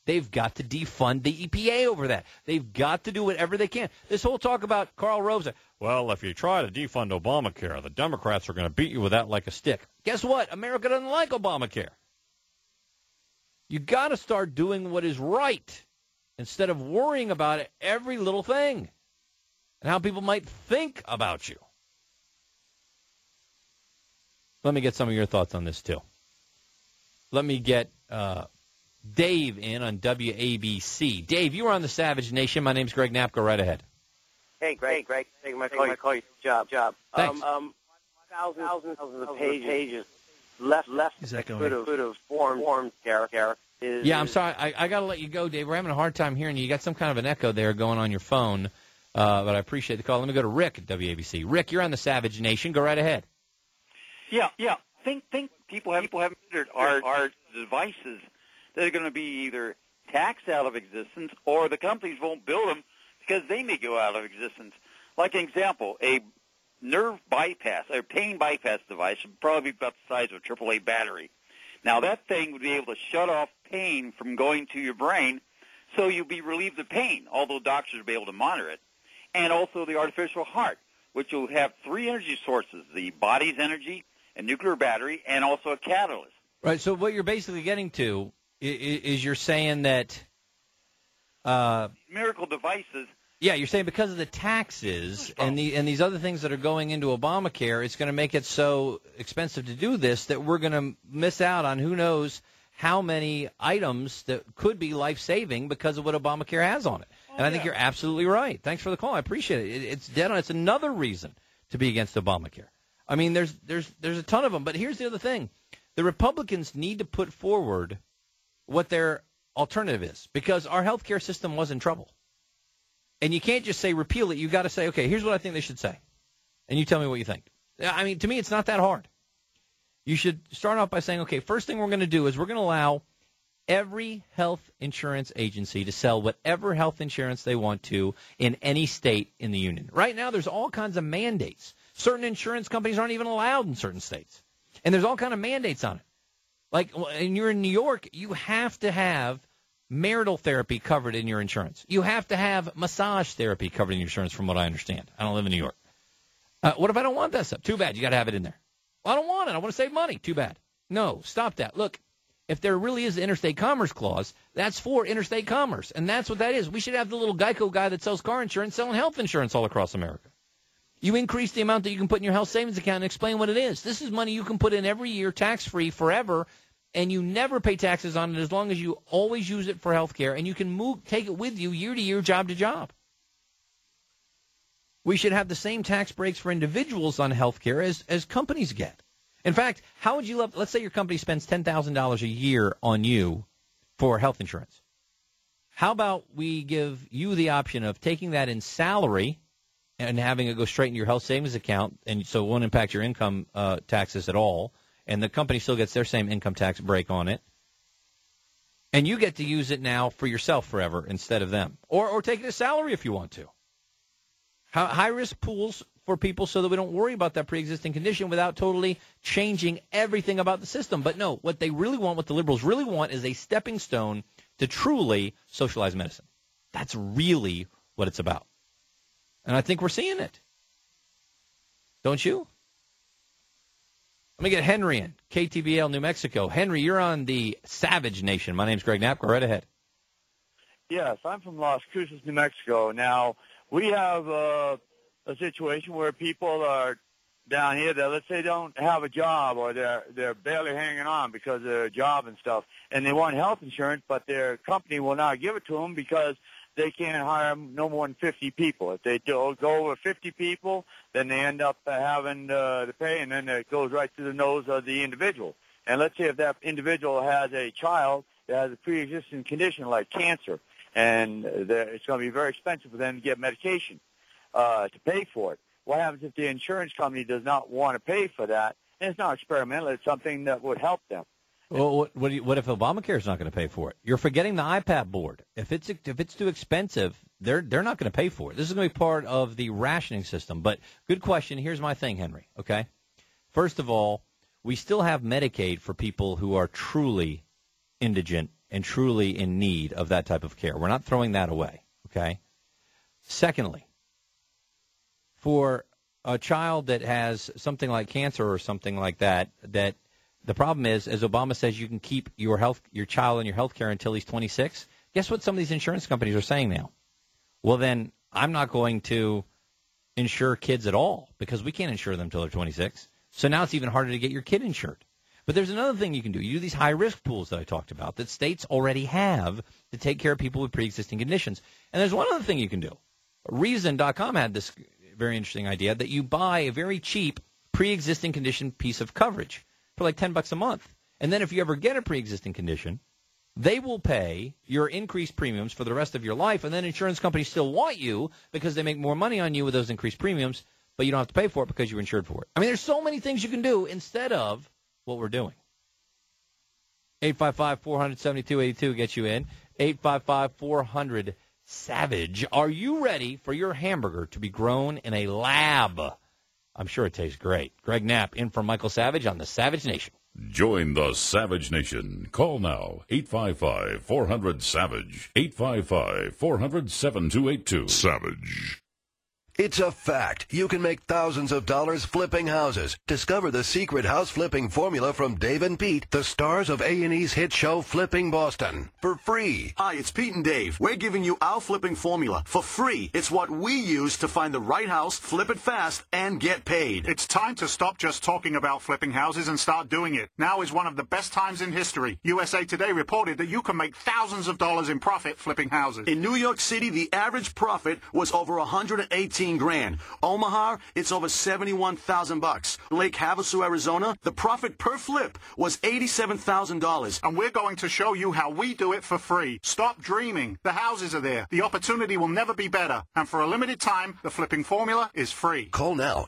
They've got to defund the EPA over that. They've got to do whatever they can. This whole talk about Karl Rove, well, if you try to defund Obamacare, the Democrats are going to beat you with that like a stick. Guess what? America doesn't like Obamacare. You got to start doing what is right instead of worrying about every little thing and how people might think about you. Let me get some of your thoughts on this, too. Let me get Dave in on WABC. Dave, you were on the Savage Nation. My name's Greg Knapp. Go right ahead. Hey, Greg. Taking my call. Job. Thanks. Thousands of pages left that could have formed Garrett. Yeah, I'm sorry. I got to let you go, Dave. We're having a hard time hearing you. You got some kind of an echo there going on your phone, but I appreciate the call. Let me go to Rick at WABC. Rick, you're on the Savage Nation. Go right ahead. Yeah. Think people have considered our devices that are going to be either taxed out of existence or the companies won't build them because they may go out of existence. Like an example, a nerve bypass or pain bypass device would probably be about the size of a AAA battery. Now, that thing would be able to shut off pain from going to your brain, so you'll be relieved of pain, although doctors will be able to monitor it. And also the artificial heart, which will have 3 energy sources, the body's energy, a nuclear battery, and also a catalyst. Right, so what you're basically getting to is you're saying that miracle devices. Yeah, you're saying because of the taxes and these other things that are going into Obamacare, it's going to make it so expensive to do this that we're going to miss out on who knows how many items that could be life-saving because of what Obamacare has on it. And I think you're absolutely right. Thanks for the call. I appreciate it. It's dead on. It's another reason to be against Obamacare. I mean, there's a ton of them. But here's the other thing. The Republicans need to put forward what their alternative is because our health care system was in trouble. And you can't just say repeal it. You've got to say, okay, here's what I think they should say. And you tell me what you think. I mean, to me, it's not that hard. You should start off by saying, okay, first thing we're going to do is we're going to allow every health insurance agency to sell whatever health insurance they want to in any state in the union. Right now, there's all kinds of mandates. Certain insurance companies aren't even allowed in certain states. And there's all kinds of mandates on it. Like, when you're in New York, you have to have marital therapy covered in your insurance. You have to have massage therapy covered in your insurance, from what I understand. I don't live in New York. What if I don't want that stuff? Too bad. You got to have it in there. Well, I don't want it. I want to save money. Too bad. No, stop that. Look, if there really is an interstate commerce clause, that's for interstate commerce, and that's what that is. We should have the little Geico guy that sells car insurance selling health insurance all across America. You increase the amount that you can put in your health savings account and explain what it is. This is money you can put in every year, tax-free, forever, and you never pay taxes on it as long as you always use it for health care, and you can take it with you year to year, job to job. We should have the same tax breaks for individuals on health care as companies get. In fact, how would you love, let's say your company spends $10,000 a year on you for health insurance. How about we give you the option of taking that in salary and having it go straight into your health savings account, and so it won't impact your income taxes at all, and the company still gets their same income tax break on it. And you get to use it now for yourself forever instead of them. Or take it as salary if you want to. High-risk pools for people so that we don't worry about that pre-existing condition without totally changing everything about the system. But no, what they really want, what the liberals really want, is a stepping stone to truly socialized medicine. That's really what it's about. And I think we're seeing it. Don't you? Let me get Henry in, KTBL, New Mexico. Henry, you're on the Savage Nation. My name's Greg Knapp. Go right ahead. Yes, I'm from Las Cruces, New Mexico. Now, we have a situation where people are down here that, let's say, don't have a job or they're barely hanging on because of their job and stuff, and they want health insurance, but their company will not give it to them because they can't hire no more than 50 people. If they go over 50 people, then they end up having to pay, and then it goes right to the nose of the individual. And let's say if that individual has a child that has a pre-existing condition like cancer, and it's going to be very expensive for them to get medication to pay for it. What happens if the insurance company does not want to pay for that? And it's not experimental. It's something that would help them. Well, what if Obamacare is not going to pay for it? You're forgetting the IPAP board. If it's too expensive, they're not going to pay for it. This is going to be part of the rationing system. But good question. Here's my thing, Henry. Okay. First of all, we still have Medicaid for people who are truly indigent and truly in need of that type of care. We're not throwing that away, okay? Secondly, for a child that has something like cancer or something like that, that the problem is, as Obama says, you can keep your child in your health care until he's 26. Guess what some of these insurance companies are saying now? Well, then I'm not going to insure kids at all because we can't insure them until they're 26. So now it's even harder to get your kid insured. But there's another thing you can do. You do these high-risk pools that I talked about that states already have to take care of people with pre-existing conditions. And there's one other thing you can do. Reason.com had this very interesting idea that you buy a very cheap pre-existing condition piece of coverage for like $10 a month. And then if you ever get a pre-existing condition, they will pay your increased premiums for the rest of your life, and then insurance companies still want you because they make more money on you with those increased premiums, but you don't have to pay for it because you're insured for it. I mean, there's so many things you can do instead of what we're doing. 855-400-7282 gets you in. 855-400-SAVAGE. Are you ready for your hamburger to be grown in a lab? I'm sure it tastes great. Greg Knapp in for Michael Savage on the Savage Nation. Join the Savage Nation. Call now, 855-400-SAVAGE. 855-400-7282. Savage. It's a fact. You can make thousands of dollars flipping houses. Discover the secret house flipping formula from Dave and Pete, the stars of A&E's hit show Flipping Boston, for free. Hi, it's Pete and Dave. We're giving you our flipping formula for free. It's what we use to find the right house, flip it fast, and get paid. It's time to stop just talking about flipping houses and start doing it. Now is one of the best times in history. USA Today reported that you can make thousands of dollars in profit flipping houses. In New York City, the average profit was over $118,000. Omaha, it's over $71,000. Lake Havasu, Arizona, the profit per flip was $87,000. And we're going to show you how we do it for free. Stop dreaming. The houses are there. The opportunity will never be better. And for a limited time, the flipping formula is free. Call now,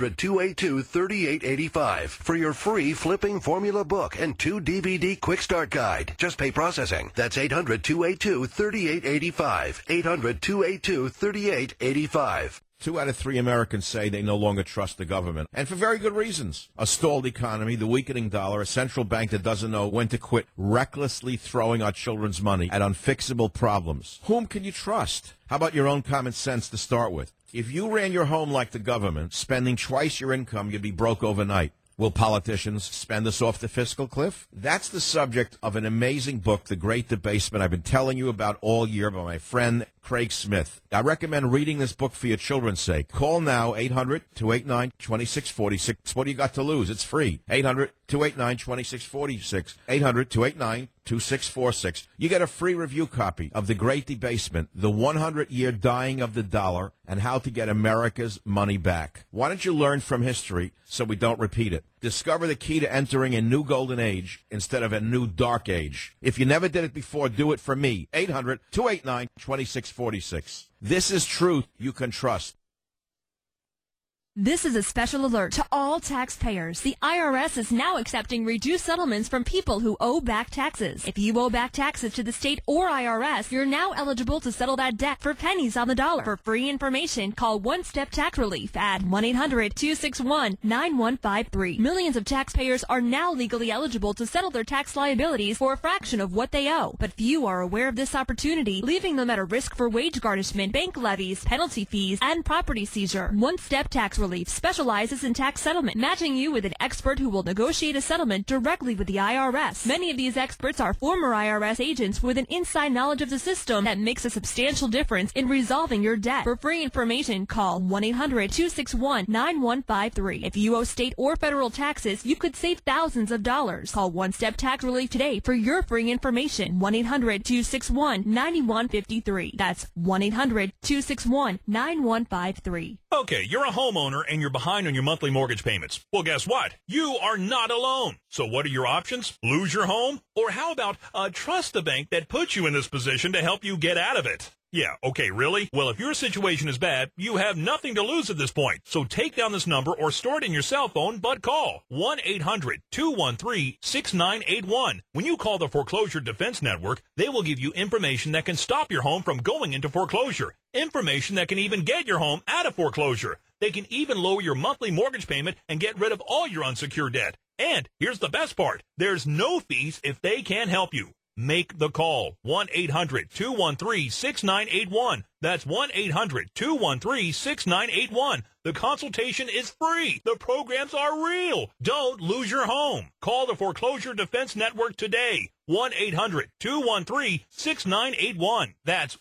800-282-3885 for your free flipping formula book and 2 DVD quick start guide. Just pay processing. That's 800-282-3885. 800-282-3885. 2 out of 3 Americans say they no longer trust the government, and for very good reasons. A stalled economy, the weakening dollar, a central bank that doesn't know when to quit recklessly throwing our children's money at unfixable problems. Whom can you trust? How about your own common sense to start with? If you ran your home like the government, spending twice your income, you'd be broke overnight. Will politicians spend us off the fiscal cliff? That's the subject of an amazing book, The Great Debasement, I've been telling you about all year by my friend Craig Smith. I recommend reading this book for your children's sake. Call now, 800-289-2646. What do you got to lose? It's free. 800-289-2646. 800-289-2646. You get a free review copy of The Great Debasement, the 100-year dying of the dollar, and how to get America's money back. Why don't you learn from history so we don't repeat it? Discover the key to entering a new golden age instead of a new dark age. If you never did it before, do it for me. 800-289-2646. This is truth you can trust. This is a special alert to all taxpayers. The IRS is now accepting reduced settlements from people who owe back taxes. If you owe back taxes to the state or IRS, you're now eligible to settle that debt for pennies on the dollar. For free information, call One Step Tax Relief at 1-800-261-9153. Millions of taxpayers are now legally eligible to settle their tax liabilities for a fraction of what they owe. But few are aware of this opportunity, leaving them at a risk for wage garnishment, bank levies, penalty fees, and property seizure. One Step Tax Relief specializes in tax settlement, matching you with an expert who will negotiate a settlement directly with the IRS. Many of these experts are former IRS agents with an inside knowledge of the system that makes a substantial difference in resolving your debt. For free information, call 1-800-261-9153. If you owe state or federal taxes, you could save thousands of dollars. Call One Step Tax Relief today for your free information. 1-800-261-9153. That's 1-800-261-9153. Okay, you're a homeowner and you're behind on your monthly mortgage payments. Well, guess what? You are not alone. So what are your options? Lose your home? Or how about trust the bank that put you in this position to help you get out of it? Yeah, okay, really? Well, if your situation is bad, you have nothing to lose at this point. So take down this number or store it in your cell phone, but call 1-800-213-6981. When you call the Foreclosure Defense Network, they will give you information that can stop your home from going into foreclosure. Information that can even get your home out of foreclosure. They can even lower your monthly mortgage payment and get rid of all your unsecured debt. And here's the best part. There's no fees if they can't help you. Make the call. 1-800-213-6981. That's 1-800-213-6981. The consultation is free. The programs are real. Don't lose your home. Call the Foreclosure Defense Network today. 1-800-213-6981. That's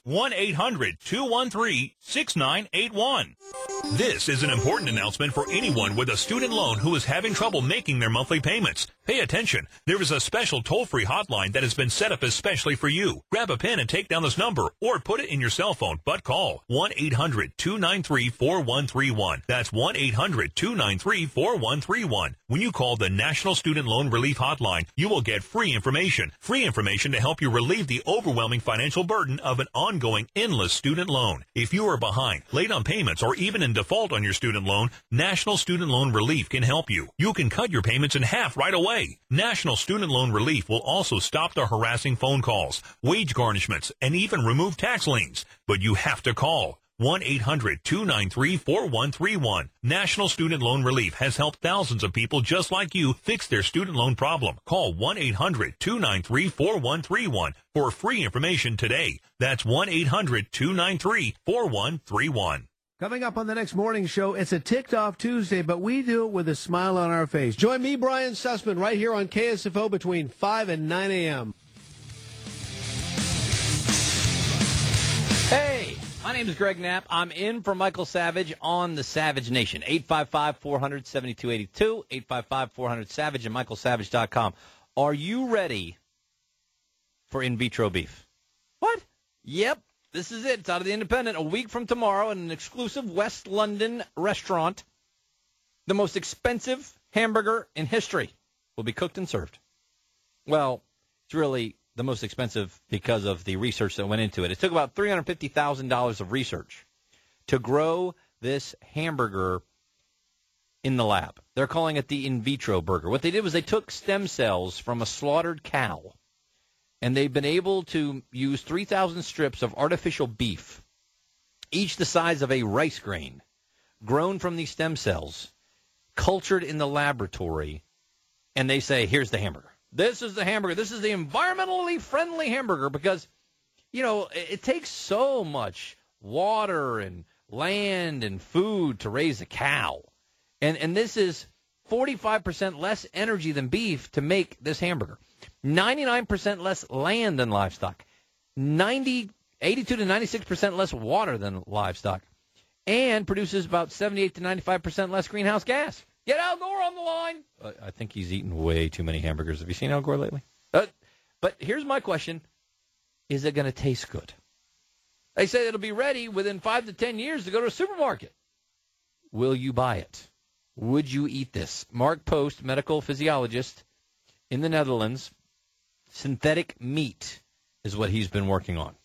1-800-213-6981. This is an important announcement for anyone with a student loan who is having trouble making their monthly payments. Pay attention. There is a special toll-free hotline that has been set up especially for you. Grab a pen and take down this number or put it in your cell phone, but call 1-800-293-4131. That's 1-800-293-4131. When you call the National Student Loan Relief Hotline, you will get free information to help you relieve the overwhelming financial burden of an ongoing endless student loan. If you are behind, late on payments, or even in default on your student loan, National Student Loan Relief can help you. You can cut your payments in half right away. National Student Loan Relief will also stop the harassing phone calls, wage garnishments, and even remove tax liens. But you have to call 1-800-293-4131. National Student Loan Relief has helped thousands of people just like you fix their student loan problem. Call 1-800-293-4131 for free information today. That's 1-800-293-4131. Coming up on the next morning show, it's a ticked off Tuesday, but we do it with a smile on our face. Join me, Brian Sussman, right here on KSFO between 5 and 9 a.m. Hey, my name is Greg Knapp. I'm in for Michael Savage on the Savage Nation. 855-400-7282, 855-400-SAVAGE, and michaelsavage.com. Are you ready for in vitro beef? What? Yep. This is it. It's out of the Independent. A week from tomorrow in an exclusive West London restaurant, the most expensive hamburger in history will be cooked and served. Well, it's really the most expensive because of the research that went into it. It took about $350,000 of research to grow this hamburger in the lab. They're calling it the in vitro burger. What they did was they took stem cells from a slaughtered cow, and they've been able to use 3,000 strips of artificial beef, each the size of a rice grain, grown from these stem cells, cultured in the laboratory, and they say, here's the hamburger. This is the hamburger. This is the environmentally friendly hamburger because, you know, it takes so much water and land and food to raise a cow. And this is 45% less energy than beef to make this hamburger. 99% less land than livestock. 82 to 96% less water than livestock. And produces about 78 to 95% less greenhouse gas. Get Al Gore on the line. I think he's eaten way too many hamburgers. Have you seen Al Gore lately? But here's my question. Is it going to taste good? They say it'll be ready within 5 to 10 years to go to a supermarket. Will you buy it? Would you eat this? Mark Post, medical physiologist in the Netherlands, synthetic meat is what he's been working on.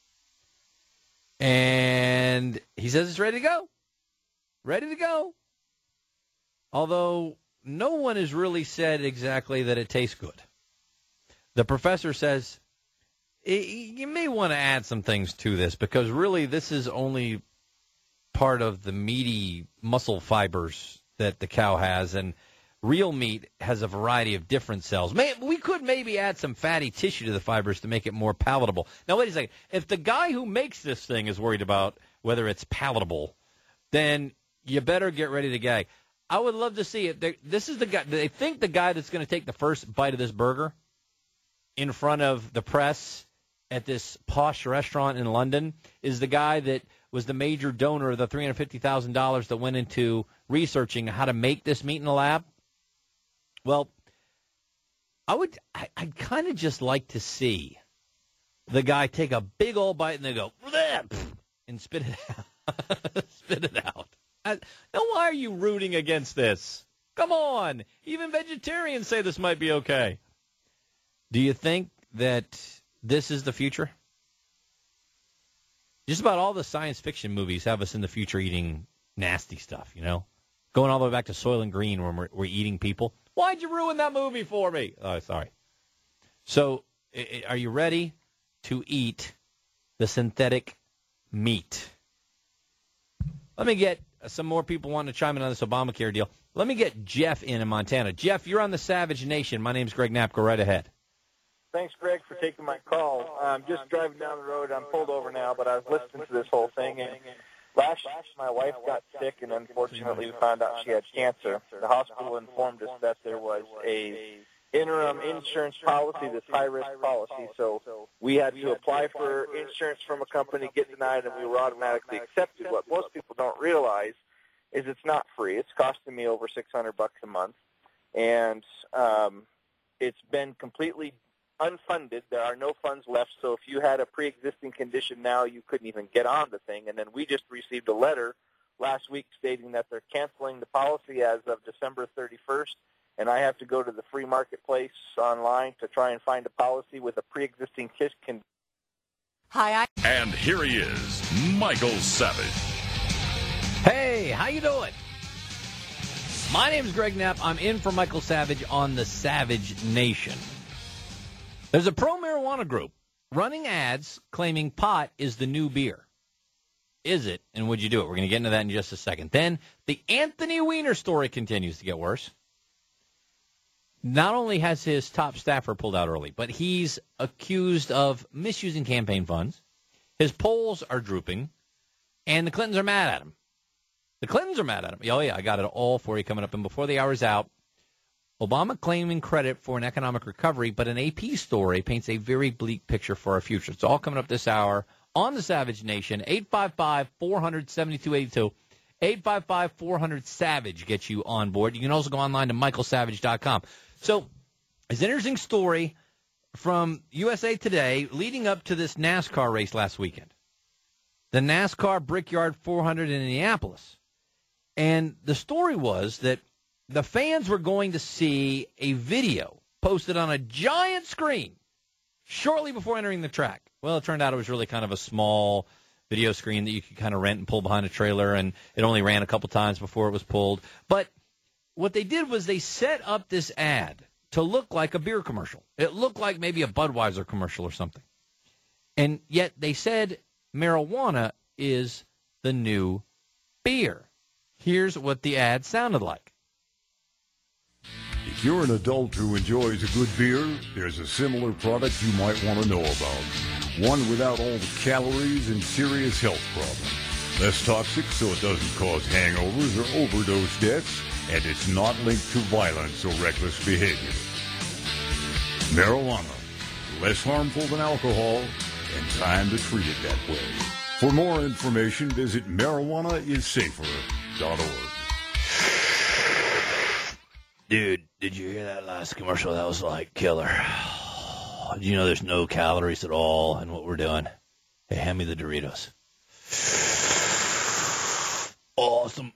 And he says it's ready to go. Ready to go. Although no one has really said exactly that it tastes good. The professor says you may want to add some things to this because really this is only part of the meaty muscle fibers that the cow has, and real meat has a variety of different cells. We could maybe add some fatty tissue to the fibers to make it more palatable. Now, wait a second. If the guy who makes this thing is worried about whether it's palatable, then you better get ready to gag. I would love to see it. This is the guy. They think the guy that's going to take the first bite of this burger in front of the press at this posh restaurant in London is the guy that was the major donor of the $350,000 that went into researching how to make this meat in the lab. Well, I'd kind of just like to see the guy take a big old bite and then go, and spit it out. Spit it out. Now, why are you rooting against this? Come on. Even vegetarians say this might be okay. Do you think that this is the future? Just about all the science fiction movies have us in the future eating nasty stuff, you know? Going all the way back to Soylent Green when we're eating people. Why'd you ruin that movie for me? Oh, sorry. So, are you ready to eat the synthetic meat? Let me get some more people wanting to chime in on this Obamacare deal. Let me get Jeff in Montana. Jeff, you're on the Savage Nation. My name's Greg Knapp. Go right ahead. Thanks, Greg, for taking my call. I'm just driving down the road. I'm pulled over now, but I was listening to this whole thing. And last year, my wife got sick, and unfortunately, we found out she had cancer. The hospital informed us that there was a interim insurance policy, this high-risk policy. So we had to apply for insurance from a company, get denied, and we were automatically accepted. What most people don't realize is it's not free. It's costing me over $600 a month, and it's been completely unfunded. There are no funds left, so if you had a pre-existing condition now, you couldn't even get on the thing. And then we just received a letter last week stating that they're canceling the policy as of December 31st, and I have to go to the free marketplace online to try and find a policy with a pre-existing condition. Hi, And here he is, Michael Savage. Hey, how you doing? My name's Greg Knapp. I'm in for Michael Savage on the Savage Nation. There's a pro-marijuana group running ads claiming pot is the new beer. Is it? And would you do it? We're going to get into that in just a second. Then the Anthony Weiner story continues to get worse. Not only has his top staffer pulled out early, but he's accused of misusing campaign funds. His polls are drooping, and the Clintons are mad at him. The Clintons are mad at him. Oh, yeah, I got it all for you coming up. And before the hour's out, Obama claiming credit for an economic recovery, but an AP story paints a very bleak picture for our future. It's all coming up this hour on the Savage Nation. 855-400-7282. 855-400-SAVAGE gets you on board. You can also go online to michaelsavage.com. So, it's an interesting story from USA Today leading up to this NASCAR race last weekend. The NASCAR Brickyard 400 in Indianapolis. And the story was that the fans were going to see a video posted on a giant screen shortly before entering the track. Well, it turned out it was really kind of a small video screen that you could kind of rent and pull behind a trailer, and it only ran a couple times before it was pulled. But what they did was they set up this ad to look like a beer commercial. It looked like maybe a Budweiser commercial or something. And yet they said marijuana is the new beer. Here's what the ad sounded like. If you're an adult who enjoys a good beer, there's a similar product you might want to know about. One without all the calories and serious health problems. Less toxic so it doesn't cause hangovers or overdose deaths, and it's not linked to violence or reckless behavior. Marijuana. Less harmful than alcohol, and time to treat it that way. For more information, visit marijuanaissafer.org. Dude, did you hear that last commercial? That was like killer. Did you know there's no calories at all in what we're doing? Hey, hand me the Doritos. Awesome.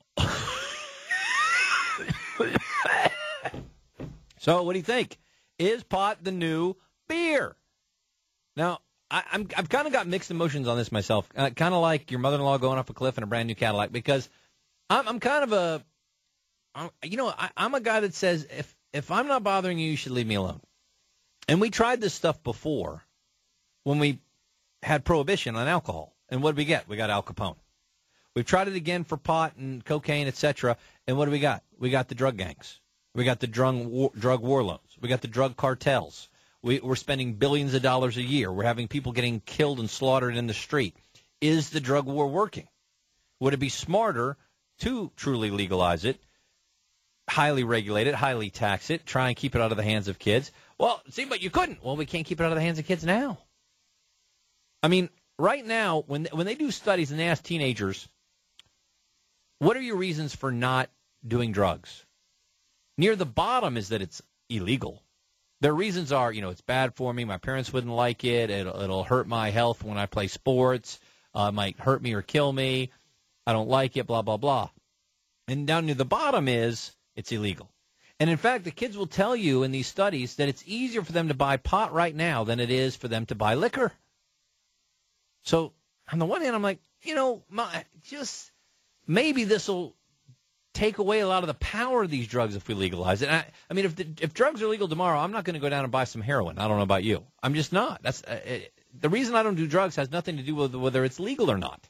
So, what do you think? Is pot the new beer? Now, I've kind of got mixed emotions on this myself. Kind of like your mother-in-law going off a cliff in a brand new Cadillac, because I'm kind of a... I'm a guy that says if I'm not bothering you, you should leave me alone. And we tried this stuff before when we had prohibition on alcohol. And what did we get? We got Al Capone. We've tried it again for pot and cocaine, etc. And what do we got? We got the drug gangs. We got the drug warlords. We got the drug cartels. We're spending billions of dollars a year. We're having people getting killed and slaughtered in the street. Is the drug war working? Would it be smarter to truly legalize it? Highly regulate it, highly tax it, try and keep it out of the hands of kids. Well, see, but you couldn't. Well, we can't keep it out of the hands of kids now. I mean, right now, when they do studies and they ask teenagers, what are your reasons for not doing drugs? Near the bottom is that it's illegal. Their reasons are, it's bad for me, my parents wouldn't like it, it'll hurt my health when I play sports, it might hurt me or kill me, I don't like it, blah, blah, blah. And down near the bottom is it's illegal. And, in fact, the kids will tell you in these studies that it's easier for them to buy pot right now than it is for them to buy liquor. So, on the one hand, I'm like, just maybe this will take away a lot of the power of these drugs if we legalize it. I mean, if drugs are legal tomorrow, I'm not going to go down and buy some heroin. I don't know about you. I'm just not. That's the reason I don't do drugs has nothing to do with whether it's legal or not.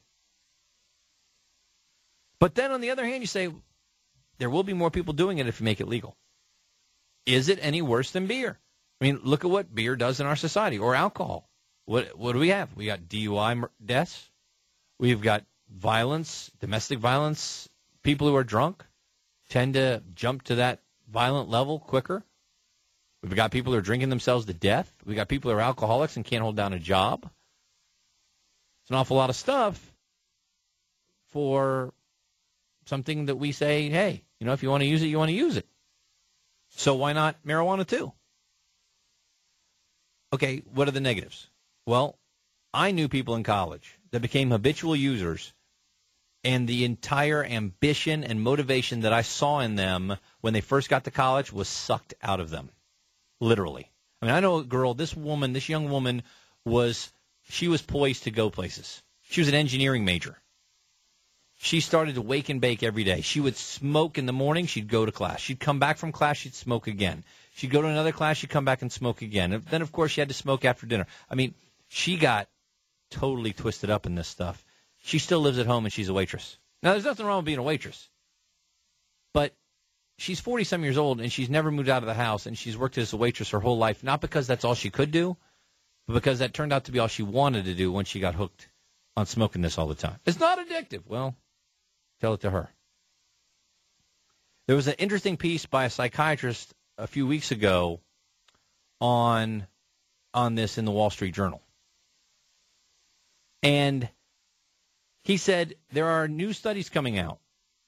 But then, on the other hand, you say, there will be more people doing it if you make it legal. Is it any worse than beer? I mean, look at what beer does in our society, or alcohol. What do we have? We got DUI deaths. We've got violence, domestic violence. People who are drunk tend to jump to that violent level quicker. We've got people who are drinking themselves to death. We've got people who are alcoholics and can't hold down a job. It's an awful lot of stuff for something that we say, hey, if you want to use it, you want to use it. So why not marijuana too? Okay, what are the negatives? Well, I knew people in college that became habitual users, and the entire ambition and motivation that I saw in them when they first got to college was sucked out of them, literally. I mean, I know a girl, this young woman, she was poised to go places. She was an engineering major. She started to wake and bake every day. She would smoke in the morning. She'd go to class. She'd come back from class. She'd smoke again. She'd go to another class. She'd come back and smoke again. And then, of course, she had to smoke after dinner. I mean, she got totally twisted up in this stuff. She still lives at home, and she's a waitress. Now, there's nothing wrong with being a waitress. But she's 40-some years old, and she's never moved out of the house, and she's worked as a waitress her whole life, not because that's all she could do, but because that turned out to be all she wanted to do when she got hooked on smoking this all the time. It's not addictive. Well, tell it to her. There was an interesting piece by a psychiatrist a few weeks ago on this in the Wall Street Journal. And he said there are new studies coming out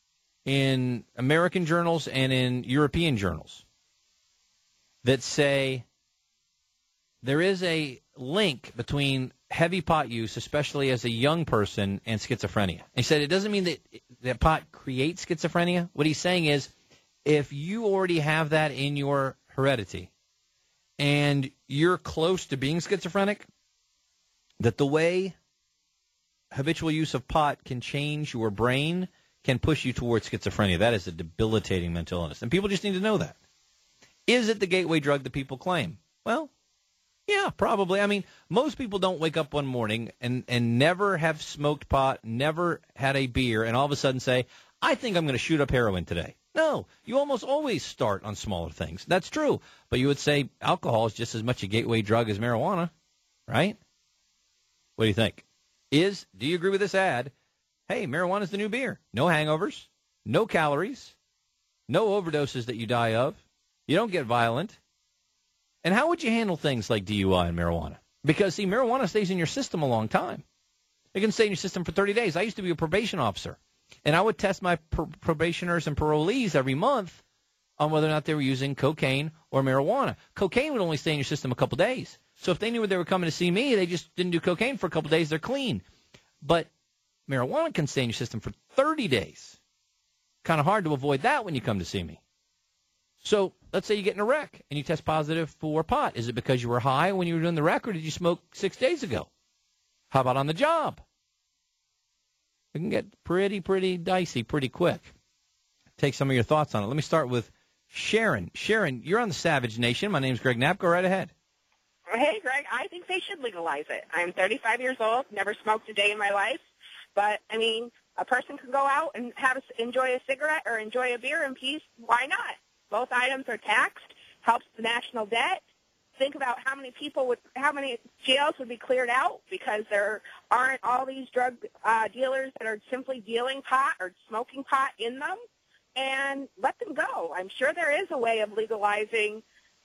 in American journals and in European journals that say there is a link between heavy pot use, especially as a young person, and schizophrenia. He said it doesn't mean that pot creates schizophrenia. What he's saying is if you already have that in your heredity and you're close to being schizophrenic, that the way habitual use of pot can change your brain can push you towards schizophrenia. That is a debilitating mental illness. And people just need to know that. Is it the gateway drug that people claim? Well, yeah, probably. I mean, most people don't wake up one morning and never have smoked pot, never had a beer, and all of a sudden say, I think I'm going to shoot up heroin today. No, you almost always start on smaller things. That's true. But you would say alcohol is just as much a gateway drug as marijuana, right? What do you think? Do you agree with this ad? Hey, marijuana is the new beer. No hangovers, no calories, no overdoses that you die of. You don't get violent. And how would you handle things like DUI and marijuana? Because, see, marijuana stays in your system a long time. It can stay in your system for 30 days. I used to be a probation officer, and I would test my probationers and parolees every month on whether or not they were using cocaine or marijuana. Cocaine would only stay in your system a couple days. So if they knew they were coming to see me, they just didn't do cocaine for a couple days, they're clean. But marijuana can stay in your system for 30 days. Kind of hard to avoid that when you come to see me. So let's say you get in a wreck and you test positive for pot. Is it because you were high when you were doing the wreck, or did you smoke 6 days ago? How about on the job? It can get pretty dicey pretty quick. Take some of your thoughts on it. Let me start with Sharon. Sharon, you're on the Savage Nation. My name's Greg Knapp. Go right ahead. Hey, Greg, I think they should legalize it. I'm 35 years old, never smoked a day in my life. But, I mean, a person can go out and enjoy a cigarette or enjoy a beer in peace. Why not? Both items are taxed, helps the national debt. Think about how many jails would be cleared out because there aren't all these drug dealers that are simply dealing pot or smoking pot in them, and let them go. I'm sure there is a way of legalizing,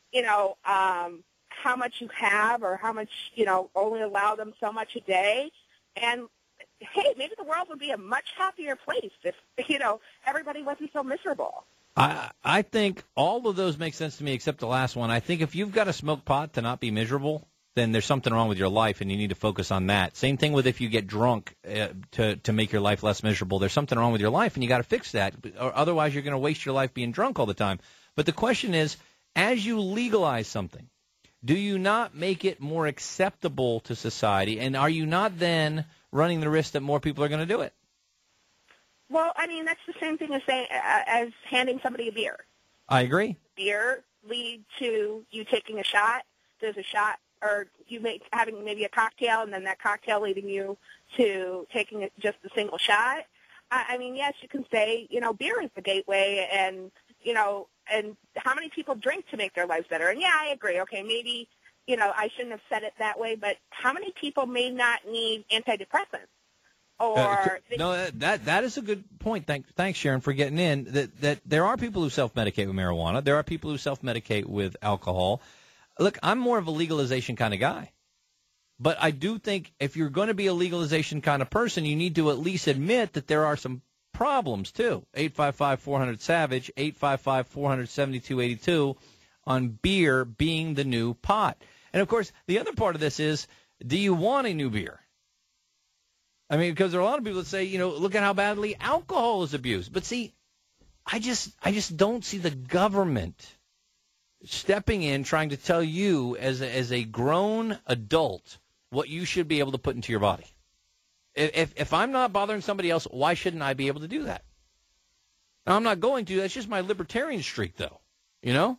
how much you have or how much, only allow them so much a day. And, hey, maybe the world would be a much happier place if, everybody wasn't so miserable. I think all of those make sense to me except the last one. I think if you've got to smoke pot to not be miserable, then there's something wrong with your life, and you need to focus on that. Same thing with if you get drunk to make your life less miserable. There's something wrong with your life, and you got to fix that. Or otherwise, you're going to waste your life being drunk all the time. But the question is, as you legalize something, do you not make it more acceptable to society, and are you not then running the risk that more people are going to do it? Well, I mean, that's the same thing as handing somebody a beer. I agree. Beer lead to you taking a shot. There's a shot, or having maybe a cocktail, and then that cocktail leading you to taking just a single shot. I mean, yes, you can say, beer is the gateway, and, and how many people drink to make their lives better? And yeah, I agree. Okay, maybe, I shouldn't have said it that way, but how many people may not need antidepressants? No, that is a good point. Thanks, Sharon, for getting in. That there are people who self-medicate with marijuana. There are people who self-medicate with alcohol. Look, I'm more of a legalization kind of guy. But I do think if you're going to be a legalization kind of person, you need to at least admit that there are some problems, too. 855-400-SAVAGE, 855-400-7282 on beer being the new pot. And, of course, the other part of this is, do you want a new beer? I mean, because there are a lot of people that say, look at how badly alcohol is abused. But see, I just don't see the government stepping in, trying to tell you as a grown adult what you should be able to put into your body. If I'm not bothering somebody else, why shouldn't I be able to do that? Now, I'm not going to. That's just my libertarian streak, though, And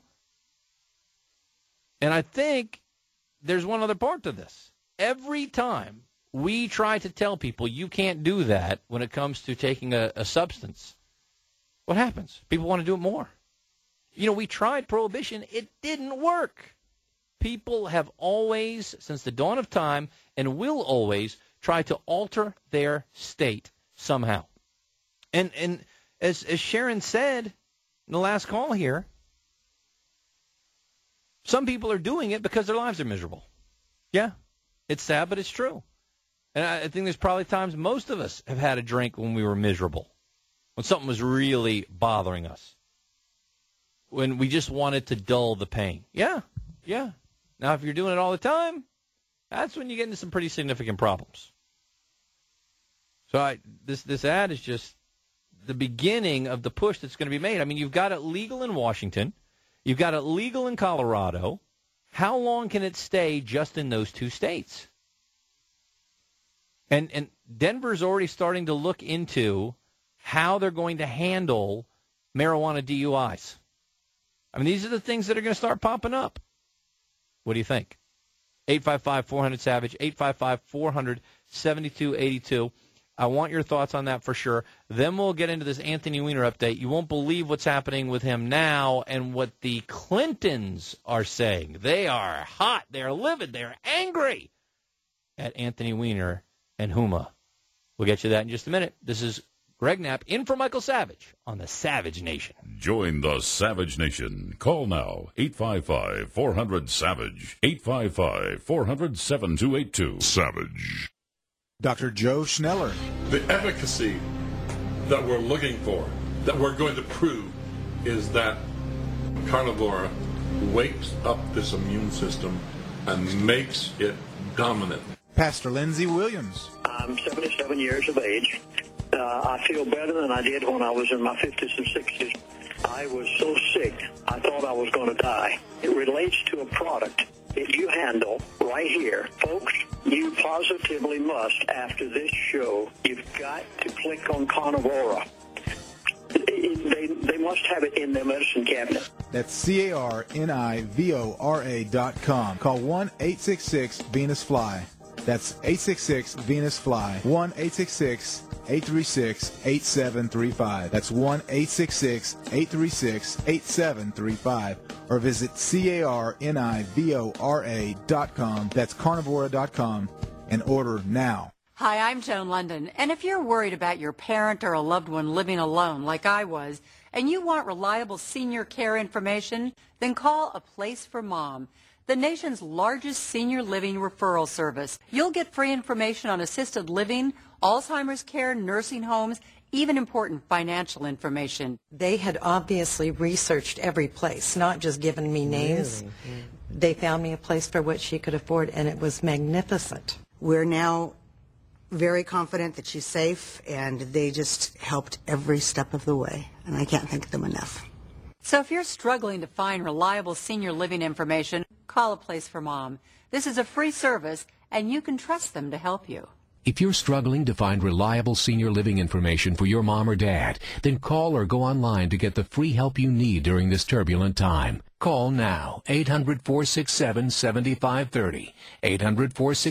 I think there's one other part to this. Every time we try to tell people you can't do that when it comes to taking a substance, what happens? People want to do it more. We tried prohibition. It didn't work. People have always, since the dawn of time, and will always, try to alter their state somehow. And as Sharon said in the last call here, some people are doing it because their lives are miserable. Yeah, it's sad, but it's true. And I think there's probably times most of us have had a drink when we were miserable, when something was really bothering us, when we just wanted to dull the pain. Yeah. Now, if you're doing it all the time, that's when you get into some pretty significant problems. So this ad is just the beginning of the push that's going to be made. I mean, you've got it legal in Washington. You've got it legal in Colorado. How long can it stay just in those two states? And Denver's already starting to look into how they're going to handle marijuana DUIs. I mean, these are the things that are going to start popping up. What do you think? 855-400-SAVAGE, 855-400-7282. I want your thoughts on that for sure. Then we'll get into this Anthony Weiner update. You won't believe what's happening with him now and what the Clintons are saying. They are hot. They're livid. They're angry at Anthony Weiner and Huma. We'll get you that in just a minute. This is Greg Knapp in for Michael Savage on the Savage Nation. Join the Savage Nation. Call now, 855-400-SAVAGE, 855-400-7282. Savage. Dr. Joe Schneller. The efficacy that we're looking for, that we're going to prove, is that carnivora wakes up this immune system and makes it dominant. Pastor Lindsey Williams. I'm 77 years of age. I feel better than I did when I was in my 50s and 60s. I was so sick, I thought I was going to die. It relates to a product that you handle right here. Folks, you positively must, after this show, you've got to click on Carnivora. They must have it in their medicine cabinet. That's CARNIVORA.com. Call 1-866-VENUS-FLY. That's 866-VENUS-FLY. 1-866-836-8735. That's 1-866-836-8735. Or visit CARNIVORA.com. That's carnivora.com and order now. Hi, I'm Joan London, and if you're worried about your parent or a loved one living alone like I was, and you want reliable senior care information, then call A Place for Mom, the nation's largest senior living referral service. You'll get free information on assisted living, Alzheimer's care, nursing homes, even important financial information. They had obviously researched every place, not just given me names. Really? They found me a place for what she could afford, and it was magnificent. We're now very confident that she's safe, and they just helped every step of the way, and I can't thank them enough. So if you're struggling to find reliable senior living information, call A Place for Mom. This is a free service, and you can trust them to help you. If you're struggling to find reliable senior living information for your mom or dad, then call or go online to get the free help you need during this turbulent time. Call now, 800-467-7530,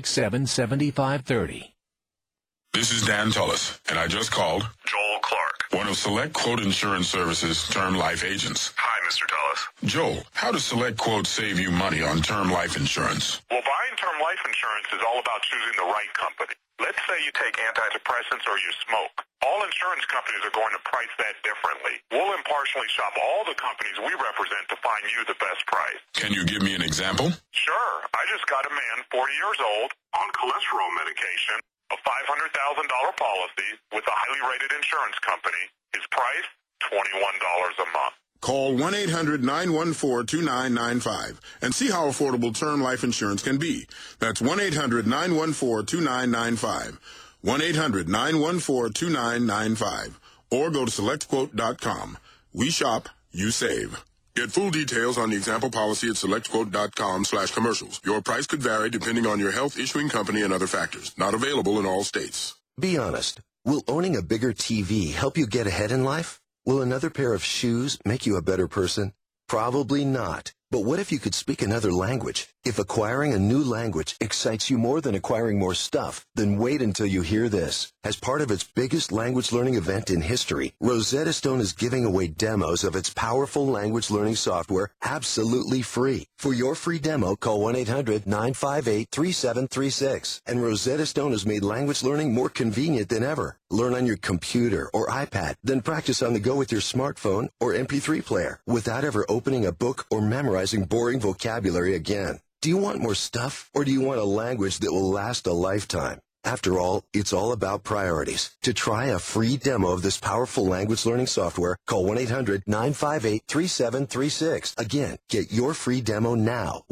800-467-7530. This is Dan Tullis, and I just called Joel Clark. one of Select Quote Insurance Services term life agents. Hi, Mr. Tullis. Joel, how does Select Quote save you money on term life insurance? Well, buying term life insurance is all about choosing the right company. Let's say you take antidepressants or you smoke. All insurance companies are going to price that differently. We'll impartially shop all the companies we represent to find you the best price. Can you give me an example? Sure. I just got a man, 40 years old, on cholesterol medication, a $500,000 policy with a highly rated insurance company. His price, $21 a month. Call 1-800-914-2995 and see how affordable term life insurance can be. That's 1-800-914-2995. 1-800-914-2995. Or go to selectquote.com. We shop, you save. Get full details on the example policy at selectquote.com/commercials. Your price could vary depending on your health, issuing company, and other factors. Not available in all states. Be honest. Will owning a bigger TV help you get ahead in life? Will another pair of shoes make you a better person? Probably not. But what if you could speak another language? If acquiring a new language excites you more than acquiring more stuff, then wait until you hear this. As part of its biggest language learning event in history, Rosetta Stone is giving away demos of its powerful language learning software absolutely free. For your free demo, call 1-800-958-3736. And Rosetta Stone has made language learning more convenient than ever. Learn on your computer or iPad, then practice on the go with your smartphone or MP3 player without ever opening a book or memorizing boring vocabulary again. Do you want more stuff, or do you want a language that will last a lifetime? After all, it's all about priorities. To try a free demo of this powerful language learning software, call 1-800-958-3736. Again, get your free demo now.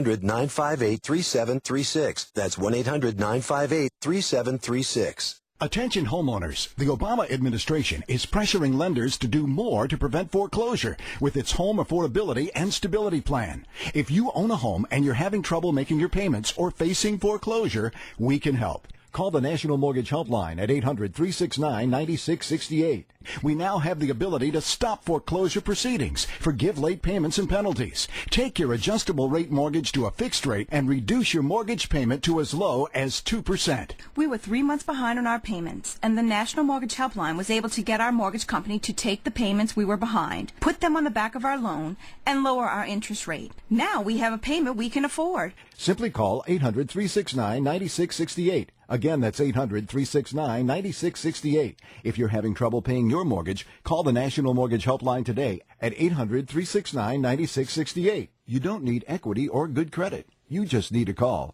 1-800-958-3736. That's 1-800-958-3736. Attention homeowners, the Obama administration is pressuring lenders to do more to prevent foreclosure with its Home Affordability and Stability Plan. If you own a home and you're having trouble making your payments or facing foreclosure, we can help. Call the National Mortgage Helpline at 800-369-9668. We now have the ability to stop foreclosure proceedings, forgive late payments and penalties, take your adjustable rate mortgage to a fixed rate, and reduce your mortgage payment to as low as 2%. We were 3 months behind on our payments, and the National Mortgage Helpline was able to get our mortgage company to take the payments we were behind, put them on the back of our loan, and lower our interest rate. Now we have a payment we can afford. Simply call 800-369-9668. Again, that's 800-369-9668. If you're having trouble paying your mortgage, call the National Mortgage Helpline today at 800-369-9668. You don't need equity or good credit. You just need a call.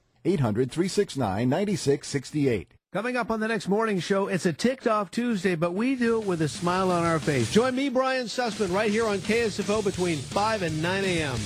800-369-9668. Coming up on the next morning show, it's a ticked off Tuesday, but we do it with a smile on our face. Join me, Brian Sussman, right here on KSFO between 5 and 9 a.m.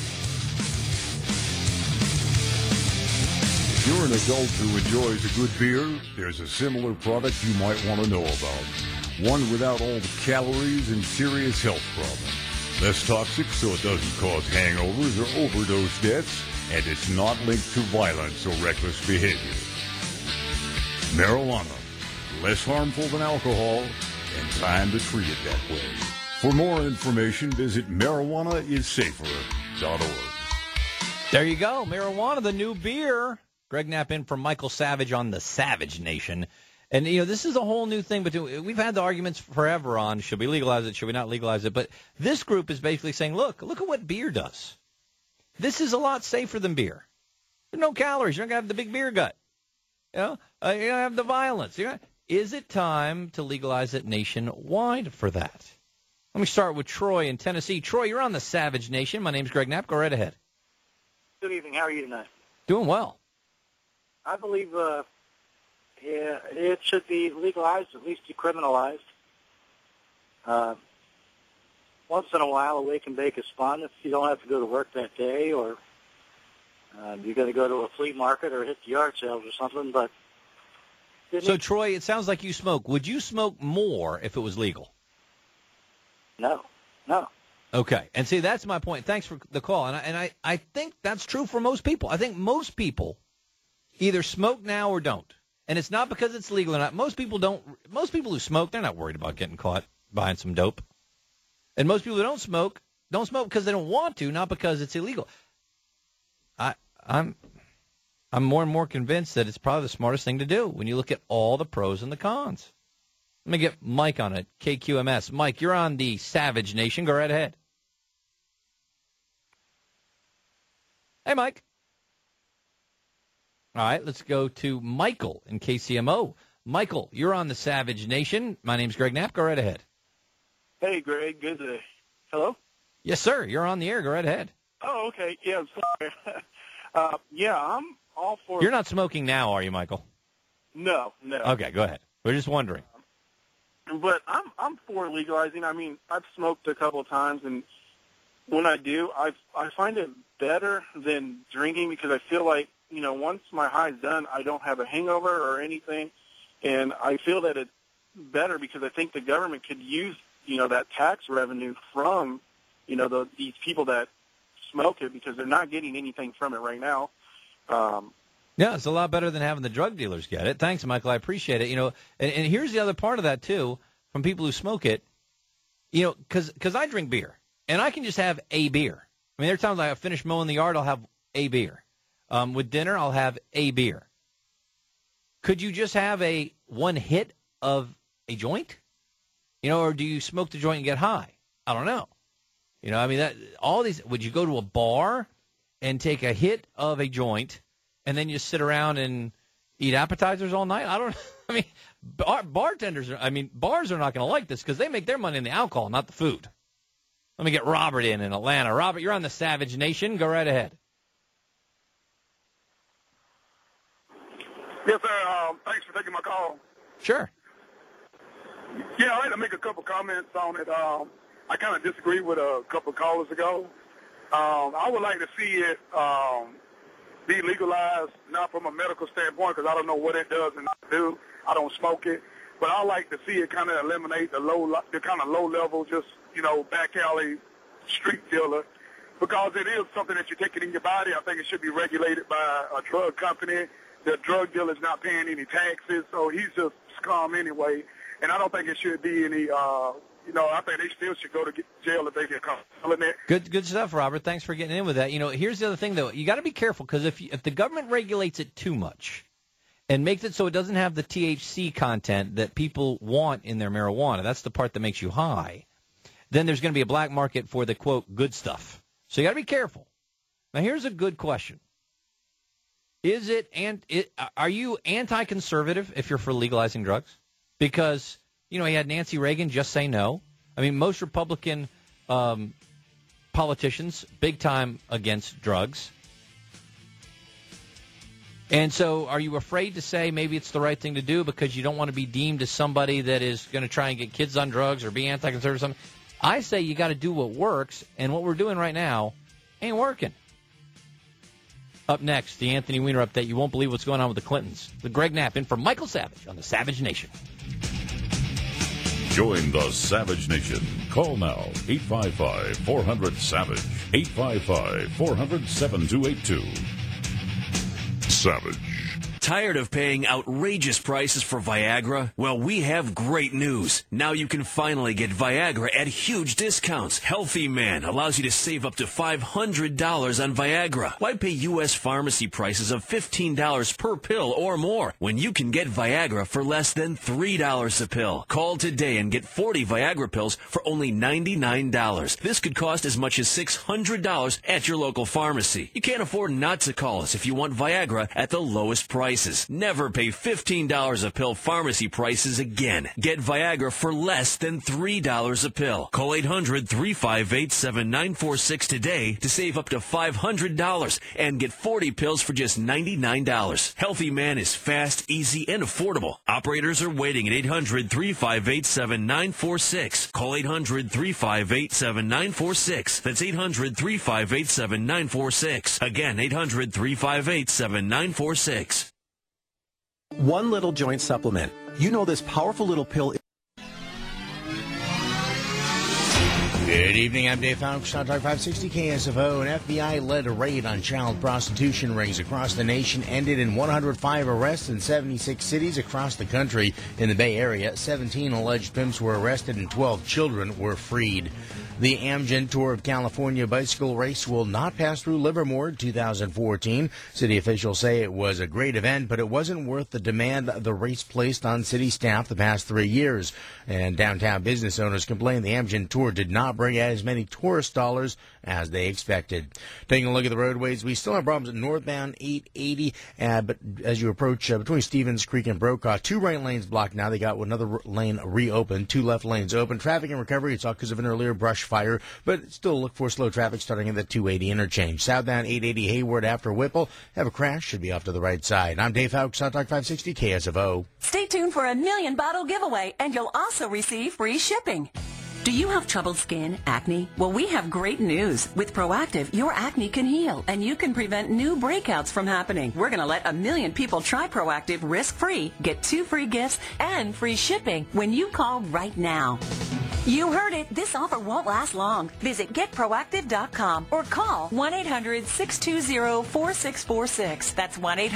If you're an adult who enjoys a good beer, there's a similar product you might want to know about. One without all the calories and serious health problems. Less toxic so it doesn't cause hangovers or overdose deaths, and it's not linked to violence or reckless behavior. Marijuana. Less harmful than alcohol, and time to treat it that way. For more information, visit marijuanaissafer.org. There you go. Marijuana, the new beer. Greg Knapp in from Michael Savage on the Savage Nation. And, this is a whole new thing, but we've had the arguments forever on should we legalize it, should we not legalize it. But this group is basically saying, look at what beer does. This is a lot safer than beer. There's no calories. You're not going to have the big beer gut. You're going to have the violence. Is it time to legalize it nationwide for that? Let me start with Troy in Tennessee. Troy, you're on the Savage Nation. My name's Greg Knapp. Go right ahead. Good evening. How are you tonight? Doing well. I believe, it should be legalized, at least decriminalized. Once in a while, a wake and bake is fun if you don't have to go to work that day, or you're going to go to a flea market or hit the yard sales or something. But so, Troy, it sounds like you smoke. Would you smoke more if it was legal? No. Okay, and see, that's my point. Thanks for the call, and I think that's true for most people. I think most people either smoke now or don't. And it's not because it's legal or not. Most people who smoke, they're not worried about getting caught buying some dope. And most people who don't smoke because they don't want to, not because it's illegal. I'm more and more convinced that it's probably the smartest thing to do when you look at all the pros and the cons. Let me get Mike on it, KQMS. Mike, you're on the Savage Nation. Go right ahead. Hey, Mike. All right, let's go to Michael in KCMO. Michael, you're on the Savage Nation. My name's Greg Knapp. Go right ahead. Hey, Greg. Good day. Hello? Yes, sir. You're on the air. Go right ahead. Oh, okay. Yeah, I'm sorry. Yeah, I'm all for... You're not smoking now, are you, Michael? No. Okay, go ahead. We're just wondering. But I'm for legalizing. I mean, I've smoked a couple of times, and when I do, I find it better than drinking because I feel like, once my high's done, I don't have a hangover or anything, and I feel that it's better because I think the government could use, that tax revenue from, these people that smoke it because they're not getting anything from it right now. Yeah, it's a lot better than having the drug dealers get it. Thanks, Michael. I appreciate it. And here's the other part of that, too, from people who smoke it, because I drink beer, and I can just have a beer. I mean, there are times I finish mowing the yard, I'll have a beer. With dinner, I'll have a beer. Could you just have one hit of a joint? Or do you smoke the joint and get high? I don't know. Would you go to a bar and take a hit of a joint and then you sit around and eat appetizers all night? I don't know. I mean, bars are not going to like this because they make their money in the alcohol, not the food. Let me get Robert in Atlanta. Robert, you're on the Savage Nation. Go right ahead. Yes, sir. Thanks for taking my call. Sure. Yeah, I'd like to make a couple comments on it. I kind of disagree with a couple of callers ago. I would like to see it be legalized, not from a medical standpoint, because I don't know what it does and do. I don't smoke it. But I like to see it kind of eliminate the kind of low-level, just, back alley street dealer, because it is something that you're taking in your body. I think it should be regulated by a drug company. The drug dealer's not paying any taxes, so he's just scum anyway. And I don't think it should be any, I think they still should go to jail if they get caught selling it. Good stuff, Robert. Thanks for getting in with that. Here's the other thing, though. You got to be careful because if the government regulates it too much and makes it so it doesn't have the THC content that people want in their marijuana, that's the part that makes you high, then there's going to be a black market for the, quote, good stuff. So you got to be careful. Now, here's a good question. Are you anti-conservative if you're for legalizing drugs? Because, you had Nancy Reagan just say no. I mean, most Republican politicians, big time against drugs. And so are you afraid to say maybe it's the right thing to do because you don't want to be deemed as somebody that is going to try and get kids on drugs or be anti-conservative or something? I say you got to do what works, and what we're doing right now ain't working. Up next, the Anthony Weiner update. You won't believe what's going on with the Clintons. The Greg Knapp in for Michael Savage on the Savage Nation. Join the Savage Nation. Call now, 855-400-SAVAGE, 855-400-7282. Savage. Tired of paying outrageous prices for Viagra? Well, we have great news. Now you can finally get Viagra at huge discounts. Healthy Man allows you to save up to $500 on Viagra. Why pay U.S. pharmacy prices of $15 per pill or more when you can get Viagra for less than $3 a pill? Call today and get 40 Viagra pills for only $99. This could cost as much as $600 at your local pharmacy. You can't afford not to call us if you want Viagra at the lowest price. Never pay $15 a pill pharmacy prices again. Get Viagra for less than $3 a pill. Call 800-358-7946 today to save up to $500 and get 40 pills for just $99. Healthy Man is fast, easy, and affordable. Operators are waiting at 800-358-7946. Call 800-358-7946. That's 800-358-7946. Again, 800-358-7946. One little joint supplement. This powerful little pill. It evening. I'm Dave Fox, Talk 560 KSFO. An FBI-led raid on child prostitution rings across the nation ended in 105 arrests in 76 cities across the country. In the Bay Area, 17 alleged pimps were arrested and 12 children were freed. The Amgen Tour of California bicycle race will not pass through Livermore 2014. City officials say it was a great event, but it wasn't worth the demand the race placed on city staff the past 3 years. And downtown business owners complained the Amgen Tour did not bring as many tourist dollars as they expected. Taking a look at the roadways, we still have problems at northbound 880, but as you approach between Stevens Creek and Brokaw, 2 right lanes blocked now. They got another lane reopened, 2 left lanes open. Traffic in recovery, it's all because of an earlier brush fire, but still look for slow traffic starting at the 280 interchange. Southbound 880 Hayward after Whipple, have a crash, should be off to the right side. I'm Dave Fowkes, Talk 560 KSFO. Stay tuned for a 1,000,000 bottle giveaway, and you'll also receive free shipping. Do you have troubled skin, acne? Well, we have great news. With Proactive, your acne can heal, and you can prevent new breakouts from happening. We're going to let 1,000,000 people try Proactive risk-free, get 2 free gifts, and free shipping when you call right now. You heard it. This offer won't last long. Visit getproactive.com or call 1-800-620-4646. That's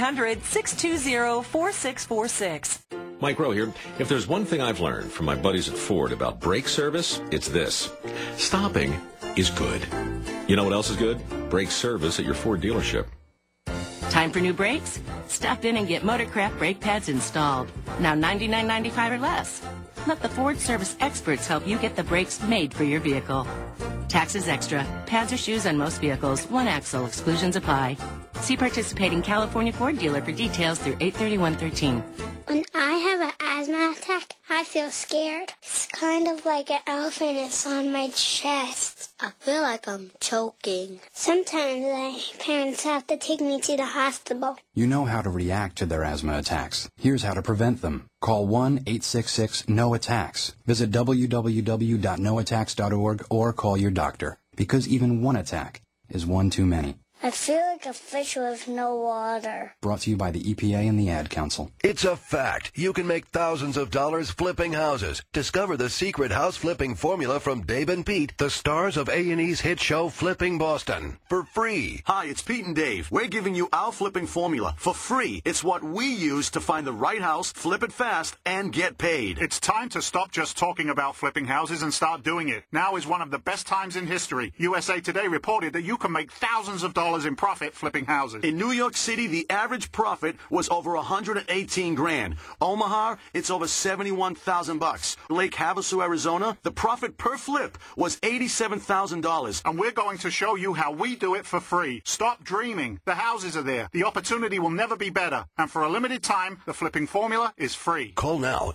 1-800-620-4646. Mike Rowe here. If there's one thing I've learned from my buddies at Ford about brake service, it's this. Stopping is good. You know what else is good? Brake service at your Ford dealership. Time for new brakes? Stop in and get Motorcraft brake pads installed. Now $99.95 or less. Let the Ford service experts help you get the brakes made for your vehicle. Taxes extra. Pads or shoes on most vehicles. 1 axle. Exclusions apply. See participating California Ford dealer for details through 8/31/13. When I have an asthma attack, I feel scared. It's kind of like an elephant is on my chest. I feel like I'm choking. Sometimes my parents have to take me to the hospital. You know how to react to their asthma attacks. Here's how to prevent them. Call 1-866-NO-ATTACKS. Visit www.noattacks.org or call your doctor. Because even one attack is one too many. I feel like a fish with no water. Brought to you by the EPA and the Ad Council. It's a fact. You can make thousands of dollars flipping houses. Discover the secret house flipping formula from Dave and Pete, the stars of A&E's hit show Flipping Boston, for free. Hi, it's Pete and Dave. We're giving you our flipping formula for free. It's what we use to find the right house, flip it fast, and get paid. It's time to stop just talking about flipping houses and start doing it. Now is one of the best times in history. USA Today reported that you can make thousands of dollars in profit flipping houses. In New York City, the average profit was over $118 grand. Omaha, it's over $71,000. Lake Havasu, Arizona, the profit per flip was $87,000. And we're going to show you how we do it for free. Stop dreaming. The houses are there. The opportunity will never be better. And for a limited time, the flipping formula is free. Call now,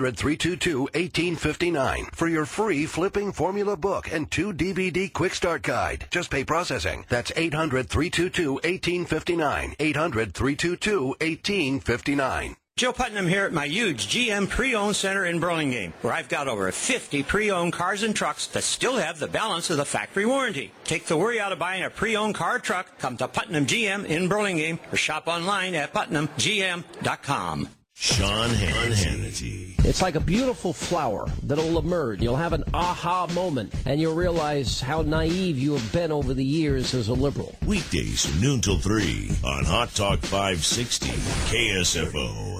800-322-1859 for your free flipping formula book and 2 DVD quick start guide. Just pay processing. That's 800-322-1859. 800-322-1859. Joe Putnam here at my huge GM pre-owned center in Burlingame, where I've got over 50 pre-owned cars and trucks that still have the balance of the factory warranty. Take the worry out of buying a pre-owned car or truck. Come to Putnam GM in Burlingame or shop online at PutnamGM.com. Sean Hannity. It's like a beautiful flower that'll emerge. You'll have an aha moment, and you'll realize how naive you have been over the years as a liberal. Weekdays from noon till 3 on Hot Talk 560 KSFO.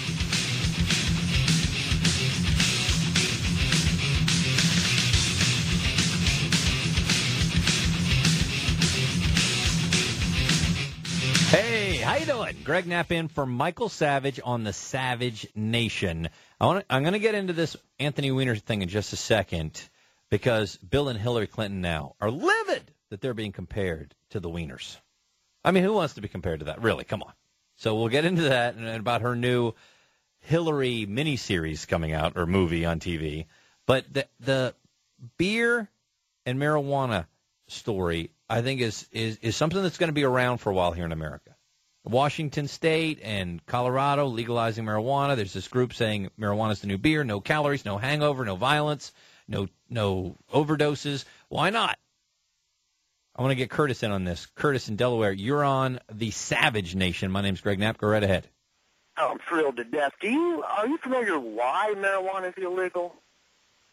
Hey, how you doing? Greg Knapp in for Michael Savage on the Savage Nation. I'm going to get into this Anthony Weiner thing in just a second because Bill and Hillary Clinton now are livid that they're being compared to the Wieners. I mean, who wants to be compared to that? Really, come on. So we'll get into that and about her new Hillary miniseries coming out, or movie on TV. But the beer and marijuana story, I think, is something that's going to be around for a while here in America. Washington State and Colorado legalizing marijuana. There's this group saying marijuana is the new beer, no calories, no hangover, no violence, no overdoses. Why not? I want to get Curtis in on this. Curtis in Delaware, you're on the Savage Nation. My name's Greg Knapp. Go right ahead. Oh, I'm thrilled to death. Are you familiar why marijuana is illegal?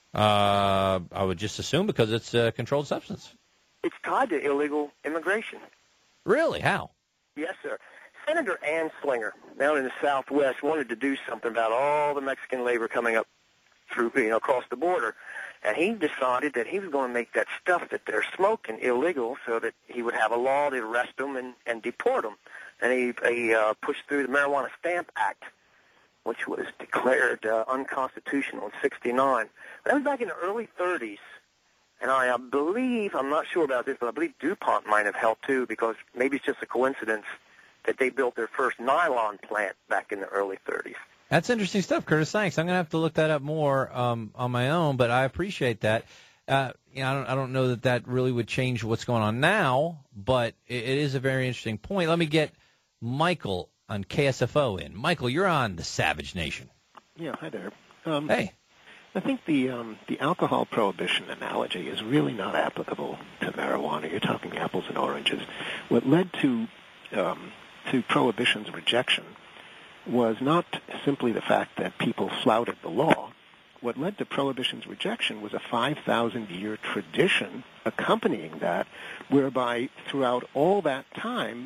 I would just assume because it's a controlled substance. It's tied to illegal immigration. Really? How? Yes, sir. Senator Anslinger down in the Southwest wanted to do something about all the Mexican labor coming up through, across the border. And he decided that he was going to make that stuff that they're smoking illegal so that he would have a law to arrest them and deport them. And he pushed through the Marijuana Stamp Act, which was declared unconstitutional in '69. That was back in the early 30s. And I believe, I'm not sure about this, but I believe DuPont might have helped too, because maybe it's just a coincidence that they built their first nylon plant back in the early 30s. That's interesting stuff, Curtis. Thanks. I'm going to have to look that up more on my own, but I appreciate that. I don't know that really would change what's going on now, but it is a very interesting point. Let me get Michael on KSFO in. Michael, you're on the Savage Nation. Yeah, hi there. Hey. I think the alcohol prohibition analogy is really not applicable to marijuana. You're talking apples and oranges. What led to Prohibition's rejection was not simply the fact that people flouted the law. What led to Prohibition's rejection was a 5,000-year tradition accompanying that, whereby throughout all that time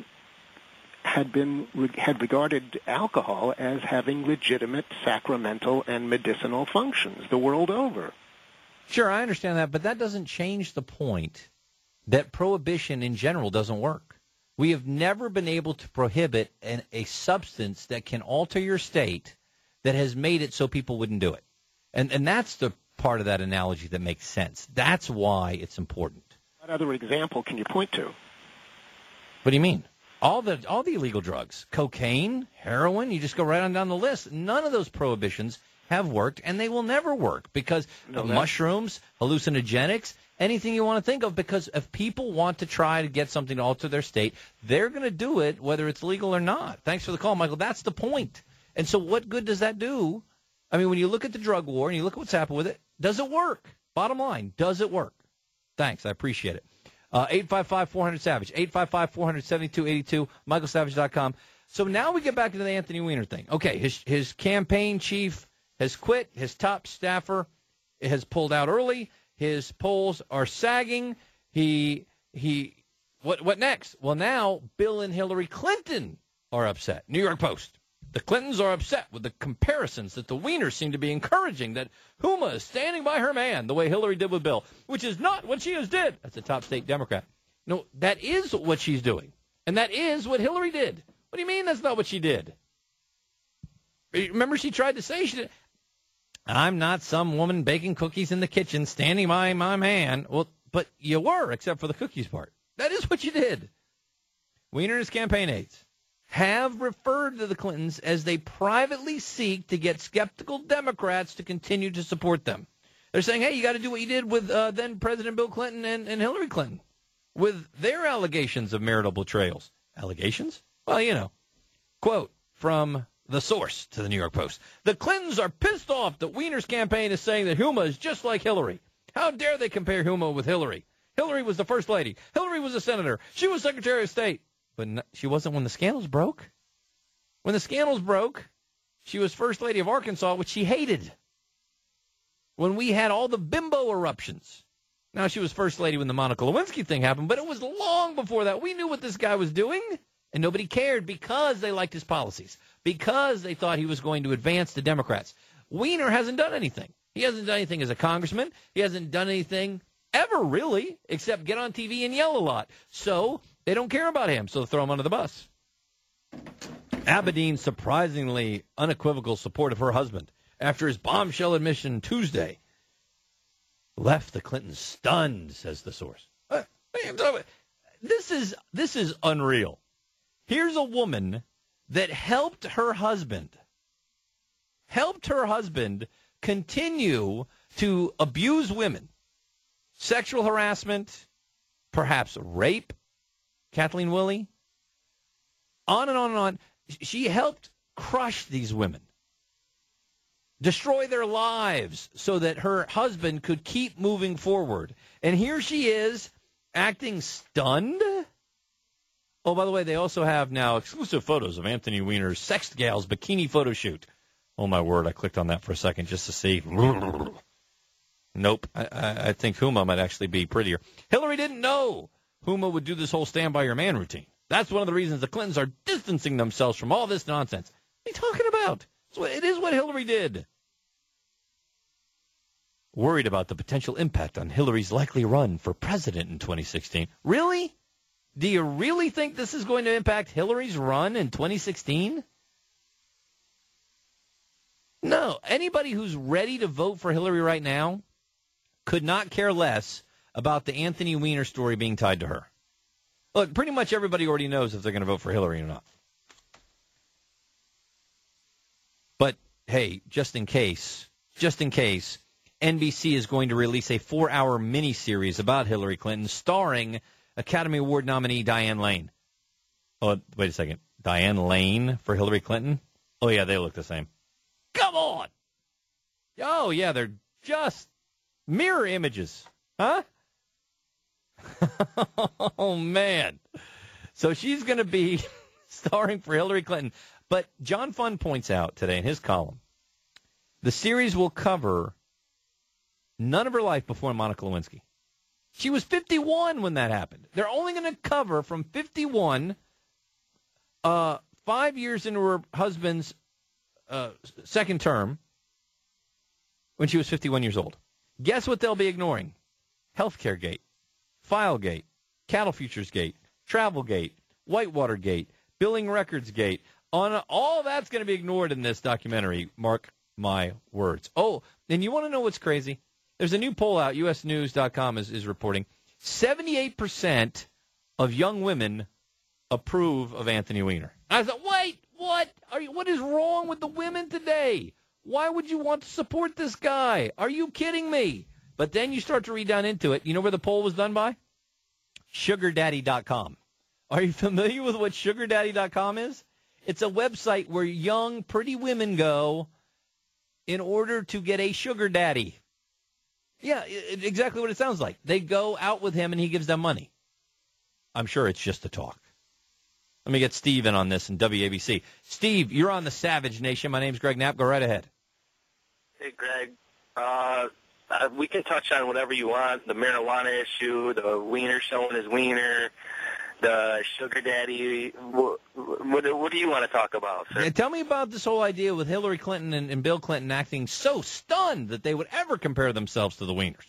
had regarded alcohol as having legitimate sacramental and medicinal functions the world over. Sure, I understand that, but that doesn't change the point that prohibition in general doesn't work. We have never been able to prohibit a substance that can alter your state that has made it so people wouldn't do it. And that's the part of that analogy that makes sense. That's why it's important. What other example can you point to? What do you mean? All the illegal drugs, cocaine, heroin, you just go right on down the list. None of those prohibitions have worked, and they will never work because of mushrooms, hallucinogenics, anything you want to think of, because if people want to try to get something to alter their state, they're going to do it whether it's legal or not. Thanks for the call, Michael. That's the point. And so what good does that do? I mean, when you look at the drug war and you look at what's happened with it, does it work? Bottom line, does it work? Thanks. I appreciate it. 855-400-SAVAGE, 855-400-7282, michaelsavage.com. So now we get back to the Anthony Weiner thing. Okay, his campaign chief has quit. His top staffer has pulled out early. His polls are sagging. What next? Well, now Bill and Hillary Clinton are upset. New York Post. The Clintons are upset with the comparisons that the Wieners seem to be encouraging, that Huma is standing by her man the way Hillary did with Bill, which is not what she has did. That's a top state Democrat. No, that is what she's doing. And that is what Hillary did. What do you mean that's not what she did? Remember she tried to say she did. I'm not some woman baking cookies in the kitchen standing by my man. Well, but you were, except for the cookies part. That is what you did. Weiner and his campaign aides have referred to the Clintons as they privately seek to get skeptical Democrats to continue to support them. They're saying, hey, you got to do what you did with then President Bill Clinton and Hillary Clinton with their allegations of marital betrayals. Allegations? Well, you know. Quote from the source to the New York Post. The Clintons are pissed off that Weiner's campaign is saying that Huma is just like Hillary. How dare they compare Huma with Hillary? Hillary was the first lady. Hillary was a senator. She was Secretary of State. But she wasn't when the scandals broke. When the scandals broke, she was First Lady of Arkansas, which she hated. When we had all the bimbo eruptions. Now, she was First Lady when the Monica Lewinsky thing happened, but it was long before that. We knew what this guy was doing, and nobody cared because they liked his policies, because they thought he was going to advance the Democrats. Weiner hasn't done anything. He hasn't done anything as a congressman. He hasn't done anything ever, really, except get on TV and yell a lot. So they don't care about him, so throw him under the bus. Abedin's surprisingly unequivocal support of her husband after his bombshell admission Tuesday left the Clintons stunned, says the source. This is unreal. Here's a woman that helped her husband continue to abuse women, sexual harassment, perhaps rape, Kathleen Willey, on and on and on. She helped crush these women, destroy their lives so that her husband could keep moving forward. And here she is acting stunned. Oh, by the way, they also have now exclusive photos of Anthony Weiner's sex gal's bikini photo shoot. Oh, my word, I clicked on that for a second just to see. Nope. I think Huma might actually be prettier. Hillary didn't know Huma would do this whole stand by your man routine. That's one of the reasons the Clintons are distancing themselves from all this nonsense. What are you talking about? It is what Hillary did. Worried about the potential impact on Hillary's likely run for president in 2016. Really? Do you really think this is going to impact Hillary's run in 2016? No. Anybody who's ready to vote for Hillary right now could not care less about the Anthony Weiner story being tied to her. Look, pretty much everybody already knows if they're going to vote for Hillary or not. But, hey, just in case, NBC is going to release a 4-hour miniseries about Hillary Clinton starring Academy Award nominee Diane Lane. Oh, wait a second. Diane Lane for Hillary Clinton? Oh, yeah, they look the same. Come on! Oh, yeah, they're just mirror images. Huh? Oh, man. So she's going to be starring for Hillary Clinton. But John Fund points out today in his column, the series will cover none of her life before Monica Lewinsky. She was 51 when that happened. They're only going to cover from 51, 5 years into her husband's second term, when she was 51 years old. Guess what they'll be ignoring? Healthcare Gate, Filegate, Cattle Futures Gate, Travel Gate, Whitewater Gate, Billing Records Gate. All that's going to be ignored in this documentary, mark my words. Oh, and you want to know what's crazy? There's a new poll out, usnews.com is reporting. 78% of young women approve of Anthony Weiner. I thought, wait, what? What is wrong with the women today? Why would you want to support this guy? Are you kidding me? But then you start to read down into it. You know where the poll was done by? SugarDaddy.com. Are you familiar with what SugarDaddy.com is? It's a website where young, pretty women go in order to get a sugar daddy. Yeah, exactly what it sounds like. They go out with him and he gives them money. I'm sure it's just a talk. Let me get Steve in on this in WABC. Steve, you're on the Savage Nation. My name's Greg Knapp. Go right ahead. Hey, Greg. We can touch on whatever you want, the marijuana issue, the Weiner showing his wiener, the sugar daddy. What do you want to talk about, sir? Yeah, tell me about this whole idea with Hillary Clinton and Bill Clinton acting so stunned that they would ever compare themselves to the Wieners.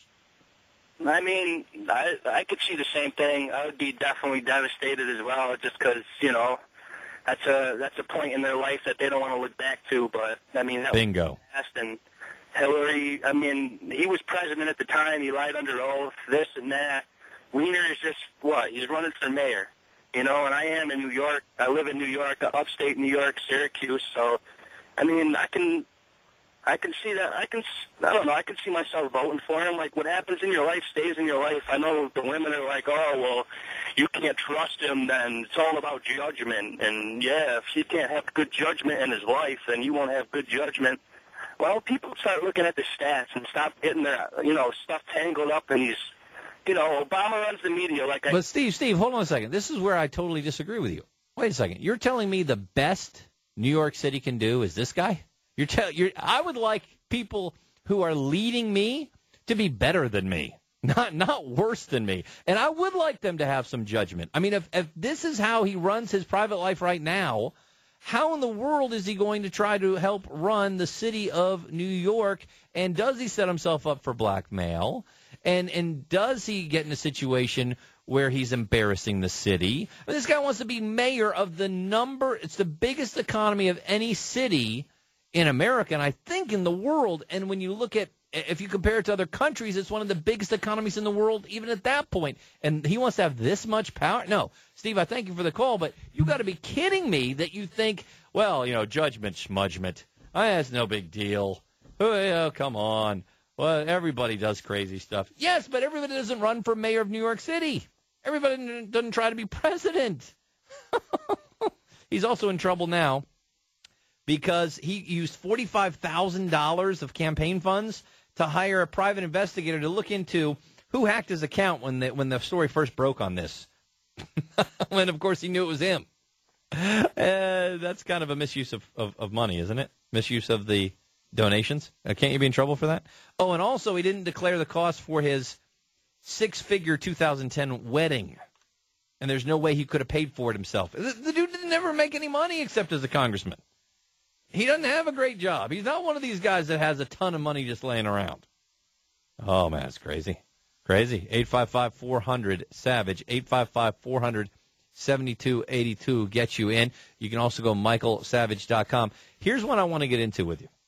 I mean, I could see the same thing. I would be definitely devastated as well, just because, that's a point in their life that they don't want to look back to. But, I mean, that Bingo. was past. And Hillary, I mean, he was president at the time. He lied under oath, this and that. Weiner is just, he's running for mayor, and I am in New York. I live in New York, upstate New York, Syracuse. So, I mean, I can see that. I don't know. I can see myself voting for him. Like, what happens in your life stays in your life. I know the women are like, oh, well, you can't trust him, then it's all about judgment. And, yeah, if he can't have good judgment in his life, then you won't have good judgment. Well, people start looking at the stats and stop getting their, stuff tangled up in these, Obama runs the media like But, Steve, hold on a second. This is where I totally disagree with you. Wait a second. You're telling me the best New York City can do is this guy? I would like people who are leading me to be better than me, not worse than me. And I would like them to have some judgment. I mean, if this is how he runs his private life right now, how in the world is he going to try to help run the city of New York? And does he set himself up for blackmail? And does he get in a situation where he's embarrassing the city? I mean, this guy wants to be mayor of it's the biggest economy of any city in America, and I think in the world. And when you look at, if you compare it to other countries, it's one of the biggest economies in the world, even at that point. And he wants to have this much power? No. Steve, I thank you for the call, but you got to be kidding me that you think, well, judgment, schmudgment. That's no big deal. Oh, come on. Well, everybody does crazy stuff. Yes, but everybody doesn't run for mayor of New York City. Everybody doesn't try to be president. He's also in trouble now because he used $45,000 of campaign funds to hire a private investigator to look into who hacked his account when the story first broke on this. When, of course, he knew it was him. That's kind of a misuse of money, isn't it? Misuse of the donations. Can't you be in trouble for that? Oh, and also he didn't declare the cost for his 6-figure 2010 wedding. And there's no way he could have paid for it himself. The dude didn't ever make any money except as a congressman. He doesn't have a great job. He's not one of these guys that has a ton of money just laying around. Oh, man, it's crazy. Crazy. 855-400-SAVAGE. 855-400-7282 gets you in. You can also go michaelsavage.com. Here's what I want to get into with you.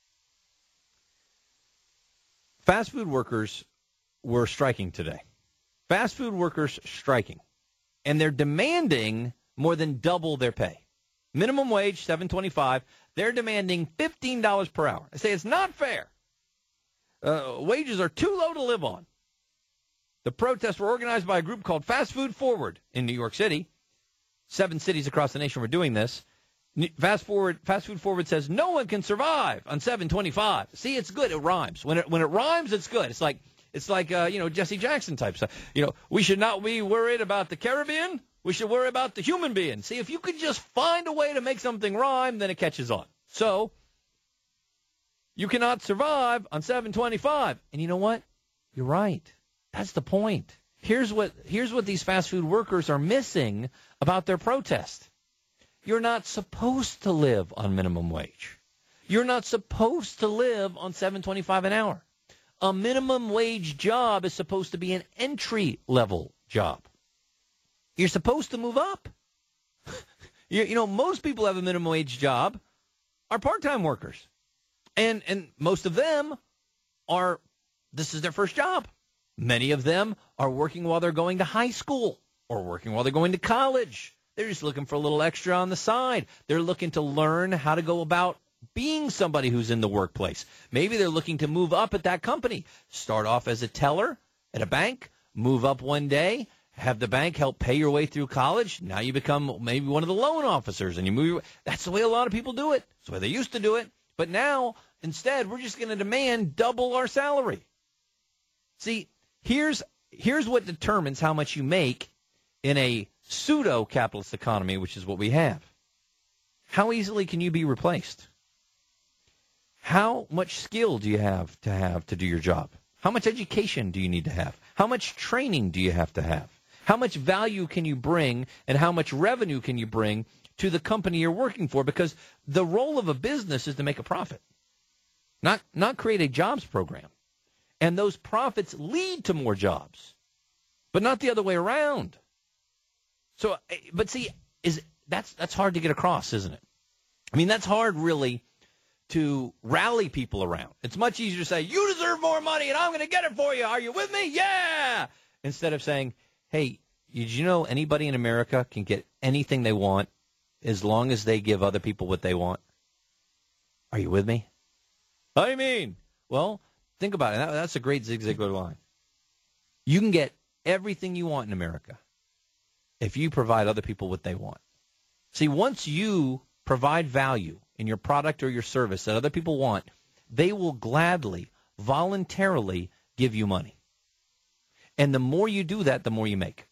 Fast food workers were striking today. Fast food workers striking. And they're demanding more than double their pay. Minimum wage, $7.25. They're demanding $15 per hour. I say it's not fair. Wages are too low to live on. The protests were organized by a group called Fast Food Forward in New York City. 7 cities across the nation were doing this. Fast Food Forward says no one can survive on $7.25. See, it's good. It rhymes. When it rhymes, it's good. It's like Jesse Jackson type stuff. We should not be worried about the Caribbean. We should worry about the human being. See, if you could just find a way to make something rhyme, then it catches on. So you cannot survive on $7.25. And you know what? You're right. That's the point. Here's what these fast food workers are missing about their protest. You're not supposed to live on minimum wage. You're not supposed to live on $7.25 an hour. A minimum wage job is supposed to be an entry-level job. You're supposed to move up. Most people have a minimum wage job are part-time workers. And most of them this is their first job. Many of them are working while they're going to high school or working while they're going to college. They're just looking for a little extra on the side. They're looking to learn how to go about being somebody who's in the workplace. Maybe they're looking to move up at that company. Start off as a teller at a bank, move up one day, have the bank help pay your way through college. Now you become maybe one of the loan officers, and you move. That's the way a lot of people do it. That's the way they used to do it. But now, instead, we're just going to demand double our salary. See, here's what determines how much you make in a pseudo-capitalist economy, which is what we have. How easily can you be replaced? How much skill do you have to do your job? How much education do you need to have? How much training do you have to have? How much value can you bring and how much revenue can you bring to the company you're working for? Because the role of a business is to make a profit, not create a jobs program. And those profits lead to more jobs, but not the other way around. So, but see, that's hard to get across, isn't it? I mean, that's hard really to rally people around. It's much easier to say, you deserve more money and I'm going to get it for you. Are you with me? Yeah. Instead of saying, hey, did you know anybody in America can get anything they want as long as they give other people what they want? Are you with me? What do you mean? Well, think about it. That's a great Zig Ziglar line. You can get everything you want in America if you provide other people what they want. See, once you provide value in your product or your service that other people want, they will gladly, voluntarily give you money. And the more you do that, the more you make.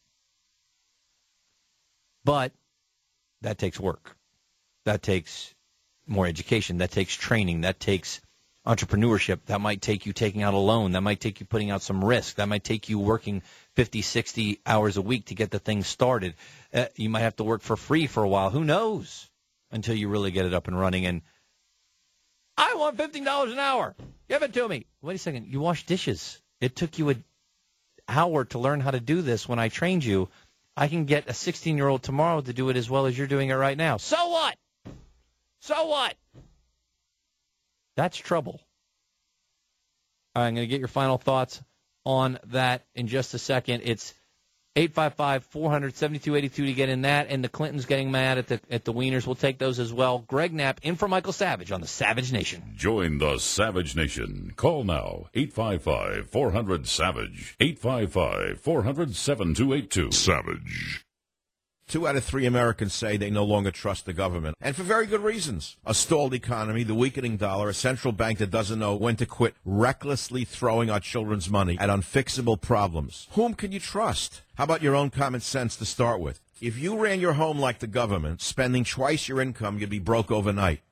But that takes work. That takes more education. That takes training. That takes entrepreneurship. That might take you taking out a loan. That might take you putting out some risk. That might take you working 50, 60 hours a week to get the thing started. You might have to work for free for a while. Who knows? Until you really get it up and running. And I want $15 an hour. Give it to me. Wait a second. You wash dishes. It took you an hour to learn how to do this when I trained you. I can get a 16-year-old tomorrow to do it as well as you're doing it right now. So what? So what? That's trouble. All right, I'm going to get your final thoughts on that in just a second. It's 855-400-7282 to get in that, and the Clintons getting mad at the Wieners. We'll take those as well. Greg Knapp in for Michael Savage on the Savage Nation. Join the Savage Nation. Call now, 855-400-SAVAGE, 855-400-7282. Savage. 2 out of 3 Americans say they no longer trust the government, and for very good reasons. A stalled economy, the weakening dollar, a central bank that doesn't know when to quit recklessly throwing our children's money at unfixable problems. Whom can you trust? How about your own common sense to start with? If you ran your home like the government, spending twice your income, you'd be broke overnight.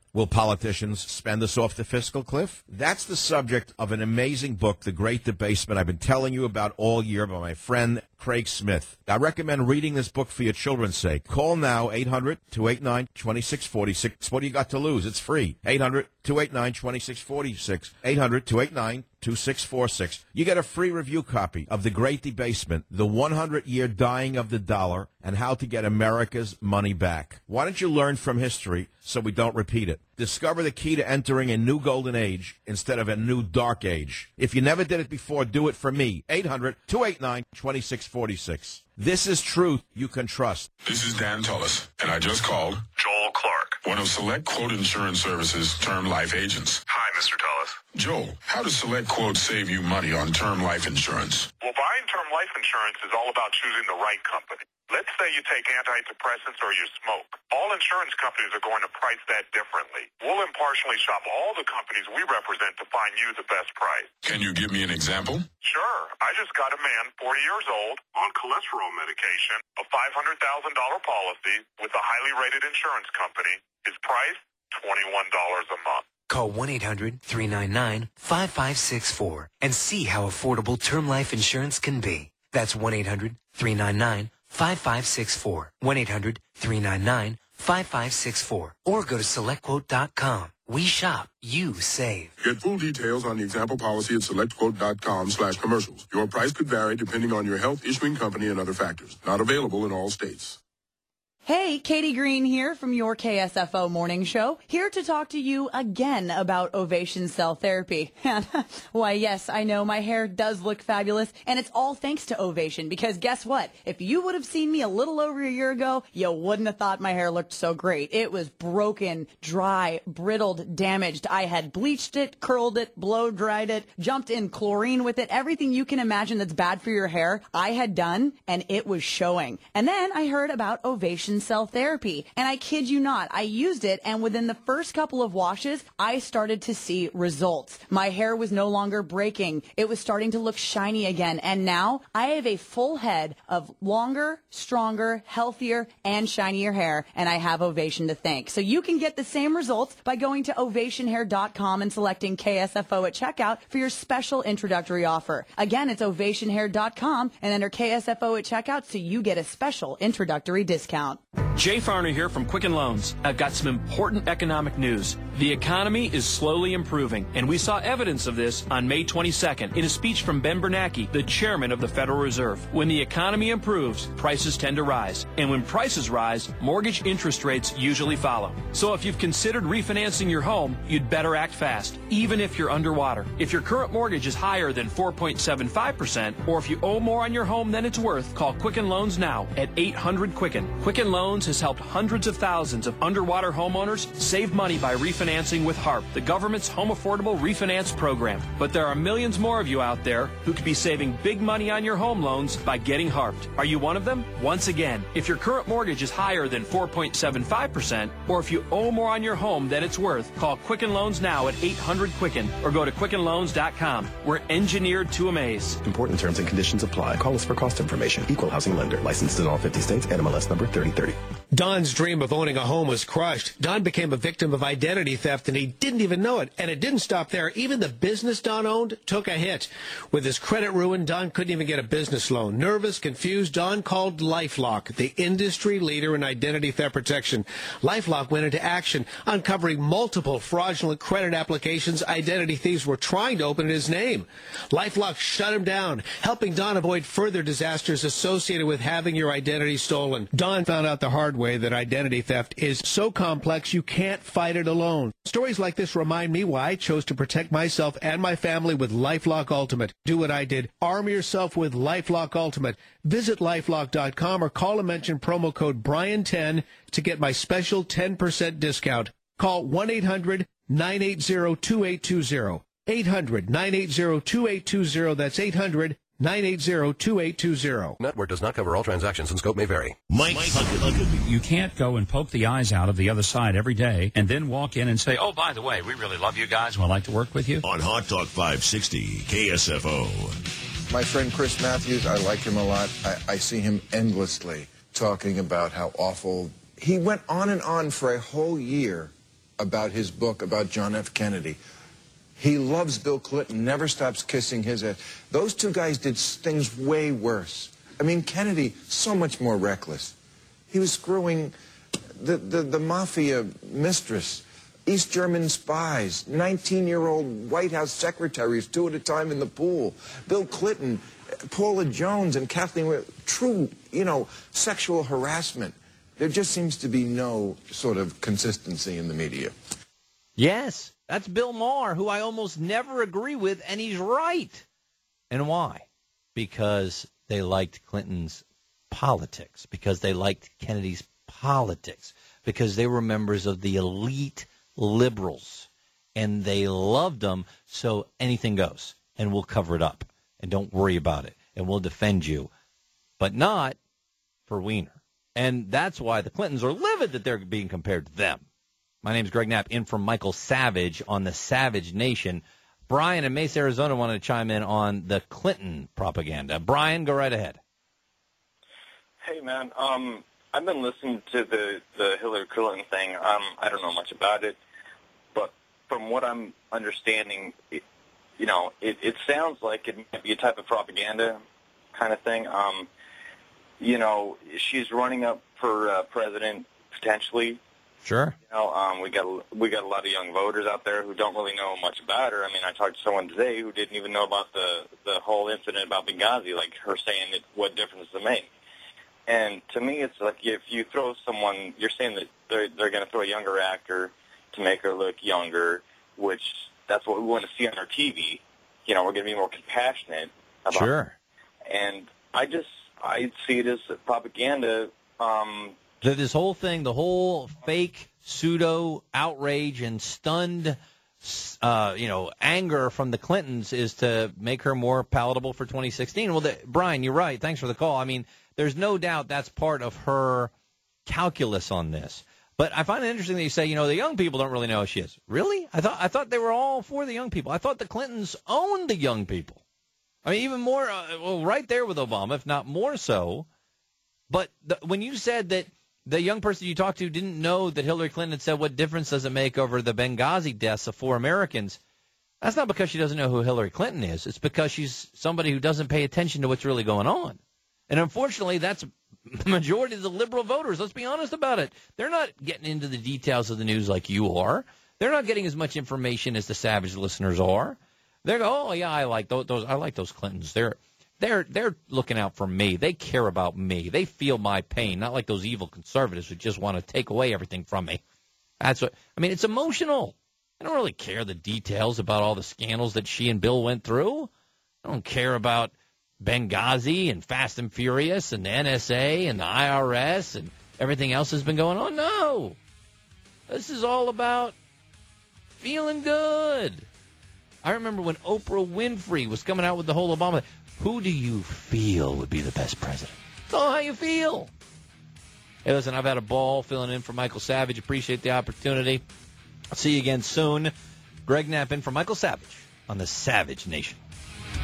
Will politicians spend us off the fiscal cliff? That's the subject of an amazing book, The Great Debasement, I've been telling you about all year by my friend Craig Smith. I recommend reading this book for your children's sake. Call now, 800-289-2646. What do you got to lose? It's free. 800-289-2646. 800-289-2646. You get a free review copy of The Great Debasement, The 100-Year Dying of the Dollar, and How to Get America's Money Back. Why don't you learn from history so we don't repeat it? Discover the key to entering a new golden age instead of a new dark age. If you never did it before, do it for me. 800-289-2646. This is truth you can trust. This is Dan Tullis, and I just called Joel Clark, one of Select Quote Insurance Services' term life agents. Hi, Mr. Tullis. Joel, how does Select Quote save you money on term life insurance? Well, buying term life insurance is all about choosing the right company. Let's say you take antidepressants or you smoke. All insurance companies are going to price that differently. We'll impartially shop all the companies we represent to find you the best price. Can you give me an example? Sure. I just got a man, 40 years old, on cholesterol medication, a $500,000 policy with a highly rated insurance company. His price, $21 a month. Call 1-800-399-5564 and see how affordable term life insurance can be. That's 1-800-399-5564. 1-800-399-5564. Or go to SelectQuote.com. We shop, you save. Get full details on the example policy at SelectQuote.com/commercials. Your price could vary depending on your health, issuing company, and other factors. Not available in all states. Hey, Katie Green here from your KSFO Morning Show, here to talk to you again about Ovation Cell Therapy. Why, yes, I know my hair does look fabulous, and it's all thanks to Ovation, because guess what? If you would have seen me a little over a year ago, you wouldn't have thought my hair looked so great. It was broken, dry, brittled, damaged. I had bleached it, curled it, blow-dried it, jumped in chlorine with it, everything you can imagine that's bad for your hair, I had done, and it was showing. And then I heard about Ovation Cell Therapy, and I kid you not, I used it, and within the first couple of washes, I started to see results. My hair was no longer breaking. It was starting to look shiny again, and now I have a full head of longer, stronger, healthier, and shinier hair, and I have Ovation to thank. So you can get the same results by going to ovationhair.com and selecting KSFO at checkout for your special introductory offer. Again, it's ovationhair.com and enter KSFO at checkout so you get a special introductory discount. Jay Farner here from Quicken Loans. I've got some important economic news. The economy is slowly improving, and we saw evidence of this on May 22nd in a speech from Ben Bernanke, the chairman of the Federal Reserve. When the economy improves, prices tend to rise. And when prices rise, mortgage interest rates usually follow. So if you've considered refinancing your home, you'd better act fast, even if you're underwater. If your current mortgage is higher than 4.75%, or if you owe more on your home than it's worth, call Quicken Loans now at 800-QUICKEN. Quicken Loans has helped hundreds of thousands of underwater homeowners save money by refinancing with HARP, the government's home affordable refinance program. But there are millions more of you out there who could be saving big money on your home loans by getting HARPed. Are you one of them? Once again, if your current mortgage is higher than 4.75%, or if you owe more on your home than it's worth, call Quicken Loans now at 800-QUICKEN or go to QuickenLoans.com. We're engineered to amaze. Important terms and conditions apply. Call us for cost information. Equal housing lender. Licensed in all 50 states. NMLS number 3030. Don's dream of owning a home was crushed. Don became a victim of identity theft, and he didn't even know it. And it didn't stop there. Even the business Don owned took a hit. With his credit ruined, Don couldn't even get a business loan. Nervous, confused, Don called LifeLock, the industry leader in identity theft protection. LifeLock went into action, uncovering multiple fraudulent credit applications identity thieves were trying to open in his name. LifeLock shut him down, helping Don avoid further disasters associated with having your identity stolen. Don found out the hard way that identity theft is so complex you can't fight it alone. Stories like this remind me why I chose to protect myself and my family with LifeLock Ultimate. Do what I did. Arm yourself with LifeLock Ultimate. Visit LifeLock.com or call and mention promo code Brian10 to get my special 10% discount. Call 1-800-980-2820. 800-980-2820. That's 800-980-2820. Network does not cover all transactions and scope may vary. Mike Huckabee. You can't go and poke the eyes out of the other side every day and then walk in and say, oh, by the way, we really love you guys and we'd like to work with you. On Hot Talk 560, KSFO. My friend Chris Matthews, I like him a lot. I see him endlessly talking about how awful. He went on and on for a whole year about his book about John F. Kennedy. He loves Bill Clinton, never stops kissing his ass. Those two guys did things way worse. I mean, Kennedy, so much more reckless. He was screwing the mafia mistress, East German spies, 19-year-old White House secretaries, 2 at a time in the pool. Bill Clinton, Paula Jones, and Kathleen, true, sexual harassment. There just seems to be no sort of consistency in the media. Yes, that's Bill Maher, who I almost never agree with, and he's right. And why? Because they liked Clinton's politics, because they liked Kennedy's politics, because they were members of the elite liberals, and they loved them, so anything goes, and we'll cover it up, and don't worry about it, and we'll defend you, but not for Weiner. And that's why the Clintons are livid that they're being compared to them. My name's Greg Knapp, in from Michael Savage on the Savage Nation. Brian in Mesa, Arizona, wanted to chime in on the Clinton propaganda. Brian, go right ahead. Hey, man. I've been listening to the Hillary Clinton thing. I don't know much about it, but from what I'm understanding, it sounds like it might be a type of propaganda kind of thing. She's running up for president potentially. Sure. We got a lot of young voters out there who don't really know much about her. I mean, I talked to someone today who didn't even know about the whole incident about Benghazi, like her saying that what difference does it make? And to me, it's like if you throw someone, you're saying that they're going to throw a younger actor to make her look younger, which that's what we want to see on our TV. We're going to be more compassionate about Sure. it. And I see it as propaganda. This whole thing, the whole fake pseudo outrage and stunned, anger from the Clintons is to make her more palatable for 2016. Well, Brian, you're right. Thanks for the call. I mean, there's no doubt that's part of her calculus on this. But I find it interesting that you say, the young people don't really know who she is. Really? I thought they were all for the young people. I thought the Clintons owned the young people. I mean, even more, right there with Obama, if not more so. But when you said that the young person you talked to didn't know that Hillary Clinton had said, what difference does it make over the Benghazi deaths of 4 Americans? That's not because she doesn't know who Hillary Clinton is. It's because she's somebody who doesn't pay attention to what's really going on. And unfortunately, that's the majority of the liberal voters. Let's be honest about it. They're not getting into the details of the news like you are. They're not getting as much information as the Savage listeners are. They go, oh, yeah, I like those. I like those Clintons. They're looking out for me. They care about me. They feel my pain, not like those evil conservatives who just want to take away everything from me. It's emotional. I don't really care the details about all the scandals that she and Bill went through. I don't care about Benghazi and Fast and Furious and the NSA and the IRS and everything else that's been going on. No. This is all about feeling good. I remember when Oprah Winfrey was coming out with the whole Obama, who do you feel would be the best president? It's all how you feel. Hey, listen, I've had a ball filling in for Michael Savage. Appreciate the opportunity. I'll see you again soon. Greg Knapp in for Michael Savage on the Savage Nation.